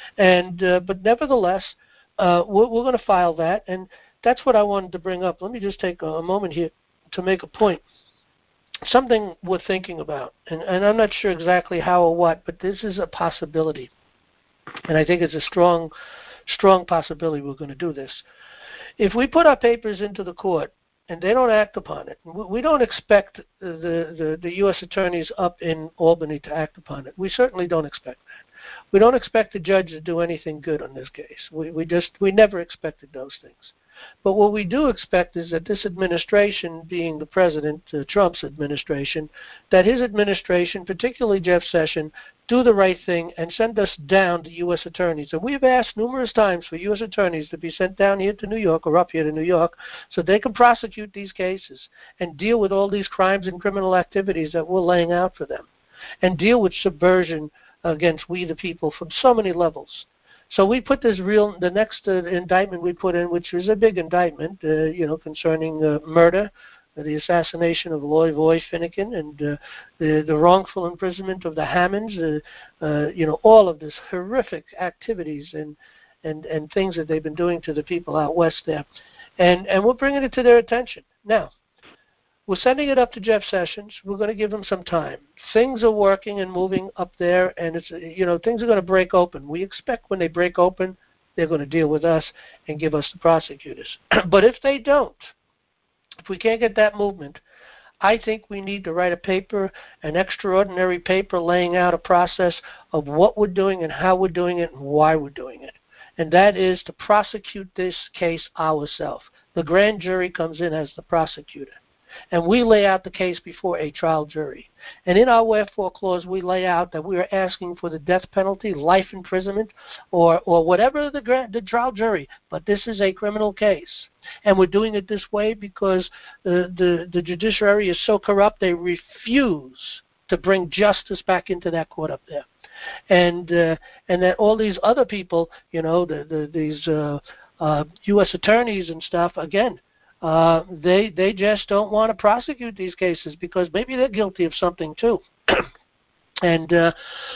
And uh, but nevertheless, uh, we're, we're going to file that, and that's what I wanted to bring up. Let me just take a, a moment here to make a point. Something we're thinking about, and, and I'm not sure exactly how or what, but this is a possibility, and I think it's a strong, strong possibility we're going to do this. If we put our papers into the court, and they don't act upon it. We don't expect the, the, the U S attorneys up in Albany to act upon it. We certainly don't expect that. We don't expect the judge to do anything good on this case. We, we just we never expected those things. But what we do expect is that this administration, being the President uh, Trump's administration, that his administration, particularly Jeff Sessions, do the right thing and send us down to U S attorneys. And we've asked numerous times for U S attorneys to be sent down here to New York or up here to New York so they can prosecute these cases and deal with all these crimes and criminal activities that we're laying out for them, and deal with subversion against we the people from so many levels. So we put this real, the next uh, indictment we put in, which is a big indictment, uh, you know, concerning uh, murder, uh, the assassination of Loy Finnegan, and uh, the, the wrongful imprisonment of the Hammonds, uh, uh, you know, all of this horrific activities and, and, and things that they've been doing to the people out west there. And, and we're bringing it to their attention. Now, we're sending it up to Jeff Sessions. We're going to give him some time. Things are working and moving up there, and it's you know things are going to break open. We expect when they break open, they're going to deal with us and give us the prosecutors. But if they don't, if we can't get that movement, I think we need to write a paper, an extraordinary paper laying out a process of what we're doing and how we're doing it and why we're doing it. And that is to prosecute this case ourselves. The grand jury comes in as the prosecutor. And we lay out the case before a trial jury. And in our wherefore clause, we lay out that we are asking for the death penalty, life imprisonment, or or whatever the, the trial jury. But this is a criminal case. And we're doing it this way because the, the, the judiciary is so corrupt, they refuse to bring justice back into that court up there. And uh, and that all these other people, you know, the, the, these uh, uh, U S attorneys and stuff, again, Uh, they they just don't want to prosecute these cases because maybe they're guilty of something too. And, uh,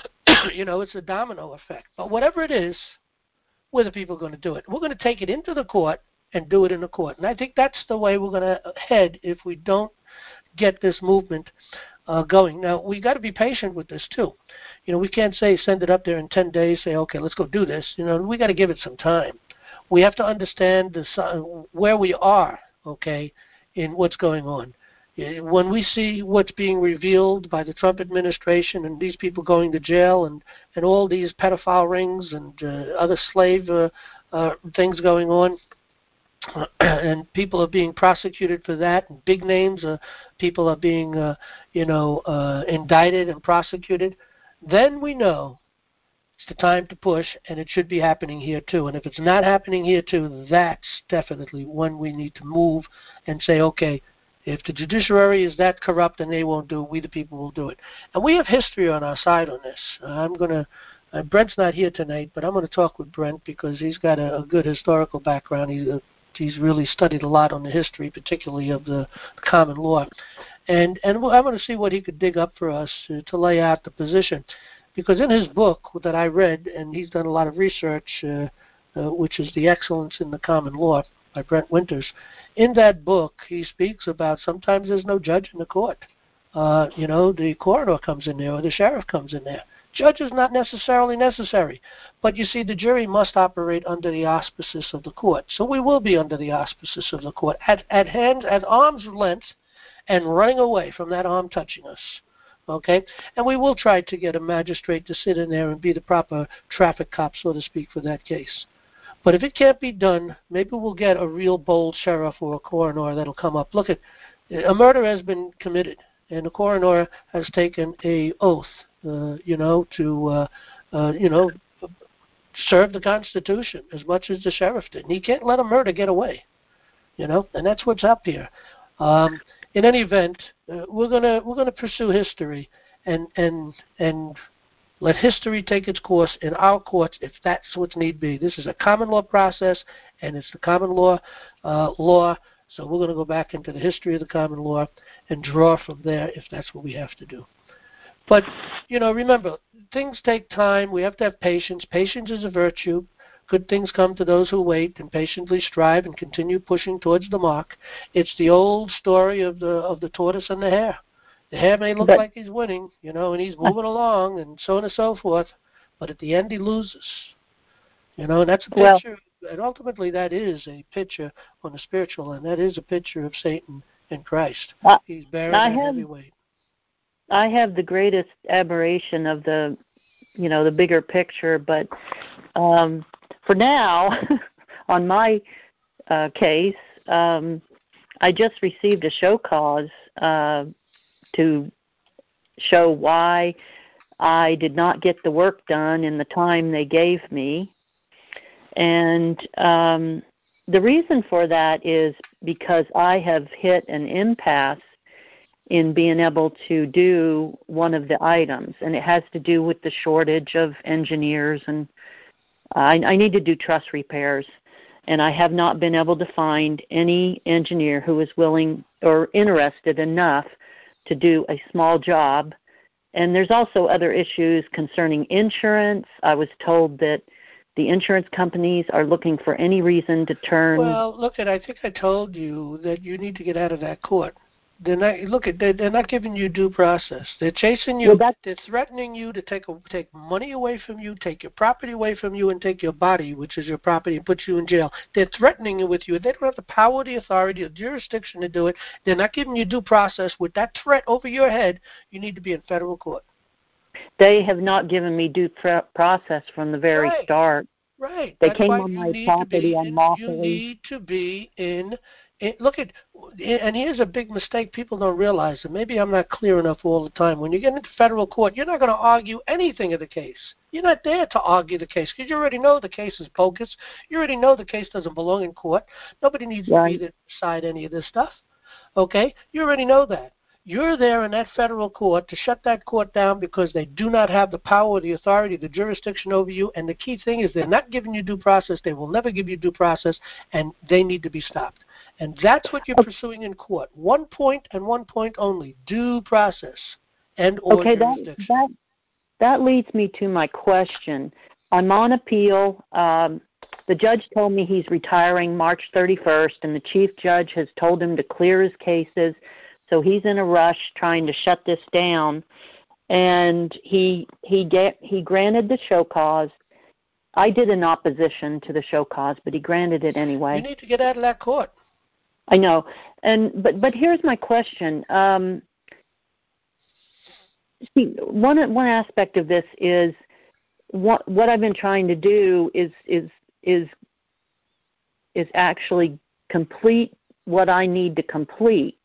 you know, it's a domino effect. But whatever it is, we're the people going to do it. We're going to take it into the court and do it in the court. And I think that's the way we're going to head if we don't get this movement uh, going. Now, we got to be patient with this too. You know, we can't say send it up there in ten days, say, okay, let's go do this. You know, we got to give it some time. We have to understand the, where we are, okay, in what's going on. When we see what's being revealed by the Trump administration and these people going to jail and, and all these pedophile rings and uh, other slave uh, uh, things going on, uh, and people are being prosecuted for that, and big names, uh, people are being, uh, you know, uh, indicted and prosecuted, then we know it's the time to push, and it should be happening here too. And if it's not happening here too, that's definitely when we need to move and say, okay, if the judiciary is that corrupt and they won't do it, we the people will do it. And we have history on our side on this. Uh, I'm going to, uh, Brent's not here tonight, but I'm going to talk with Brent because he's got a, a good historical background. He's, uh, he's really studied a lot on the history, particularly of the common law. And, and I'm going to see what he could dig up for us uh, to lay out the position. Because in his book that I read, and he's done a lot of research, uh, uh, which is The Excellence in the Common Law by Brent Winters, in that book he speaks about sometimes there's no judge in the court. Uh, you know, the coroner comes in there or the sheriff comes in there. Judge is not necessarily necessary. But you see, the jury must operate under the auspices of the court. So we will be under the auspices of the court, at, at hand, at arm's length, and running away from that arm touching us. Okay, and we will try to get a magistrate to sit in there and be the proper traffic cop, so to speak, for that case. But if it can't be done, maybe we'll get a real bold sheriff or a coroner that'll come up. Look, at a murder has been committed, and the coroner has taken a oath, uh, you know, to, uh, uh, you know, serve the Constitution as much as the sheriff did. And he can't let a murder get away, you know, and that's what's up here. Um, In any event, uh, we're gonna we're gonna pursue history and and and let history take its course in our courts if that's what need be. This is a common law process, and it's the common law uh, law. So we're gonna go back into the history of the common law and draw from there if that's what we have to do. But you know, remember, things take time. We have to have patience. Patience is a virtue. Good things come to those who wait and patiently strive and continue pushing towards the mark. It's the old story of the of the tortoise and the hare. The hare may look but, like he's winning, you know, and he's moving along and so on and so forth, but at the end he loses. You know, and that's a picture, well, and ultimately that is a picture on the spiritual, and that is a picture of Satan and Christ. I, he's bearing I that have, heavy weight. I have the greatest admiration of the, you know, the bigger picture, but um, for now, on my uh, case, um, I just received a show cause uh, to show why I did not get the work done in the time they gave me. And um, the reason for that is because I have hit an impasse in being able to do one of the items, and it has to do with the shortage of engineers, and I, I need to do truss repairs, and I have not been able to find any engineer who is willing or interested enough to do a small job. And there's also other issues concerning insurance. I was told that the insurance companies are looking for any reason to turn. Well, look, at I think I told you that you need to get out of that court. They're not look at. They're, they're not giving you due process. They're chasing you. Well, that's, they're threatening you to take a, take money away from you, take your property away from you, and take your body, which is your property, and put you in jail. They're threatening you with you. They don't have the power, the authority, the jurisdiction to do it. They're not giving you due process. With that threat over your head, you need to be in federal court. they have not given me due pr- process from the very Right. start. Right. They That's came why on you my need property to be in, unlawfully. You need to be in. in look at, and here's a big mistake people don't realize, and maybe I'm not clear enough all the time. When you get into federal court, you're not going to argue anything of the case. You're not there to argue the case because you already know the case is bogus. You already know the case doesn't belong in court. Nobody needs Right. to be there to decide any of this stuff. Okay? You already know that. You're there in that federal court to shut that court down because they do not have the power, the authority, the jurisdiction over you. And the key thing is they're not giving you due process. They will never give you due process, and they need to be stopped. And that's what you're pursuing in court. One point and one point only, due process and or Okay, that, jurisdiction. that, that leads me to my question. I'm on appeal. Um, the judge told me he's retiring March thirty-first, and the chief judge has told him to clear his cases. So he's in a rush trying to shut this down, and he he get, he granted the show cause. I did an opposition to the show cause, but he granted it anyway. You need to get out of that court. I know, and but but here's my question. Um, see, one one aspect of this is what what I've been trying to do is is is is actually complete what I need to complete.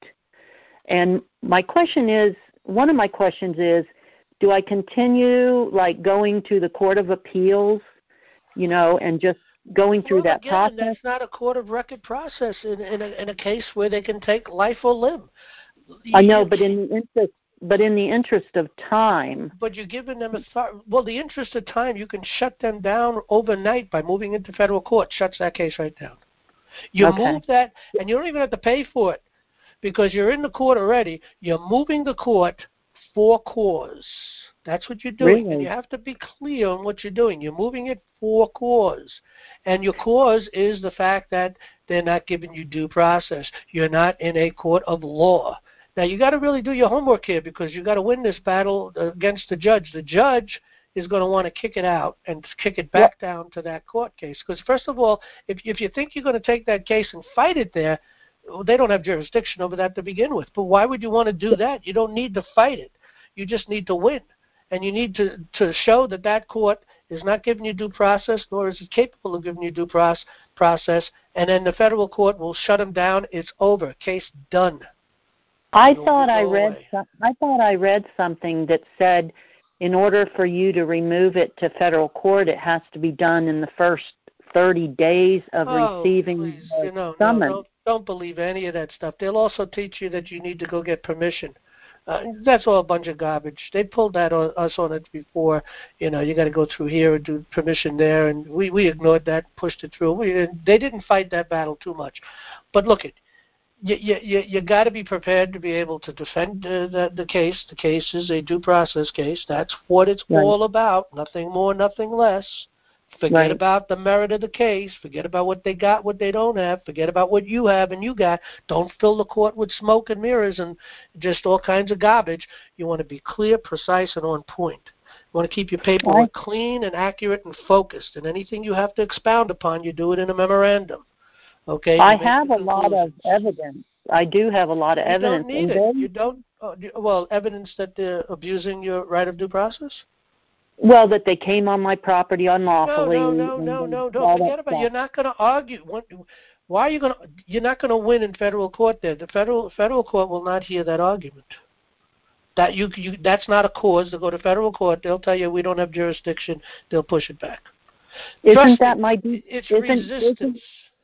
And my question is, one of my questions is, do I continue like going to the Court of Appeals, you know, and just going through well, that again, process? That's not a court of record process in, in, a, in a case where they can take life or limb. I know, You- but in the interest, but in the interest of time. But you're giving them authority. Well, the interest of time, you can shut them down overnight by moving into federal court. Shuts that case right down. You Okay. move that, and you don't even have to pay for it because you're in the court already. You're moving the court for cause. That's what you're doing, Really? and you have to be clear on what you're doing. You're moving it for cause, and your cause is the fact that they're not giving you due process. You're not in a court of law. Now, you got to really do your homework here because you got to win this battle against the judge. The judge is going to want to kick it out and kick it back down to that court case. Because, first of all, if, if you think you're going to take that case and fight it there, they don't have jurisdiction over that to begin with. But why would you want to do that? You don't need to fight it. You just need to win. And you need to, to show that that court is not giving you due process, nor is it capable of giving you due process, process, and then the federal court will shut them down. It's over. Case done. I It'll thought go I read away. some, I thought I read something that said in order for you to remove it to federal court, it has to be done in the first thirty days of Oh, receiving please, the you know, no, summons. don't, don't believe any of that stuff. They'll also teach you that you need to go get permission. Uh, that's all a bunch of garbage. They pulled that on us on it before. You know, you got to go through here and do permission there, and we, we ignored that, pushed it through. We, they didn't fight that battle too much. But look, it you you you, you got to be prepared to be able to defend uh, the the case. The case is a due process case. That's what it's Right. all about. Nothing more, nothing less. Forget Right. about the merit of the case. Forget about what they got, what they don't have. Forget about what you have and you got. Don't fill the court with smoke and mirrors and just all kinds of garbage. You want to be clear, precise, and on point. You want to keep your paperwork Right. clean and accurate and focused. And anything you have to expound upon, you do it in a memorandum. Okay? You I make have the a lot of conclusions. evidence. I do have a lot of You evidence. don't need and it. then- You don't. Uh, do- well, evidence that they're abusing your right of due process? Well, that they came on my property No, unlawfully. no, no, and no, then no, all no. that Forget about it. stuff. You're not going to argue. What- Why are you going to? You're not going to win in federal court. There, the federal federal court will not hear that argument. That you, you that's not a cause to go to federal court. They'll tell you we don't have jurisdiction. They'll push it back. Isn't Trust that me, my due? It's isn't- resistance. isn't-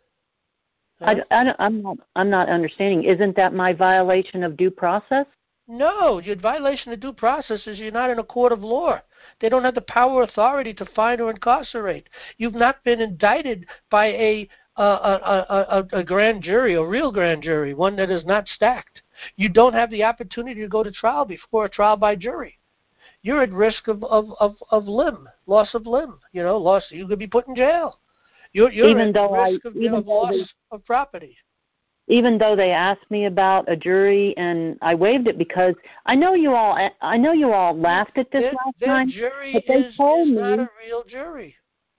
Huh? I, I, don't- I'm not. I'm not understanding. Isn't that my violation of due process? No, your violation of due process is you're not in a court of law. They don't have the power or authority to fine or incarcerate. You've not been indicted by a a, a, a, a grand jury, a real grand jury, one that is not stacked. You don't have the opportunity to go to trial before a trial by jury. You're at risk of, of, of, of limb, loss of limb. You know, loss. You could be put in jail. You're, you're Even at though I- risk of, even of though loss they- of property. even though they asked me about a jury, and I waived it because I know you all. I know you all laughed at this their, last their time. jury but they is, told is me, not a real jury.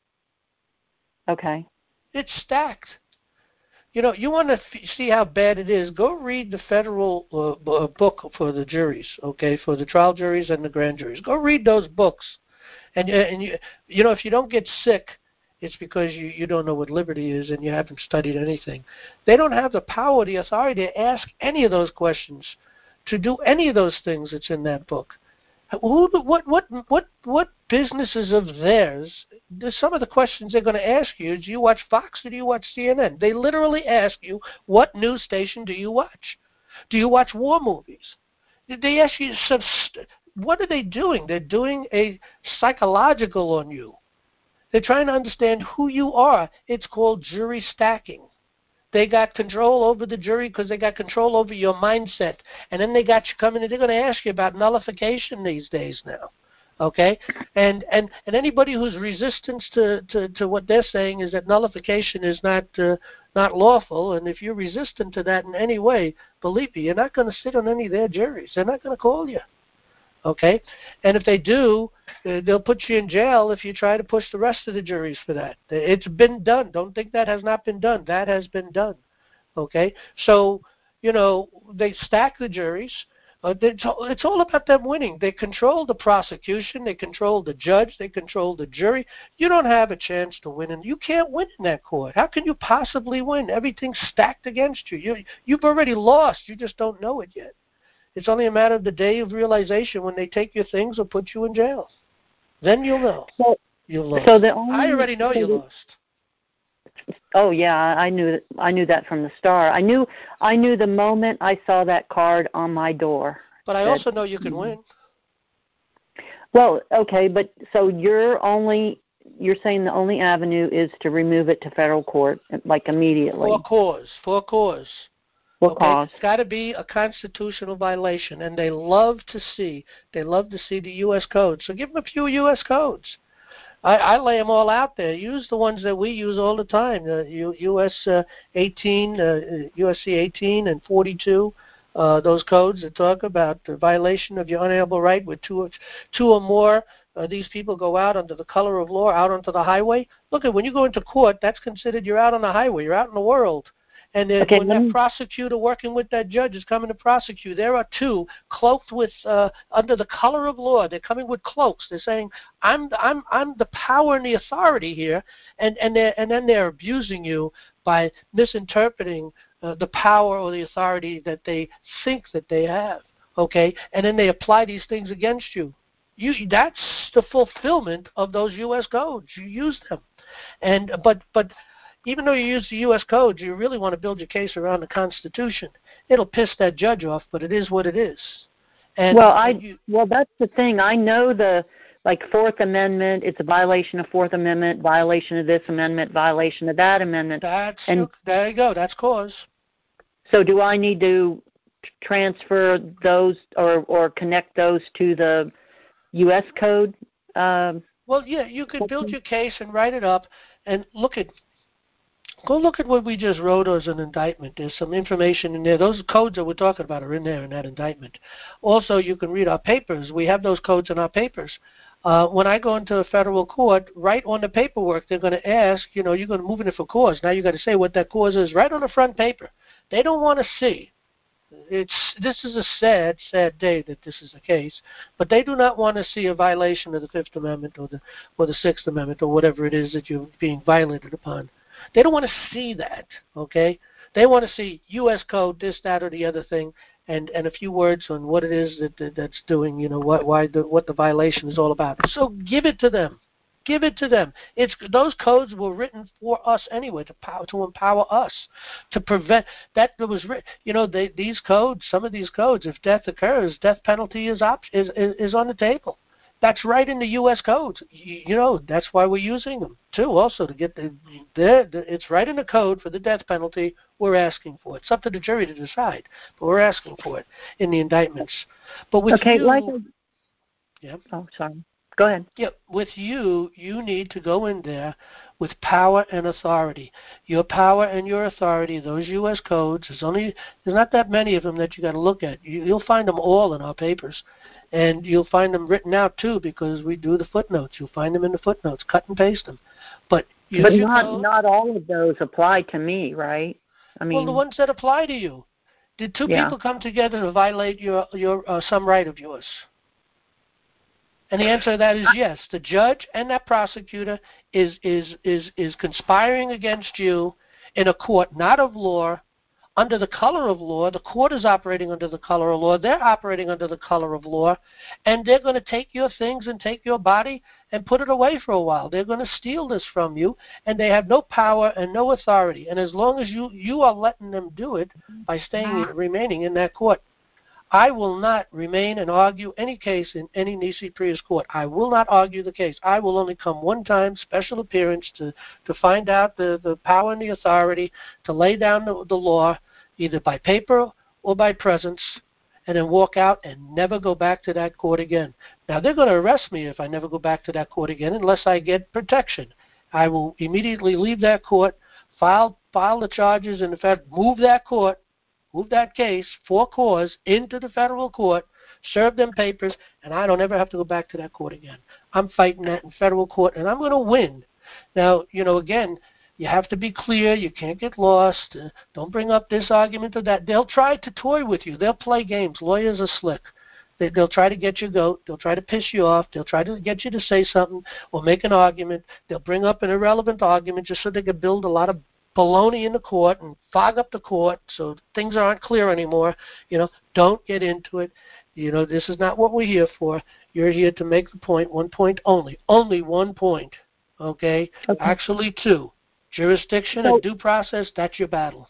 Okay. It's stacked. You know, you want to f- see how bad it is, go read the federal uh, b- book for the juries, okay, for the trial juries and the grand juries. Go read those books. And, and you, you know, if you don't get sick, it's because you, you don't know what liberty is and you haven't studied anything. They don't have the power, the authority to ask any of those questions, to do any of those things that's in that book. Who, what, what, what, what businesses of theirs? Some of the questions they're going to ask you is: do you watch Fox or do you watch C N N? They literally ask you, what news station do you watch? Do you watch war movies? They ask you some. What are they doing? They're doing a psychological on you. They're trying to understand who you are. It's called jury stacking. They got control over the jury because they got control over your mindset. And then they got you coming and they're going to ask you about nullification these days now. Okay? And and, and anybody who's resistance to, to, to what they're saying is that nullification is not uh, not lawful. And if you're resistant to that in any way, believe me, you're not going to sit on any of their juries. They're not going to call you. Okay? And if they do, uh, they'll put you in jail if you try to push the rest of the juries for that. It's been done. Don't think that has not been done. That has been done. Okay? So, you know, they stack the juries. Uh, it's, all, it's all about them winning. They control the prosecution. They control the judge. They control the jury. You don't have a chance to win, and you can't win in that court. How can you possibly win? Everything's stacked against you. you you've already lost. You just don't know it yet. It's only a matter of the day of realization when they take your things or put you in jail. Then you'll know. So, you lost. So the only, I already know so you the, lost. Oh yeah, I knew I knew that from the start. I knew I knew the moment I saw that card on my door. But I that, also know you can win. Well, okay, but so you're only you're saying the only avenue is to remove it to federal court, like immediately. For cause. For cause. For okay? cause. It's got to be a constitutional violation, and they love to see they love to see the U S code. So give them a few U S codes. I, I lay them all out there. Use the ones that we use all the time. Uh, U, U.S. Uh, eighteen, uh, U S C eighteen and forty-two. Uh, those codes that talk about the violation of your unalienable right with two, two or more. Uh, these people go out under the color of law, out onto the highway. Look, at when you go into court, that's considered you're out on the highway. You're out in the world. And then okay, when that prosecutor working with that judge is coming to prosecute, there are two cloaked with uh, under the color of law. They're coming with cloaks. They're saying, "I'm I'm I'm the power and the authority here," and and they and then they're abusing you by misinterpreting uh, the power or the authority that they think that they have. Okay, and then they apply these things against you. You that's the fulfillment of those U S codes. You use them, and but but. Even though you use the U S codes, you really want to build your case around the Constitution. It'll piss that judge off, but it is what it is. And, well, I and you, well that's the thing. I know the like Fourth Amendment. It's a violation of Fourth Amendment, violation of this amendment, violation of that amendment. That's and there you go. That's cause. So, do I need to transfer those or or connect those to the U S code? Um, well, yeah, you could build your case and write it up, and look at. Go look at what we just wrote as an indictment. There's some information in there. Those codes that we're talking about are in there in that indictment. Also, you can read our papers. We have those codes in our papers. Uh, when I go into a federal court, right on the paperwork, they're going to ask, you know, you're going to move it for cause. Now you've got to say what that cause is right on the front paper. They don't want to see. It's this is a sad, sad day that this is the case, but they do not want to see a violation of the Fifth Amendment or the or the Sixth Amendment or whatever it is that you're being violated upon. They don't want to see that, okay? They want to see U S code, this, that, or the other thing, and, and a few words on what it is that, that that's doing, you know, what why the what the violation is all about. So give it to them. Give it to them. It's those codes were written for us anyway, to power, to empower us, to prevent that. Was written, you know, they, these codes. Some of these codes, if death occurs, death penalty is op, is, is is on the table. That's right in the U S codes. You, you know, that's why we're using them too. Also to get the, the, the, it's right in the code for the death penalty. We're asking for it. It's up to the jury to decide, but we're asking for it in the indictments. But with okay, you, like, yeah. oh, sorry. Go ahead. Yeah, with you, you need to go in there with power and authority. Your power and your authority, those U S codes, there's only there's not that many of them that you got to look at. You, you'll find them all in our papers, and you'll find them written out too because we do the footnotes. You'll find them in the footnotes. Cut and paste them. But use But your not code. not all of those apply to me, right? I mean, Well, the ones that apply to you. Did two yeah. people come together to violate your your uh, some right of yours? And the answer to that is yes. The judge and that prosecutor is is is is conspiring against you in a court not of law, under the color of law. The court is operating under the color of law. They're operating under the color of law, and they're going to take your things and take your body and put it away for a while. They're going to steal this from you, and they have no power and no authority. And as long as you you are letting them do it by staying remaining in that court, I will not remain and argue any case in any Nisi Prius court. I will not argue the case. I will only come one time, special appearance, to, to find out the, the power and the authority to lay down the, the law, either by paper or by presence, and then walk out and never go back to that court again. Now, they're going to arrest me if I never go back to that court again unless I get protection. I will immediately leave that court, file, file the charges, and in fact, move that court, move that case for cause into the federal court, serve them papers, and I don't ever have to go back to that court again. I'm fighting that in federal court, and I'm going to win. Now, you know, again, you have to be clear. You can't get lost. Uh, don't bring up this argument or that. They'll try to toy with you. They'll play games. Lawyers are slick. They, they'll try to get your goat. They'll try to piss you off. They'll try to get you to say something or make an argument. They'll bring up an irrelevant argument just so they can build a lot of baloney in the court and fog up the court so things aren't clear anymore. You know, don't get into it. You know, this is not what we're here for. You're here to make the point, one point only. Only one point, okay? okay. Actually two. Jurisdiction so, and due process, that's your battle.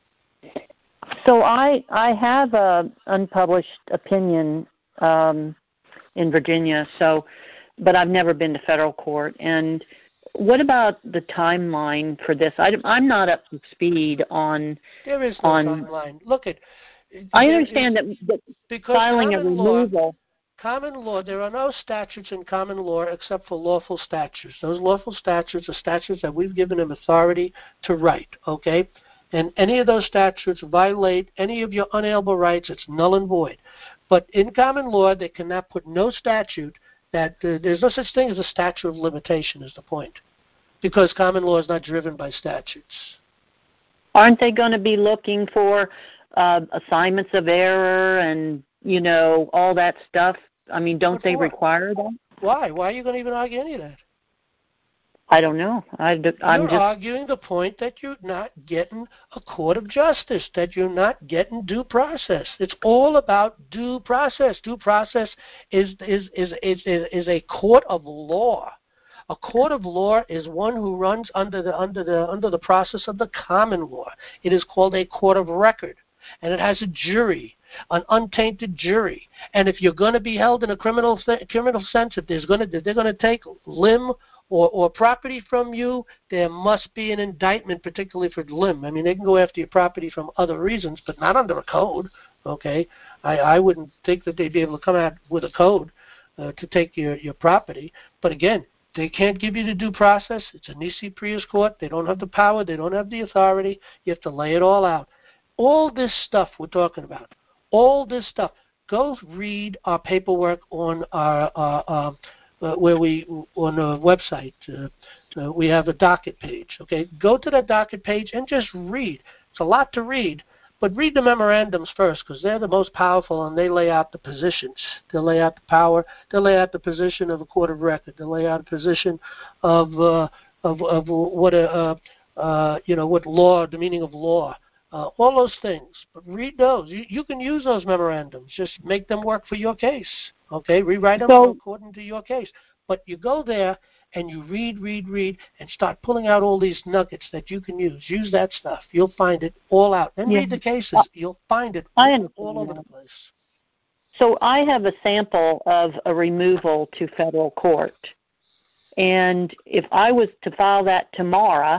So I I have a unpublished opinion um, in Virginia, so but I've never been to federal court. And what about the timeline for this? I, I'm not up to speed on. There is no on, timeline. Look at. I understand that, that filing a removal. Law, common law. There are no statutes in common law except for lawful statutes. Those lawful statutes are statutes that we've given them authority to write. Okay, and any of those statutes violate any of your unalienable rights, it's null and void. But in common law, they cannot put no statute. That uh, there's no such thing as a statute of limitation is the point, because common law is not driven by statutes. Aren't they going to be looking for uh, assignments of error and, you know, all that stuff? I mean, don't they require that? Why? Why are you going to even argue any of that? I don't know. I, I'm you're just arguing the point that you're not getting a court of justice, that you're not getting due process. It's all about due process. Due process is is is is, is a court of law. A court of law is one who runs under the under the under the process of the common law. It is called a court of record, and it has a jury, an untainted jury. And if you're going to be held in a criminal th- criminal sense, if there's going to if they're going to take limb Or, or property from you, there must be an indictment, particularly for limb. I mean, they can go after your property from other reasons, but not under a code, okay? I, I wouldn't think that they'd be able to come out with a code uh, to take your, your property. But again, they can't give you the due process. It's a Nisi Prius court. They don't have the power. They don't have the authority. You have to lay it all out. All this stuff we're talking about, all this stuff, go read our paperwork on our uh, uh, Uh, where we, on a website, uh, uh, we have a docket page, okay? Go to that docket page and just read. It's a lot to read, but read the memorandums first because they're the most powerful and they lay out the positions. They'll lay out the power. They'll lay out the position of a court of record. They'll lay out a position of, uh, of, of what, a, uh, uh, you know, what law, the meaning of law. Uh, all those things, but read those. You, you can use those memorandums. Just make them work for your case, okay? Rewrite them so, according to your case. But you go there and you read, read, read, and start pulling out all these nuggets that you can use. Use that stuff. You'll find it all out. Then yeah. read the cases. You'll find it all over the place. So I have a sample of a removal to federal court. And if I was to file that tomorrow,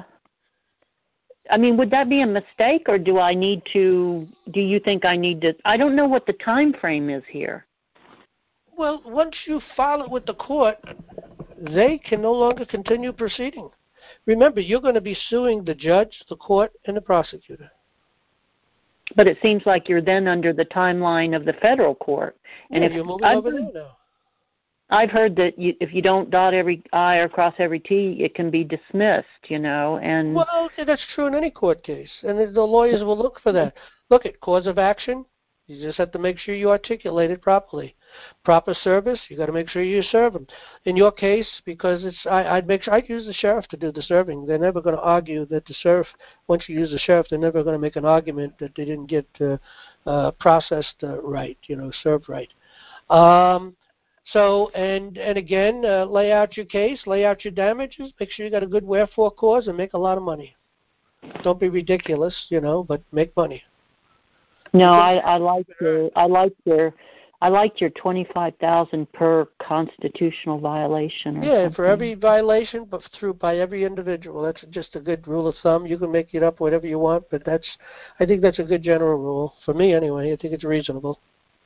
I mean, would that be a mistake, or do I need to, do you think I need to, I don't know what the time frame is here. Well, once you file it with the court, they can no longer continue proceeding. Remember, you're going to be suing the judge, the court, and the prosecutor. But it seems like you're then under the timeline of the federal court. And yeah, if you're moving I've over heard, there now. I've heard that you, if you don't dot every I or cross every T, it can be dismissed, you know. And Well, that's true in any court case, and the lawyers will look for that. Look at cause of action. You just have to make sure you articulate it properly. Proper service, you got to make sure you serve them. In your case, because it's, I, I'd make sure I'd use the sheriff to do the serving. They're never going to argue that the sheriff. Once you use the sheriff, they're never going to make an argument that they didn't get uh, uh, processed uh, right, you know, served right. Um, so, and and again, uh, lay out your case, lay out your damages. Make sure you got a good wherefore cause, and make a lot of money. Don't be ridiculous, you know, but make money. no, I, I like your, I like your, I liked your twenty-five thousand per constitutional violation. Or Yeah, something. for every violation, but through by every individual. That's just a good rule of thumb. You can make it up whatever you want, but that's, I think that's a good general rule for me anyway. I think it's reasonable.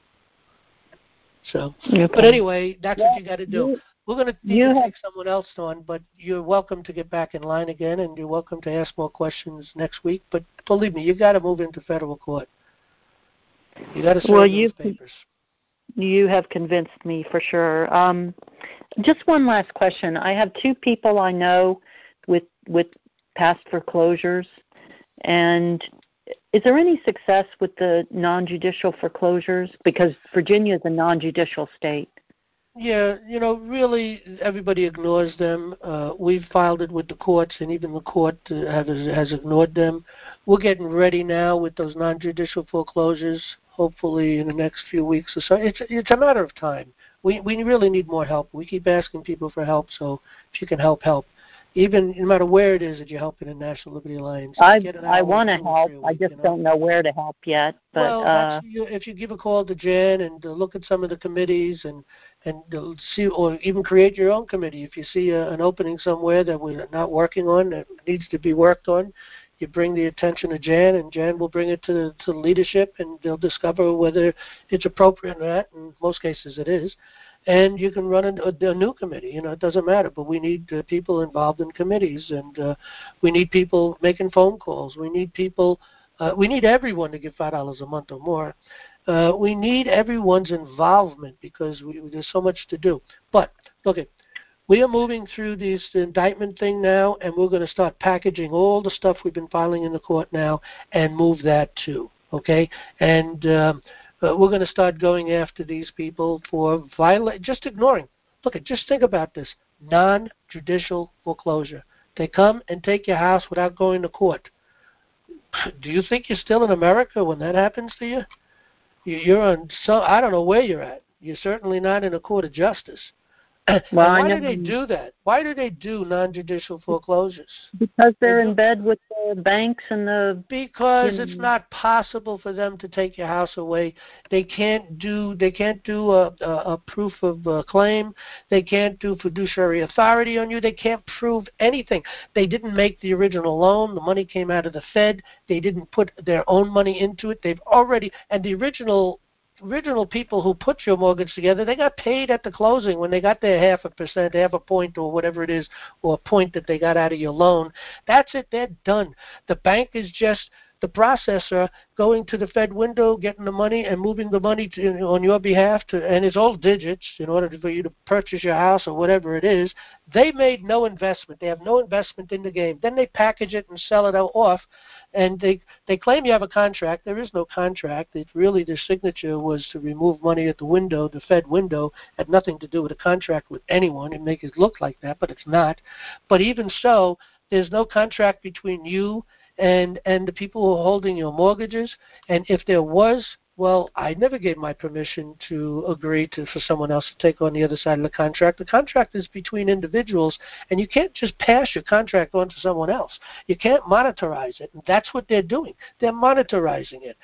So, Okay. but anyway, that's Well, what you got to do. you, We're going to need you to have, take someone else on, but you're welcome to get back in line again, and you're welcome to ask more questions next week. But believe me, you got to move into federal court. You got to serve well, those you, papers. You have convinced me for sure. Um, just one last question. I have two people I know with with past foreclosures, and is there any success with the non-judicial foreclosures? Because Virginia is a non-judicial state. Yeah, you know, really, everybody ignores them. Uh, we've filed it with the courts, and even the court uh, has, has ignored them. We're getting ready now with those non-judicial foreclosures, hopefully in the next few weeks or so. It's, it's a matter of time. We, we really need more help. We keep asking people for help, so if you can help, help. Even no matter where it is that you're helping the National Liberty Alliance. I Get an I hour, want to two or three help. a I week, just you know? don't know where to help yet. But Well, uh, that's, you, if you give a call to Jan and uh, look at some of the committees and and uh, see, or even create your own committee. If you see a, an opening somewhere that we're not working on, that needs to be worked on, you bring the attention of Jan, and Jan will bring it to the, to the leadership, and they'll discover whether it's appropriate or not. In most cases, it is. And you can run a, a new committee. You know, it doesn't matter. But we need uh, people involved in committees, and uh, we need people making phone calls. We need people. Uh, we need everyone to give five dollars a month or more. Uh, we need everyone's involvement because we, there's so much to do. But look, at we are moving through this indictment thing now, and we're going to start packaging all the stuff we've been filing in the court now and move that too. Okay, and um, uh, we're going to start going after these people for viola- just ignoring. Look, at just think about this: non-judicial foreclosure. They come and take your house without going to court. Do you think you're still in America when that happens to you? You're on so I don't know where you're at. You're certainly not in a court of justice. well, and why I know do they do that? Why do they do non-judicial foreclosures? because they're They in do- bed with the banks and the. Because you it's know, not possible for them to take your house away. They can't do. They can't do a, a, a proof of uh, claim. They can't do fiduciary authority on you. They can't prove anything. They didn't make the original loan. The money came out of the Fed. They didn't put their own money into it. They've already and the original. original people who put your mortgage together, they got paid at the closing when they got their half a percent, half a point, or whatever it is, or a point that they got out of your loan. That's it. They're done. The bank is just the processor going to the Fed window, getting the money, and moving the money to, on your behalf, to, and it's all digits in order for you to purchase your house or whatever it is. They made no investment. They have no investment in the game. Then they package it and sell it off. And they they claim you have a contract. There is no contract. It really, their signature was to remove money at the window, the Fed window. Had nothing to do with a contract with anyone and make it look like that, but it's not. But even so, there's no contract between you and and the people who are holding your mortgages. And if there was, well, I never gave my permission to agree to for someone else to take on the other side of the contract. The contract is between individuals, and you can't just pass your contract on to someone else. You can't monetize it, and that's what they're doing. They're monetizing it,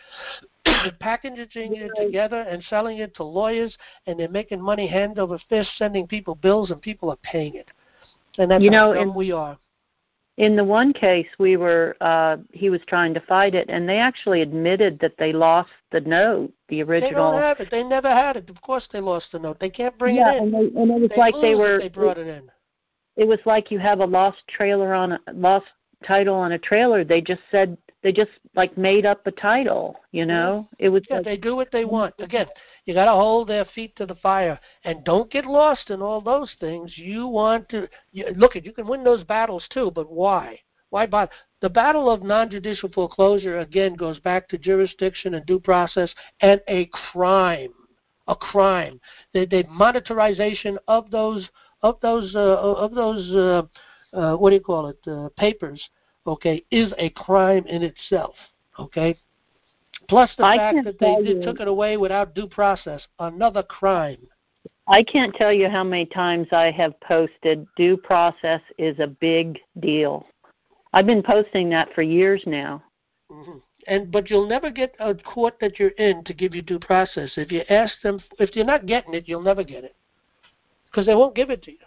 packaging it together and selling it to lawyers, and they're making money hand over fist, sending people bills, and people are paying it. And that's You how know, dumb in- we are. in the one case, we were uh, he was trying to fight it, and they actually admitted that they lost the note, the original. They don't have it. They never had it. Of course, they lost the note. They can't bring yeah, it in. and, they, and it was they like lose they if were. They brought it in. It was like you have a lost trailer on a lost title on a trailer. They just said they just like made up a title. You know, yeah. it was. Yeah, like, they do what they want. Again, you got to hold their feet to the fire, and don't get lost in all those things. You want to you, look at. You can win those battles too, but why? Why bother? The battle of non-judicial foreclosure again goes back to jurisdiction and due process and a crime. A crime. The, the monetarization of those of those uh, of those uh, uh, what do you call it uh, papers? Okay, is a crime in itself. Okay. Plus the I fact that they did, you, took it away without due process, another crime. I can't tell you how many times I have posted due process is a big deal. I've been posting that for years now. Mm-hmm. And but you'll never get a court that you're in to give you due process. If you ask them, if you're not getting it, you'll never get it because they won't give it to you.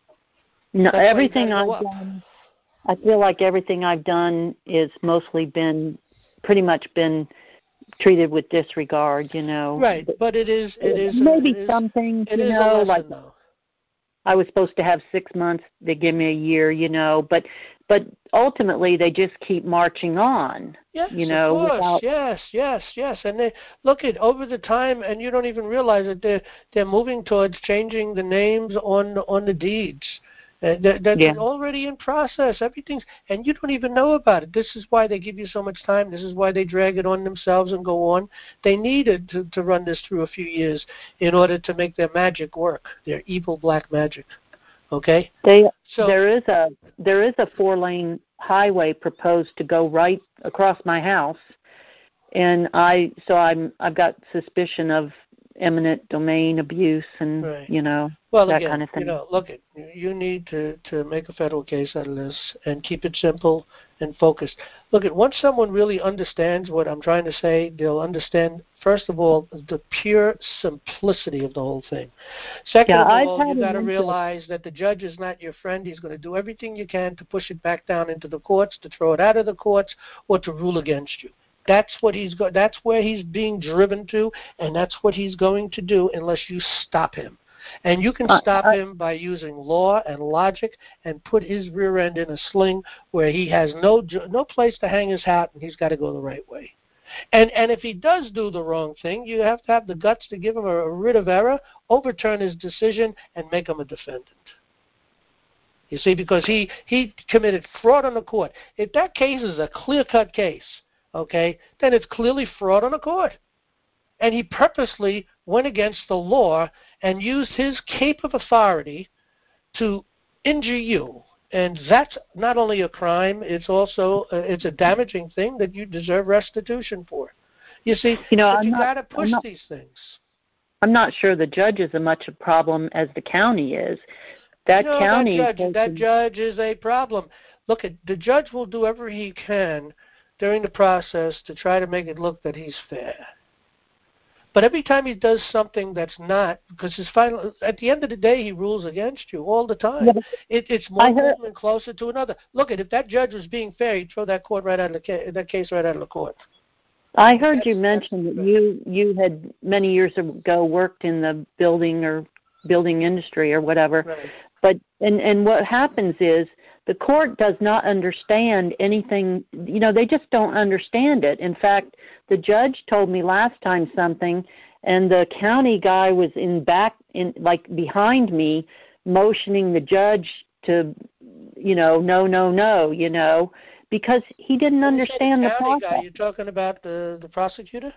No, That's everything I've done, I feel like everything I've done is mostly been, pretty much been treated with disregard. You know. Right, but it is, it is maybe a, it is, some things. It you is know, a lesson, like though. I was supposed to have six months. They give me a year. You know, but but ultimately they just keep marching on. Yes, you know, of course. without, yes, yes, yes. And they look at over the time, and you don't even realize that they're they're moving towards changing the names on on the deeds. Uh, that, that's yeah. already in process. Everything's, and you don't even know about it. This is why they give you so much time. This is why they drag it on themselves and go on. They needed to, to run this through a few years in order to make their magic work, their evil black magic. Okay. They so there is a there is a four lane highway proposed to go right across my house, and I so I'm I've got suspicion of eminent domain abuse and right. you know well, that again, kind of thing. You know, look, it you need to to make a federal case out of this and keep it simple and focused. Look, at once someone really understands what I'm trying to say, they'll understand. First of all, the pure simplicity of the whole thing. Second yeah, of I've all, had you got to interest. realize that the judge is not your friend. He's going to do everything you can to push it back down into the courts, to throw it out of the courts, or to rule against you. That's what he's go- That's where he's being driven to, and that's what he's going to do unless you stop him. And you can stop uh, him by using law and logic and put his rear end in a sling where he has no no place to hang his hat, and he's got to go the right way. And and if he does do the wrong thing, you have to have the guts to give him a, a writ of error, overturn his decision, and make him a defendant. You see, because he, he committed fraud on the court. If that case is a clear-cut case, okay, then it's clearly fraud on the court. And he purposely went against the law and used his cape of authority to injure you. And that's not only a crime, it's also uh, it's a damaging thing that you deserve restitution for. You see, you know, but I'm you not, got to push not, these things. I'm not sure the judge is as much a problem as the county is. That no, county that judge, that judge is a problem. Look, at the judge will do whatever he can during the process to try to make it look that he's fair. But every time he does something that's not, because his final, at the end of the day, he rules against you all the time. Yeah, it, it's one heard, movement closer to another. Look, at if that judge was being fair, he'd throw that court right out of the ca- that case right out of the court. I heard that's, you mention that you you had many years ago worked in the building or building industry or whatever. Right. But and and what happens is the court does not understand anything. You know, they just don't understand it. In fact, the judge told me last time something, and the county guy was in back in like behind me, motioning the judge to, you know, no, no, no, you know, because he didn't When understand you say the the county process. guy, you're talking about the the prosecutor?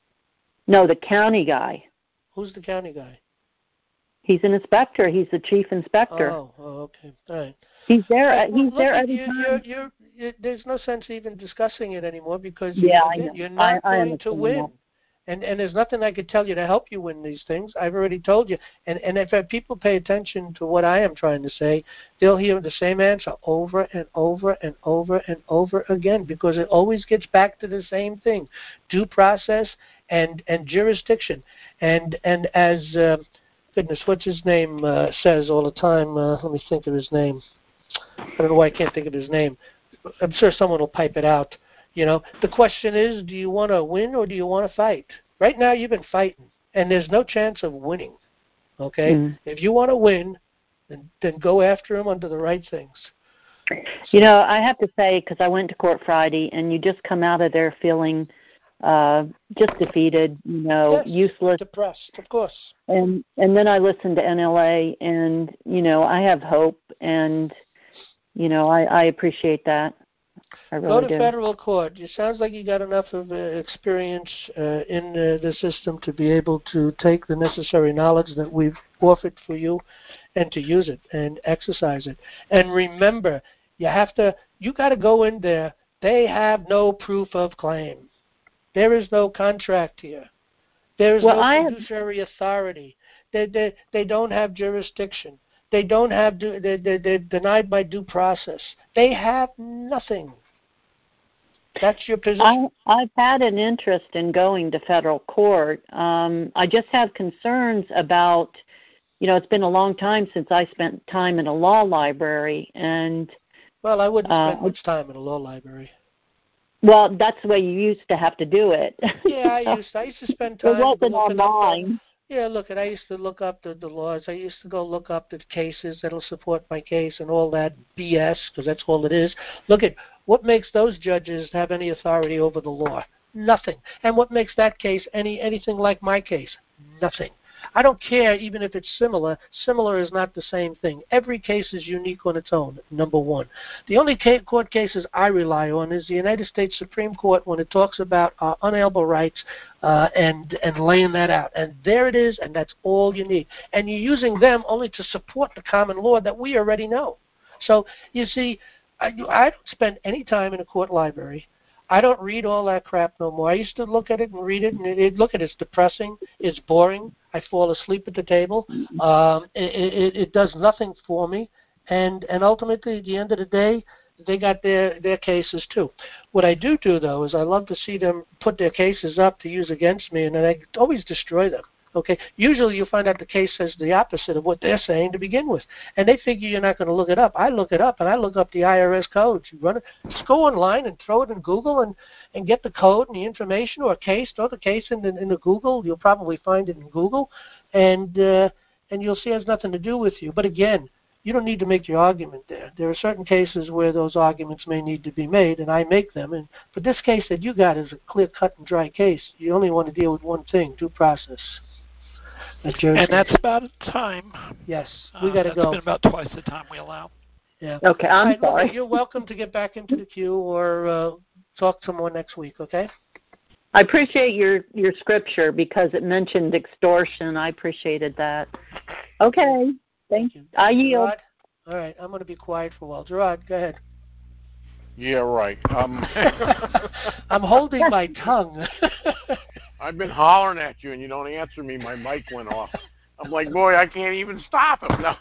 No, the county guy. Who's the county guy? He's an inspector. He's the chief inspector. Oh, oh okay, all right. He's there. Right, well, he's look, there every you, time. you're, you're, you're, there's no sense even discussing it anymore because yeah, you, I again, know. you're not I, I going to win. that. And and there's nothing I could tell you to help you win these things. I've already told you. And and if people pay attention to what I am trying to say, they'll hear the same answer over and over and over and over again because it always gets back to the same thing: due process and and jurisdiction. And and as uh, goodness, what's his name uh, says all the time? Uh, let me think of his name. I don't know why I can't think of his name. I'm sure someone will pipe it out. You know, the question is, do you want to win or do you want to fight? Right now, you've been fighting, and there's no chance of winning. Okay, Mm. if you want to win, then then go after him under the right things. So, you know, I have to say, because I went to court Friday, and you just come out of there feeling uh, just defeated, you know, yes, useless. depressed, of course. And and then I listened to N L A, and you know, I have hope, and you know, I, I appreciate that. I really Go to do. federal court. It sounds like you got enough of uh, experience uh, in uh, the system to be able to take the necessary knowledge that we've offered for you and to use it and exercise it. And remember, you have to, you got to go in there. They have no proof of claim. There is no contract here. There is Well, no I fiduciary authority. They, they, they don't have jurisdiction. They don't have, due, they, they, they're denied by due process. They have nothing. That's your position. I, I've had an interest in going to federal court. Um, I just have concerns about, you know, it's been a long time since I spent time in a law library, and Well, I wouldn't uh, spend much time in a law library. well, that's the way you used to have to do it. Yeah, I used to, I used to spend It time wasn't looking up. online. The, yeah, look, and I used to look up the, the laws. I used to go look up the cases that'll support my case and all that B S, because that's all it is. Look at what makes those judges have any authority over the law. Nothing. And what makes that case any anything like my case? Nothing. I don't care even if it's similar. Similar is not the same thing. Every case is unique on its own, number one. The only court cases I rely on is the United States Supreme Court when it talks about uh, unalienable rights uh, and, and laying that out. And there it is, and that's all you need. And you're using them only to support the common law that we already know. So, you see, I, I don't spend any time in a court library. I don't read all that crap no more. I used to look at it and read it, and it, it, look at it, it's depressing, it's boring. I fall asleep at the table. Um, it, it, it does nothing for me, and and ultimately, at the end of the day, they got their their cases too. What I do do though is I love to see them put their cases up to use against me, and then I always destroy them. Okay, usually you find out the case says the opposite of what they're saying to begin with, and they figure you're not going to look it up. I look it up, and I look up the I R S codes. You run it, just go online and throw it in Google, and, and get the code and the information or a case. Throw the case in the, in the Google. You'll probably find it in Google, and uh, and you'll see it has nothing to do with you. But again, you don't need to make your argument there. There are certain cases where those arguments may need to be made, and I make them. And but this case that you got is a clear, cut, and dry case. You only want to deal with one thing: due process. And that's about time. Yes, we uh, got to that's go. been about twice the time we allow. Yeah. Okay, I'm right, sorry. Look, you're welcome to get back into the queue or uh, talk to more next week, okay? I appreciate your, your scripture because it mentioned extortion. I appreciated that. Okay, thank you. I yield. Gerard? All right, I'm going to be quiet for a while. Gerard, go ahead. Yeah, right. Um, I'm holding my tongue. I've been hollering at you, and you don't answer me. My mic went off. I'm like, boy, I can't even stop him. No.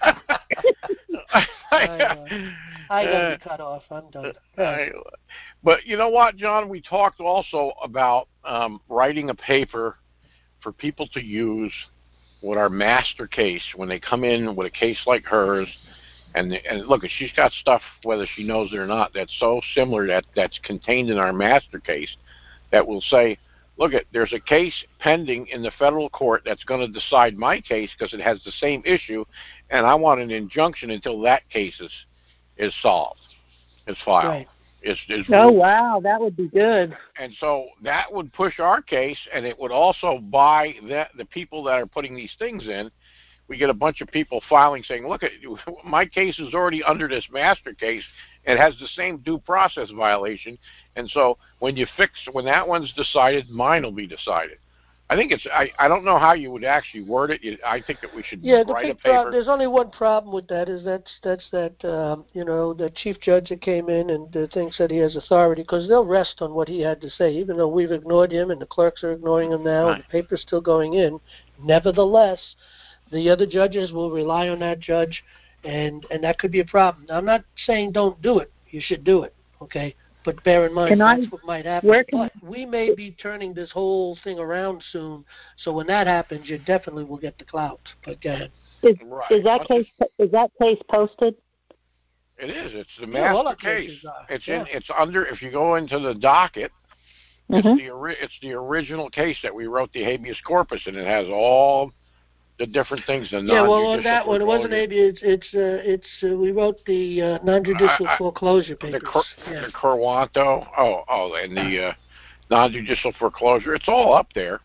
I, uh, I got to be cut off. I'm done. I, but you know what, John? We talked also about um, writing a paper for people to use with our master case when they come in with a case like hers. And, and look, she's got stuff, whether she knows it or not, that's so similar that that's contained in our master case that will say, look, at there's a case pending in the federal court that's going to decide my case because it has the same issue, and I want an injunction until that case is, is solved, is filed. Right. Is, is oh, wow, that would be good. And so that would push our case, and it would also buy that, the people that are putting these things in. We get a bunch of people filing saying, look, my case is already under this master case. It has the same due process violation. And so when you fix, when that one's decided, mine will be decided. I think it's, I, I don't know how you would actually word it. I think that we should yeah, the write a big paper. Pro- there's only one problem with that is that's, that's that, um, you know, the chief judge that came in and uh, thinks that he has authority because they'll rest on what he had to say, even though we've ignored him and the clerks are ignoring him now Right. and the paper's still going in. Nevertheless, the other judges will rely on that judge, and, and that could be a problem. Now, I'm not saying don't do it. You should do it, okay? But bear in mind, Can that's I, what might happen. where can, but we may be turning this whole thing around soon, so when that happens, you definitely will get the clout. But go ahead. is, Right. is that case is that case posted? It is. It's the Yeah, all master our case. cases are. It's Yeah. in. It's under. If you go into the docket, Mm-hmm. it's the ori- it's the original case that we wrote the habeas corpus, and it has all the different things. The Yeah, well, on non-judicial that one, it wasn't foreclosure. habeas. It's uh, it's uh, we wrote the uh, non-judicial I- I- foreclosure The papers. Cor- yeah. the Corwanto. Oh, oh, and the uh, non-judicial foreclosure. It's all up there,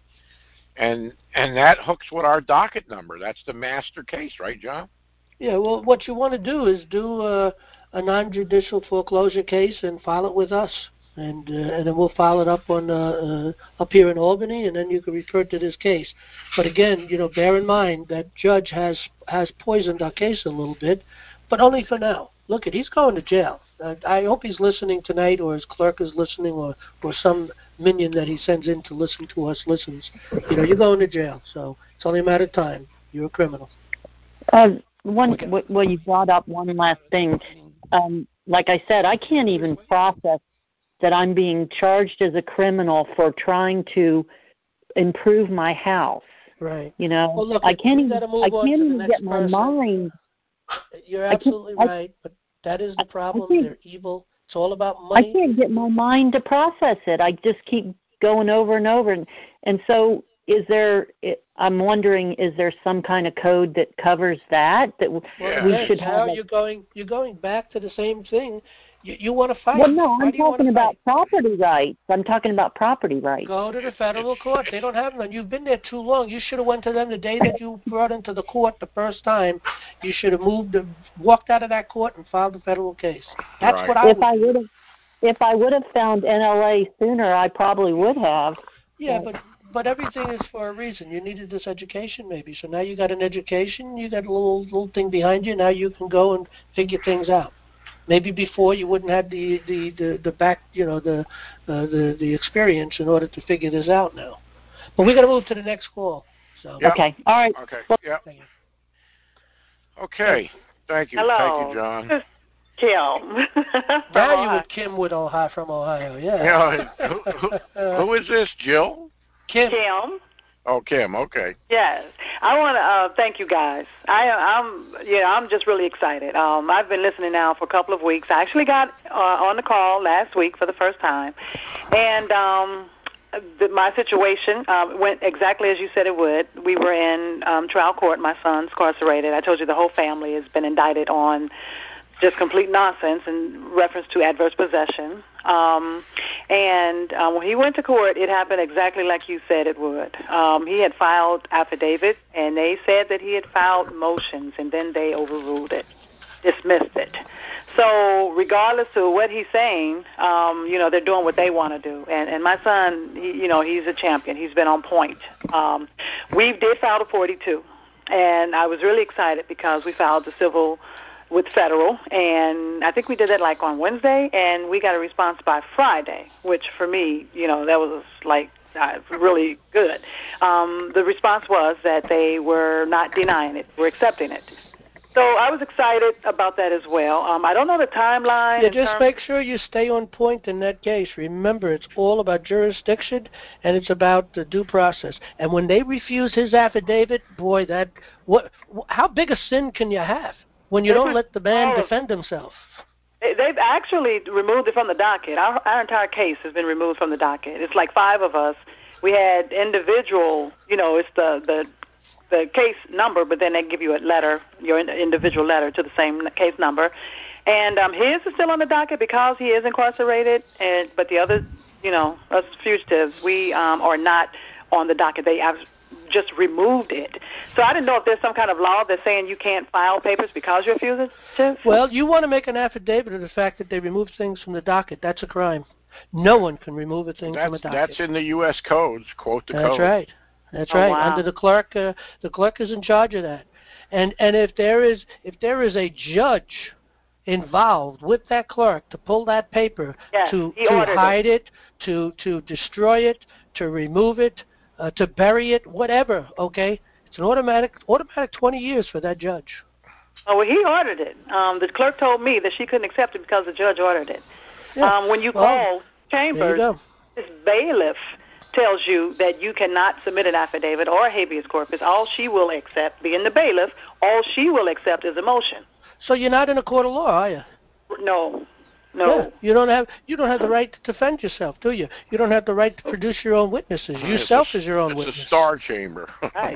and and that hooks with our docket number. That's the master case, right, John? Yeah, well, what you want to do is do uh, a non-judicial foreclosure case and file it with us, and uh, and then we'll file it up on uh, uh, up here in Albany, and then you can refer to this case. But again, you know, bear in mind that judge has has poisoned our case a little bit, but only for now. Look, at he's going to jail. Uh, I hope he's listening tonight, or his clerk is listening, or or some minion that he sends in to listen to us listens. You know, you're going to jail, so it's only a matter of time. You're a criminal. Uh, one, w- well, you brought up one last thing. Um, like I said, I can't even process that I'm being charged as a criminal for trying to improve my house. Right. You know, well, look, I can't we even. gotta move I on can't to the even next get my person. mind. You're absolutely I, right, but that is the problem. can't- They're evil. It's all about I money. can't get my mind to process it. I just keep going over and over, and and so is there? I'm wondering, is there some kind of code that covers that that Well, Yeah. we again, should now have? A, you're going you're going back to the same thing. You, you want to fight. well, no, Why I'm do you want talking to about fight? property rights. I'm talking about property rights. Go to the federal court. They don't have none. You've been there too long. You should have went to them the day that you brought into the court the first time. You should have moved, walked out of that court and filed a federal case. That's Right. what I If would I do. would have, if I would have found N L A sooner, I probably would have. Yeah, but but everything is for a reason. You needed this education, maybe. So now you got an education. You got a little little thing behind you. Now you can go and figure things out. Maybe before you wouldn't have the the the, the back, you know, the uh, the the experience in order to figure this out now. But we got to move to the next call. So Yep. Okay. All right. Okay. Well, Yep. thank you. Okay. Thank you. Hello. Thank you, John. Kim. Now you with Kim with Ohio from Ohio, yeah. Yeah, who, who, who is this, Jill? Kim. Kim. Oh, Kim. Okay. Yes, I want to uh, thank you guys. I, I'm, yeah, I'm just really excited. Um, I've been listening now for a couple of weeks. I actually got uh, on the call last week for the first time, and um, the, my situation um, went exactly as you said it would. We were in um, trial court. My son's incarcerated. I told you the whole family has been indicted on just complete nonsense in reference to adverse possession. Um, and um, when he went to court, it happened exactly like you said it would. Um, he had filed affidavit, and they said that he had filed motions, and then they overruled it, dismissed it. So regardless of what he's saying, um, you know, they're doing what they want to do. And, and my son, he, you know, he's a champion. He's been on point. Um, we did file the forty-two, and I was really excited because we filed the civil with federal, and I think we did that like on Wednesday, and we got a response by Friday, which for me, you know, that was like uh, really good. Um, the response was that they were not denying it, were accepting it. So I was excited about that as well. Um, I don't know the timeline. Yeah, just terms- make sure you stay on point in that case. Remember, it's all about jurisdiction, and it's about the due process. And when they refuse his affidavit, boy, that what? How big a sin can you have when you This don't is let the man all of- defend himself? They- They've actually removed it from the docket. Our, our entire case has been removed from the docket. It's like five of us. We had individual, you know, it's the, the the case number, but then they give you a letter, your individual letter to the same case number. And um, his is still on the docket because he is incarcerated, and but the other, you know, us fugitives, we um, are not on the docket. They have just removed it. So I didn't know if there's some kind of law that's saying you can't file papers because you're a fugitive. Well, you want to make an affidavit of the fact that they removed things from the docket. That's a crime. No one can remove a thing That's, from a docket. that's in the U S codes. Quote the That's code. right. That's Oh, right. wow. Under the clerk, uh, the clerk is in charge of that. And and if there is if there is a judge involved with that clerk to pull that paper, Yes, to he to ordered hide it. it, to to destroy it, to remove it, uh, to bury it, whatever. Okay, it's an automatic automatic twenty years for that judge. Oh, well, he ordered it. Um, the clerk told me that she couldn't accept it because the judge ordered it. Yeah. Um, when you Well, call there you Chambers, go. this bailiff tells you that you cannot submit an affidavit or a habeas corpus. All she will accept, being the bailiff, all she will accept is a motion. So you're not in a court of law, are you? No. No. Yeah, you don't have you don't have the right to defend yourself, do you? You don't have the right to produce your own witnesses. Yourself a, is your own it's witness. It's a star chamber. Right.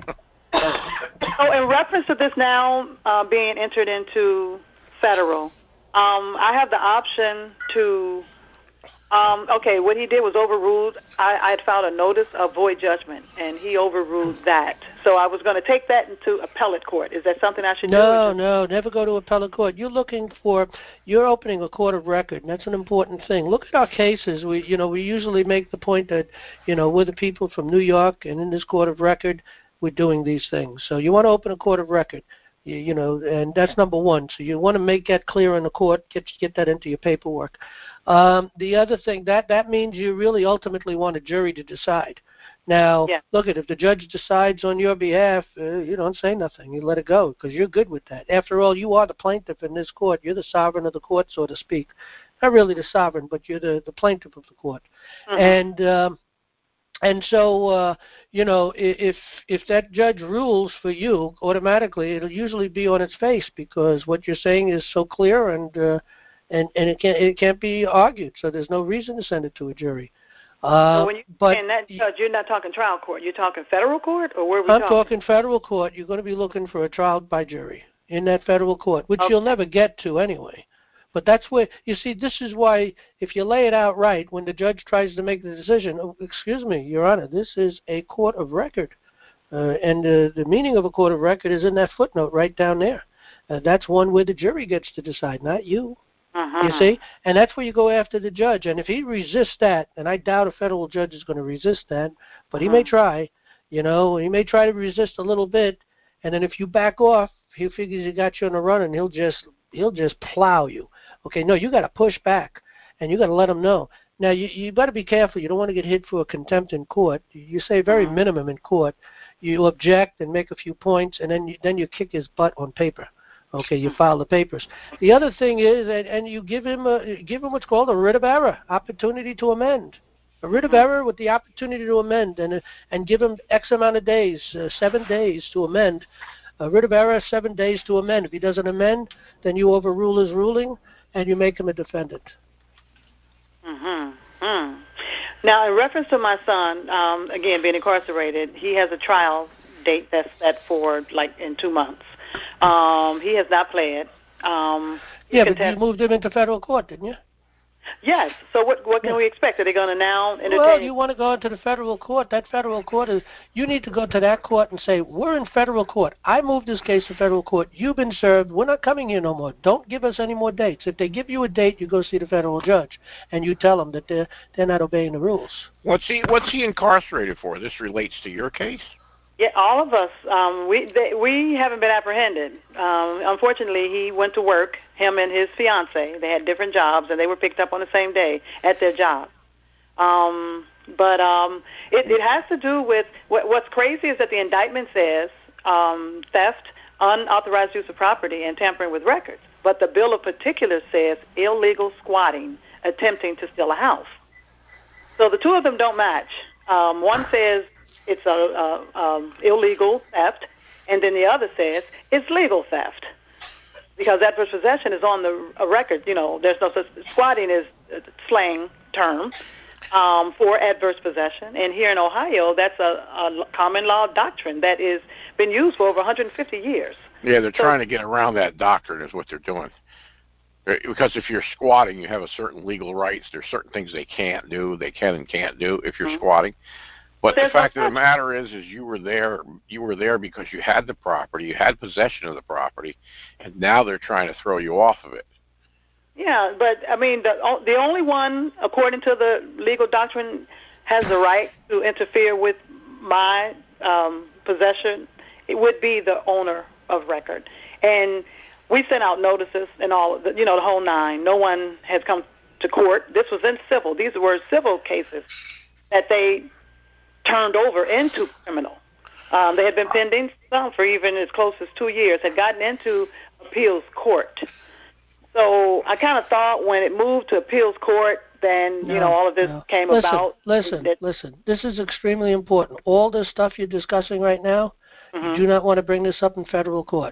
Oh, in reference to this now uh, being entered into federal, um, I have the option to. Um, okay, what he did was overruled. I, I had filed a notice of void judgment, and he overruled that. So I was going to take that into appellate court. Is that something I should no, do? No, no, never go to appellate court. You're looking for, you're opening a court of record, and that's an important thing. Look at our cases. We, you know, we usually make the point that, you know, we're the people from New York, and in this court of record, we're doing these things. So you want to open a court of record. You, you know, and that's number one. So you want to make that clear in the court, get get that into your paperwork. Um, the other thing, that, that means you really ultimately want a jury to decide. Now, yeah. look, at if the judge decides on your behalf, uh, you don't say nothing. You let it go because you're good with that. After all, you are the plaintiff in this court. You're the sovereign of the court, so to speak. Not really the sovereign, but you're the, the plaintiff of the court. Mm-hmm. And um, and so, uh, you know, if if that judge rules for you, automatically it'll usually be on its face because what you're saying is so clear and uh, and and it can't it can't be argued. So there's no reason to send it to a jury. Uh, so when you but and that judge, you're not talking trial court. You're talking federal court, or where are we I'm talking? talking federal court. You're going to be looking for a trial by jury in that federal court, which okay. you'll never get to anyway. But that's where, you see, this is why if you lay it out right, when the judge tries to make the decision, oh, excuse me, Your Honor, this is a court of record. Uh, and uh, the meaning of a court of record is in that footnote right down there. Uh, that's one where the jury gets to decide, not you. Uh-huh. You see? And that's where you go after the judge. And if he resists that, and I doubt a federal judge is going to resist that, but he uh-huh. may try, you know, he may try to resist a little bit, and then if you back off, he figures he got you on the run, and he'll just he'll just plow you. Okay, no, you got to push back, and you got to let him know. Now, you you got to be careful. You don't want to get hit for a contempt in court. You say very uh-huh. minimum in court. You object and make a few points, and then you, then you kick his butt on paper. Okay, you file the papers. The other thing is, and, and you give him a, give him what's called a writ of error, opportunity to amend. A writ of error with the opportunity to amend, and and give him X amount of days, uh, seven days to amend. A writ of error, seven days to amend. If he doesn't amend, then you overrule his ruling, and you make him a defendant. Mm-hmm. Mm. Now, in reference to my son, um, again, being incarcerated, he has a trial date that's set for, like, in two months. Um, he has not pled. Um, yeah, but contest- you moved him into federal court, didn't you? Yes. So what what can yeah. we expect? Are they going to now entertain? Well, you want to go into the federal court. That federal court is, you need to go to that court and say, we're in federal court. I moved this case to federal court. You've been served. We're not coming here no more. Don't give us any more dates. If they give you a date, you go see the federal judge, and you tell them that they're, they're not obeying the rules. What's he, what's he incarcerated for? This relates to your case? Yeah, all of us. Um, we they, we haven't been apprehended. Um, unfortunately, he went to work. Him and his fiance. They had different jobs, and they were picked up on the same day at their job. Um, but um, it, it has to do with what, what's crazy is that the indictment says um, theft, unauthorized use of property, and tampering with records. But the bill of particulars says illegal squatting, attempting to steal a house. So the two of them don't match. Um, one says it's a, a, a illegal theft, and then the other says it's legal theft, because adverse possession is on the a record. You know, there's no such, squatting is a slang term um, for adverse possession, and here in Ohio, that's a, a common law doctrine that is been used for over one hundred fifty years. Yeah, they're so, trying to get around that doctrine is what they're doing. Because if you're squatting, you have a certain legal rights. There's certain things they can't do, they can and can't do if you're mm-hmm. squatting. But There's the fact no of the matter is, is you were there. You were there because you had the property, you had possession of the property, and now they're trying to throw you off of it. Yeah, but I mean, the the only one, according to the legal doctrine, has the right to interfere with my um, possession. It would be the owner of record, and we sent out notices and all of the, you know, the whole nine. No one has come to court. This was in civil. These were civil cases that they turned over into criminal. Um, they had been pending, some for even as close as two years, had gotten into appeals court. So I kind of thought when it moved to appeals court, then, no, you know, all of this no. came listen, about. Listen, that, listen, this is extremely important. All this stuff you're discussing right now, mm-hmm. you do not want to bring this up in federal court.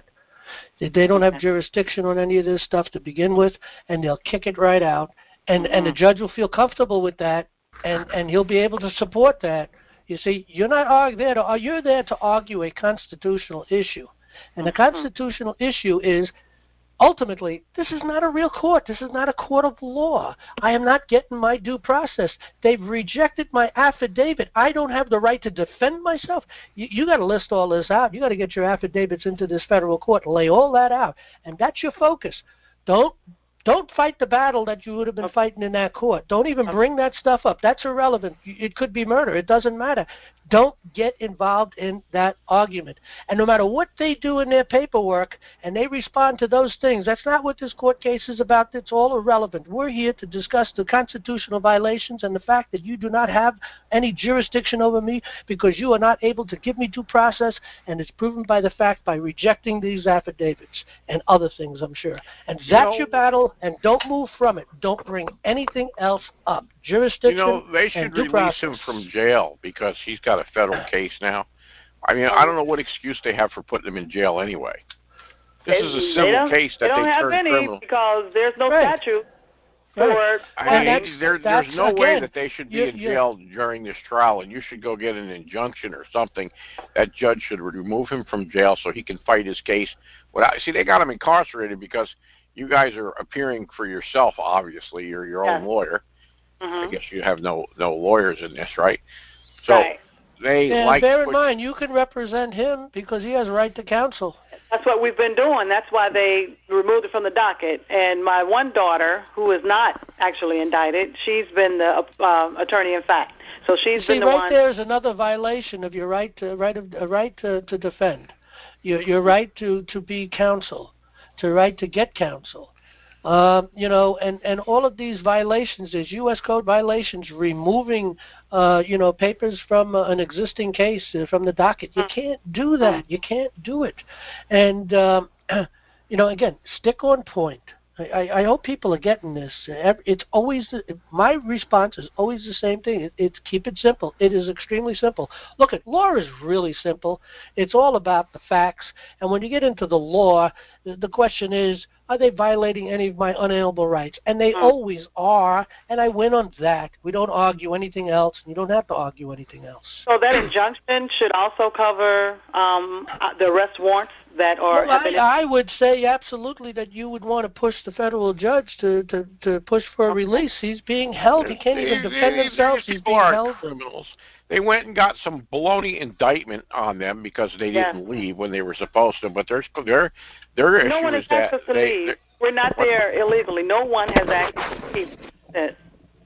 They, they don't have jurisdiction on any of this stuff to begin with, and they'll kick it right out. And mm-hmm. and the judge will feel comfortable with that, and, and he'll be able to support that. You see, you're not there to you're there to argue a constitutional issue, and the mm-hmm. constitutional issue is ultimately this is not a real court. This is not a court of law. I am not getting my due process. They've rejected my affidavit. I don't have the right to defend myself. You, you got to list all this out. You got to get your affidavits into this federal court, lay all that out, and that's your focus. Don't. Don't fight the battle that you would have been fighting in that court. Don't even bring that stuff up. That's irrelevant. It could be murder. It doesn't matter. Don't get involved in that argument. And no matter what they do in their paperwork and they respond to those things, that's not what this court case is about. It's all irrelevant. We're here to discuss the constitutional violations and the fact that you do not have any jurisdiction over me because you are not able to give me due process, and it's proven by the fact by rejecting these affidavits and other things, I'm sure. And that's you know, your battle, and don't move from it. Don't bring anything else up. Jurisdiction You know, they should and due release process. him from jail because he's got a federal case now. I mean, I don't know what excuse they have for putting him in jail anyway. This they, is a civil case that they don't they have turned any criminal. Because there's no right. statute right. for. I mean, that's, there, that's, there's no again, way that they should be you're, in jail during this trial, and you should go get an injunction or something. That judge should remove him from jail so he can fight his case. Without, see, they got him incarcerated because you guys are appearing for yourself. Obviously, you're your yeah. own lawyer. Mm-hmm. I guess you have no no lawyers in this, right? So right. they and like. bear in mind, you can represent him because he has a right to counsel. That's what we've been doing. That's why they removed it from the docket. And my one daughter, who is not actually indicted, she's been the uh, attorney in fact. So she's you been see, the right one. there is another violation of your right to right of a right to, to defend, your your right to, to be counsel, to right to get counsel. Um, you know, and, and all of these violations, there's U S code violations, removing, uh, you know, papers from uh, an existing case uh, from the docket. You can't do that. You can't do it. And, um, you know, again, stick on point. I, I hope people are getting this. It's always, my response is always the same thing. It, it's keep it simple. It is extremely simple. Look, at law is really simple. It's all about the facts. And when you get into the law, the, the question is, are they violating any of my unalienable rights? And they mm. always are, and I win on that. We don't argue anything else, and you don't have to argue anything else. So that injunction should also cover um, the arrest warrants that are... Well, I, I would say absolutely that you would want to push the federal judge to, to, to push for a release. He's being held. He can't even defend himself. He's being held. Criminals. They went and got some baloney indictment on them because they didn't yeah. leave when they were supposed to. But their their their issue no one has is that asked us to they, leave. We're not there illegally. No one has asked us to leave.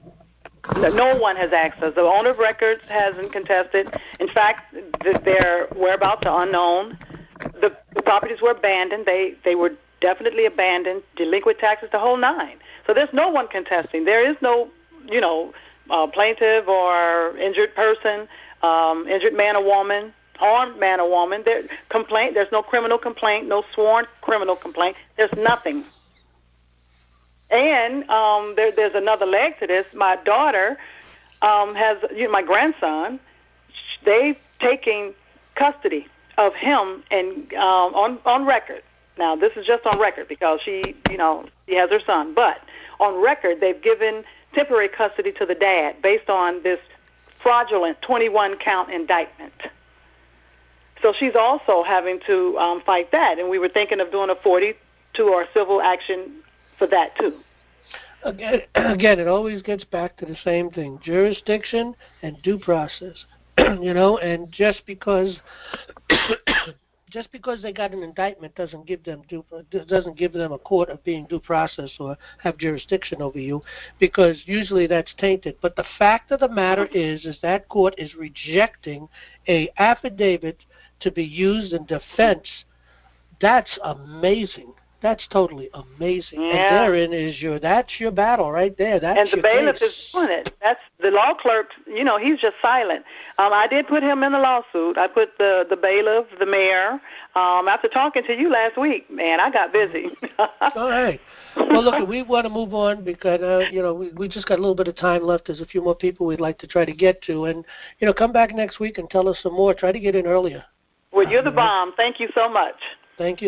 No one has asked us. The owner of records hasn't contested. In fact, their whereabouts are unknown. The, the properties were abandoned. They they were definitely abandoned. Delinquent taxes, the whole nine. So there's no one contesting. There is no, you know. Uh, plaintiff or injured person, um, injured man or woman, harmed man or woman. There, complaint. There's no criminal complaint, no sworn criminal complaint. There's nothing. And um, there, there's another leg to this. My daughter um, has, you know, my grandson. They've taken custody of him and um, on on record. Now this is just on record because she, you know, she has her son. But on record, they've given temporary custody to the dad based on this fraudulent twenty-one count indictment. So she's also having to um, fight that, and we were thinking of doing a forty-two or civil action for that too. Again, again, it always gets back to the same thing: jurisdiction and due process. You know, and just because just because they got an indictment doesn't give them due, doesn't give them a court of being due process or have jurisdiction over you, because usually that's tainted. But the fact of the matter is, is that court is rejecting a affidavit to be used in defense. That's amazing. That's totally amazing. Yeah. And therein is your, that's your battle right there. That's and the your bailiff case. is doing it. That's the law clerk. You know, he's just silent. Um, I did put him in the lawsuit. I put the the bailiff, the mayor. Um, after talking to you last week, man, I got busy. All right. Well, look, we want to move on because uh, you know we we just got a little bit of time left. There's a few more people we'd like to try to get to, and you know, come back next week and tell us some more. Try to get in earlier. Well, you're the bomb. Thank you so much. Thank you.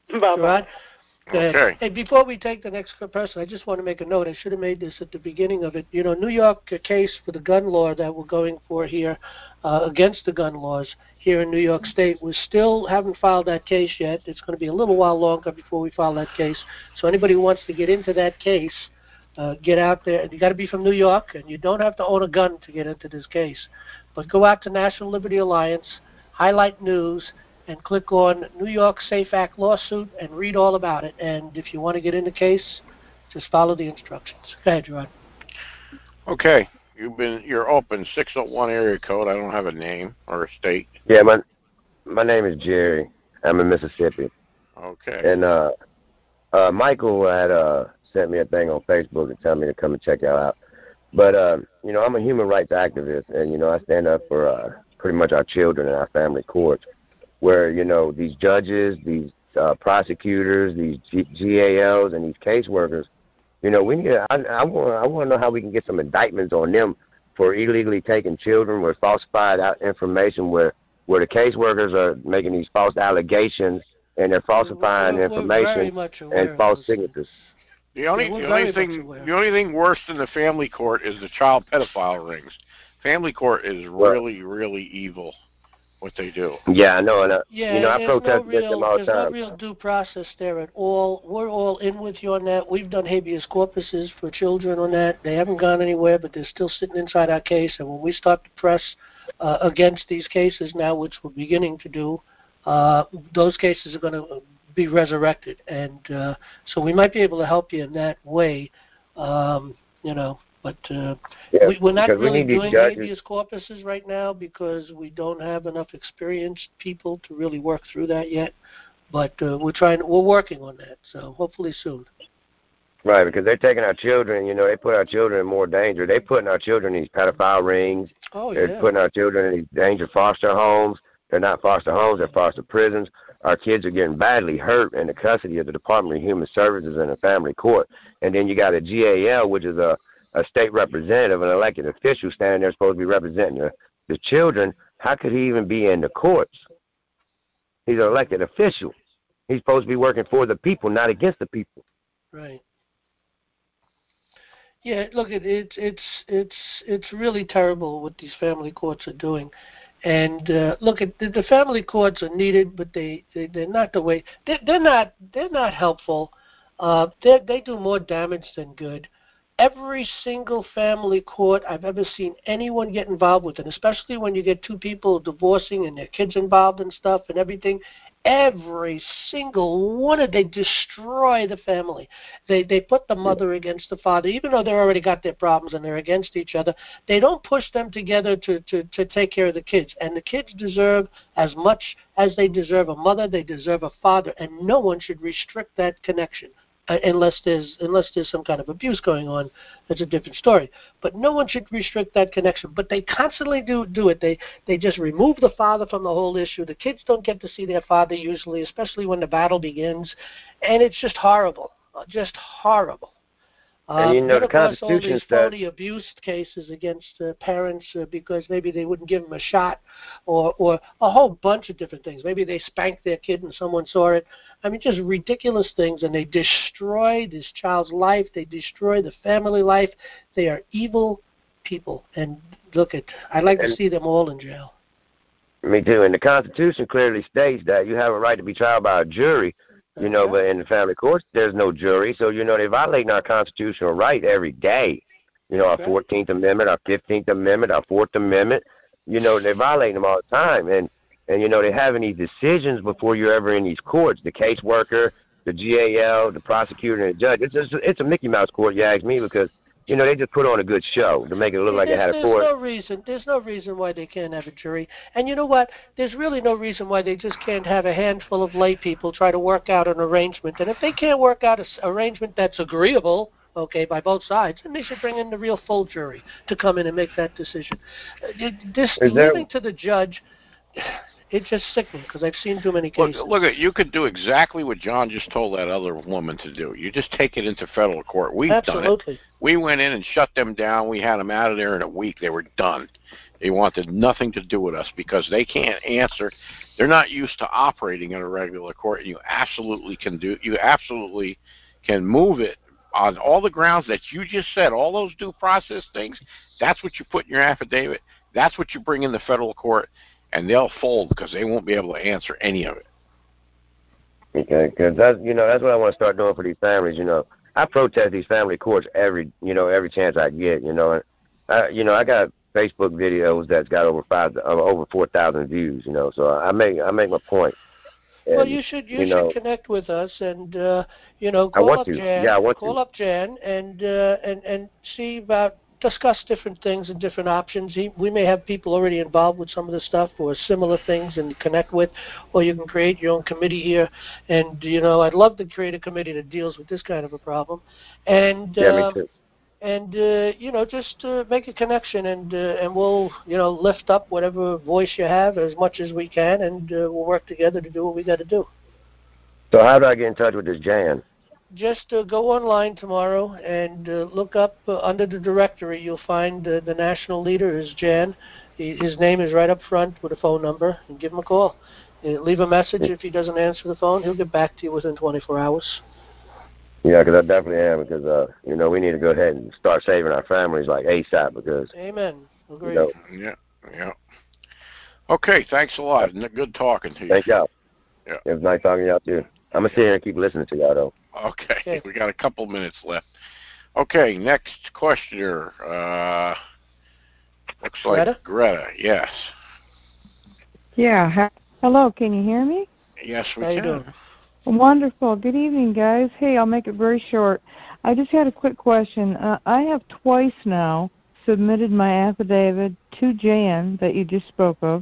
Bye-bye. Okay. Hey, before we take the next person, I just want to make a note. I should have made this at the beginning of it. You know, New York case for the gun law that we're going for here uh, against the gun laws here in New York State, we still haven't filed that case yet. It's going to be a little while longer before we file that case. So anybody who wants to get into that case, uh, get out there. You got to be from New York, and you don't have to own a gun to get into this case. But go out to National Liberty Alliance, highlight news, and click on New York SAFE Act lawsuit and read all about it. And if you want to get in the case, just follow the instructions. Go ahead, Gerard. Okay. You've been you're open six oh one area code. I don't have a name or a state. Yeah, my my name is Jerry. I'm in Mississippi. Okay. And uh uh Michael had uh sent me a thing on Facebook and told me to come and check y'all out. But uh, you know, I'm a human rights activist, and you know, I stand up for uh pretty much our children and our family courts, where, you know, these judges, these uh, prosecutors, these G- GALs, and these caseworkers, you know, we need to, I, I want I want to know how we can get some indictments on them for illegally taking children with falsified out information, where, where the caseworkers are making these false allegations and they're falsifying we're, we're information and false signatures. The only, yeah, the only thing the only thing worse than the family court is the child pedophile rings. Family court is really, really evil. What they do. Yeah, I know. And, uh, yeah, you know, I protest no against real, them all the There's time. no real due process there at all. We're all in with you on that. We've done habeas corpuses for children on that. They haven't gone anywhere, but they're still sitting inside our case. And when we start to press uh, against these cases now, which we're beginning to do, uh, those cases are going to be resurrected. And uh, so we might be able to help you in that way, um, you know. But uh, yeah, we, we're not really we doing habeas corpuses right now because we don't have enough experienced people to really work through that yet. But uh, we're trying. We're working on that. So hopefully soon. Right, because they're taking our children. You know, they put our children in more danger. They're putting our children in these pedophile rings. Oh, they're yeah. putting our children in these danger foster homes. They're not foster homes. They're foster prisons. Our kids are getting badly hurt in the custody of the Department of Human Services and the family court. And then you got a G A L, which is a a state representative, an elected official standing there supposed to be representing the, the children. How could he even be in the courts? He's an elected official. He's supposed to be working for the people, not against the people. Right. Yeah, look, it, it's it's it's it's really terrible what these family courts are doing. And uh, look, at the, the family courts are needed, but they, they they're not the way. They're, they're not they're not helpful. Uh, they they do more damage than good. Every single family court I've ever seen anyone get involved with, and especially when you get two people divorcing and their kids involved and stuff and everything, every single one of them, they destroy the family. They they put the mother against the father, even though they already got their problems and they're against each other. They don't push them together to, to, to take care of the kids. And the kids deserve as much as they deserve a mother, they deserve a father, and no one should restrict that connection. Uh, unless there's unless there's some kind of abuse going on, that's a different story. But no one should restrict that connection. But they constantly do do it. They they just remove the father from the whole issue. The kids don't get to see their father usually, especially when the battle begins, and it's just horrible, uh, just horrible. And you know, uh, the of course, all Constitution these says phony abuse cases against uh, parents uh, because maybe they wouldn't give them a shot, or or a whole bunch of different things. Maybe they spanked their kid and someone saw it. I mean, just ridiculous things, and they destroy this child's life. They destroy the family life. They are evil people. And look at, I'd like to see them all in jail. Me too. And the Constitution clearly states that you have a right to be tried by a jury. You know, Okay. but in the family courts, there's no jury. So, you know, they're violating our constitutional right every day. You know, Okay. our fourteenth Amendment, our fifteenth Amendment, our fourth Amendment. You know, they're violating them all the time. And, and you know, they're having these decisions before you're ever in these courts. The caseworker, the G A L, the prosecutor, and the judge. It's just, it's a Mickey Mouse court, you ask me, because, you know, they just put on a good show to make it look like there's, they had a there's court. no reason. There's no reason why they can't have a jury. And you know what? There's really no reason why they just can't have a handful of lay people try to work out an arrangement. And if they can't work out an arrangement that's agreeable, okay, by both sides, then they should bring in the real full jury to come in and make that decision. Uh, This Is there- leaving to the judge, it's just sickening because I've seen too many cases. Look, look at you could do exactly what John just told that other woman to do. You just take it into federal court. We've Absolutely. done it. We went in and shut them down. We had them out of there in a week. They were done. They wanted nothing to do with us because they can't answer. They're not used to operating in a regular court. You absolutely can do. You absolutely can move it on all the grounds that you just said. All those due process things. That's what you put in your affidavit. That's what you bring in the federal court, and they'll fold because they won't be able to answer any of it. Okay, because that's you know that's what I want to start doing for these families. You know, I protest these family courts every you know every chance I get. You know, and I, you know I got Facebook videos that's got over five uh, over four thousand views. You know, so I make I make my point. And, well, you should you, you should know, connect with us and uh, you know I call want up to. Jan. Yeah, I want call to. up Jan and uh, and and see about. Discuss different things and different options. We may have people already involved with some of the stuff or similar things and connect with, or you can create your own committee here. And, you know, I'd love to create a committee that deals with this kind of a problem. And, yeah, uh, me too. And, uh, you know, just uh, make a connection and uh, and we'll, you know, lift up whatever voice you have as much as we can and uh, we'll work together to do what we got to do. So how do I get in touch with this Jan? Just uh, go online tomorrow and uh, look up uh, under the directory. You'll find uh, the national leader is Jan. He, his name is right up front with a phone number, and give him a call. Uh, leave a message. If he doesn't answer the phone, he'll get back to you within twenty-four hours. Yeah, because I definitely am. Because uh, you know, we need to go ahead and start saving our families like ASAP. Because amen. Agreed. You know, yeah, yeah. Okay, thanks a lot. Good talking to you. Thank y'all. Yeah. It was nice talking to y'all too. I'm gonna sit here and keep listening to y'all though. Okay, okay. We got a couple minutes left. Okay, next questioner. Uh, looks like Greta? Greta, yes. Yeah. Ha- Hello, can you hear me? Yes, we How can. you doing? Wonderful. Good evening, guys. Hey, I'll make it very short. I just had a quick question. Uh, I have twice now submitted my affidavit to Jan that you just spoke of,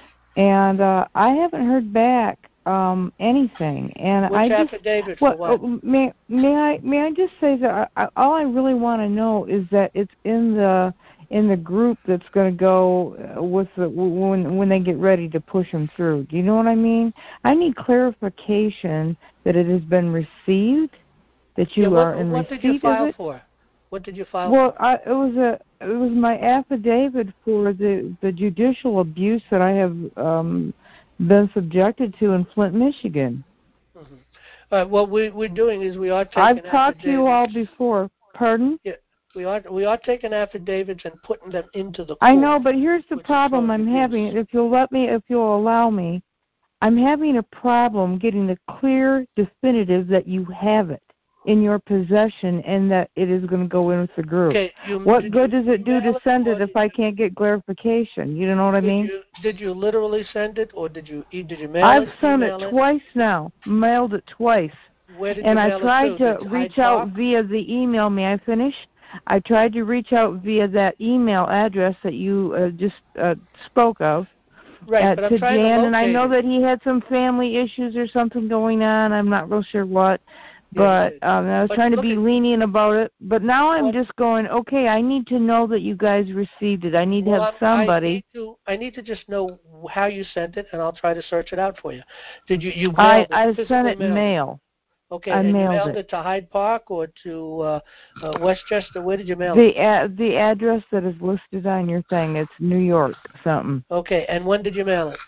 and uh, I haven't heard back um, anything. And Which I just, affidavit what, for what? uh, may, may I may I just say that I, I, all I really want to know is that it's in the in the group that's going to go with the, when when they get ready to push them through. Do you know what I mean? I need clarification that it has been received, that you yeah, what, are in what receipt did you file of it. for? What did you file well, for? I, it was a it was my affidavit for the the judicial abuse that I have um, been subjected to in Flint, Michigan. Mm-hmm. All right, what we, we're doing is we are taking I've talked to you all affidavits. before. Pardon? Yeah, we are we are taking affidavits and putting them into the court. I know, but here's the which is problem showing I'm abuse. having. If you'll let me, if you'll allow me, I'm having a problem getting the clear definitive that you have it in your possession and that it is going to go in with the group. Okay, you, what good you does it do to send it or if I can't get clarification? You know what I did mean? You, did you literally send it, or did you did you mail I've it? sent it email twice now, mailed it twice. Where did and you I mail tried it to? to Did reach Hyde out Park? via the email. May I finish? I tried to reach out via that email address that you uh, just uh, spoke of. Right, uh, but I'm to trying Jan, to and I know it. that he had some family issues or something going on. I'm not real sure what, but yeah, um, I was but trying to be at, lenient about it. But now I'm what, just going, okay, I need to know that you guys received it. I need well, to have I'm, somebody. I need to, I need to just know how you sent it, and I'll try to search it out for you. Did you you mailed I, it? I sent it mailed mail. It? Okay, I and mailed you mailed it. it to Hyde Park or to uh, uh, Westchester? Where did you mail the, it? Uh, the address that is listed on your thing, it's New York something. Okay, and when did you mail it?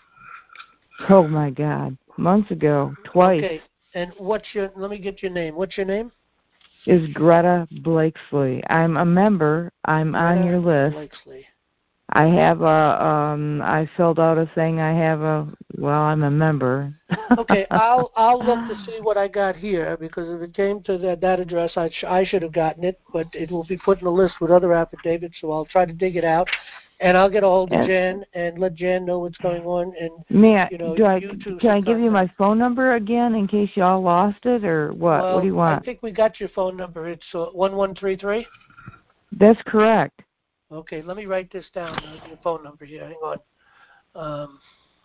Oh, my God. Months ago. Twice. Okay, and what's your, let me get your name. What's your name? Is Greta Blakesley. I'm a member. I'm Greta on your list. Blakesley. I have a, um, I filled out a thing. I have a, well, I'm a member. Okay, I'll I'll look to see what I got here, because if it came to that, that address, I, sh- I should have gotten it, but it will be put in a list with other affidavits, so I'll try to dig it out, and I'll get a hold of and, Jan and let Jan know what's going on, and may I, you know, do I, you two can I give you my phone number again in case y'all lost it, or what? Well, what do you want? I think we got your phone number. It's uh, one one three three? That's correct. Okay, let me write this down, uh, your phone number here. Hang on. Um,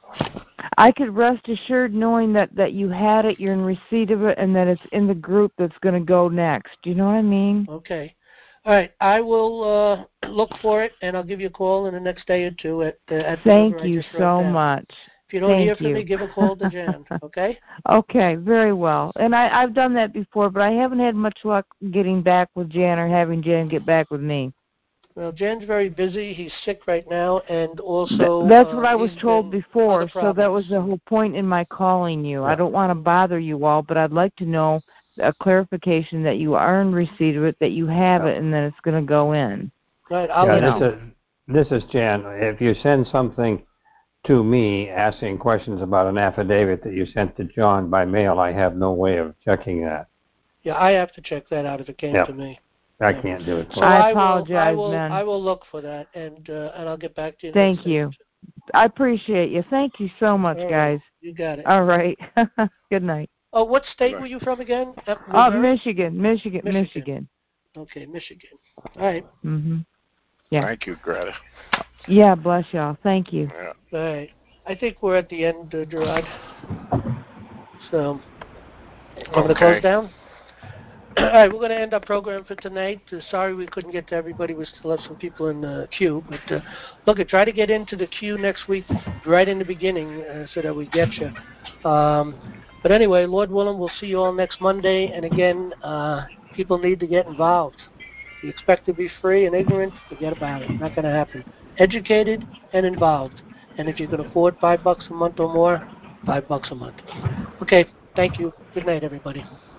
I could rest assured knowing that, that you had it, you're in receipt of it, and that it's in the group that's going to go next. Do you know what I mean? Okay. All right. I will uh, look for it, and I'll give you a call in the next day or two at uh, at the Thank number you I just so wrote down. much. If you don't Thank hear from you. me, give a call to Jan, okay? Okay, very well. And I, I've done that before, but I haven't had much luck getting back with Jan or having Jan get back with me. Well, Jan's very busy. He's sick right now, and also... That's uh, what I was told before, so that was the whole point in my calling you. Yeah. I don't want to bother you all, but I'd like to know a clarification that you are in receipt of it, that you have Yeah. it, and then it's going to go in. Right, I'll yeah, let this you... is, this is Jan. If you send something to me asking questions about an affidavit that you sent to John by mail, I have no way of checking that. Yeah, I have to check that out if it came Yeah. to me. I Yeah. can't do it. So I I apologize, will, I will, man. I will look for that, and uh, and I'll get back to you. Thank next you. week. I appreciate you. Thank you so much, All right. guys. You got it. All right. Good night. Oh, what state Right. were you from again? Uh, Uh, Missouri? Michigan, Michigan, Michigan. Michigan. Okay, Michigan. All right. Mhm. Yeah. Thank you, Greta. Yeah. Bless y'all. Thank you. Yeah. All right. I think we're at the end, uh, Gerard. So, I'm going to Okay. close down. All right, we're going to end our program for tonight. Uh, sorry we couldn't get to everybody. We still have some people in the queue. But uh, look, try to get into the queue next week right in the beginning uh, so that we get you. Um, but anyway, Lord willing, we'll see you all next Monday. And again, uh, people need to get involved. If you expect to be free and ignorant, forget about it. Not going to happen. Educated and involved. And if you can afford five bucks a month or more, five bucks a month. Okay, thank you. Good night, everybody.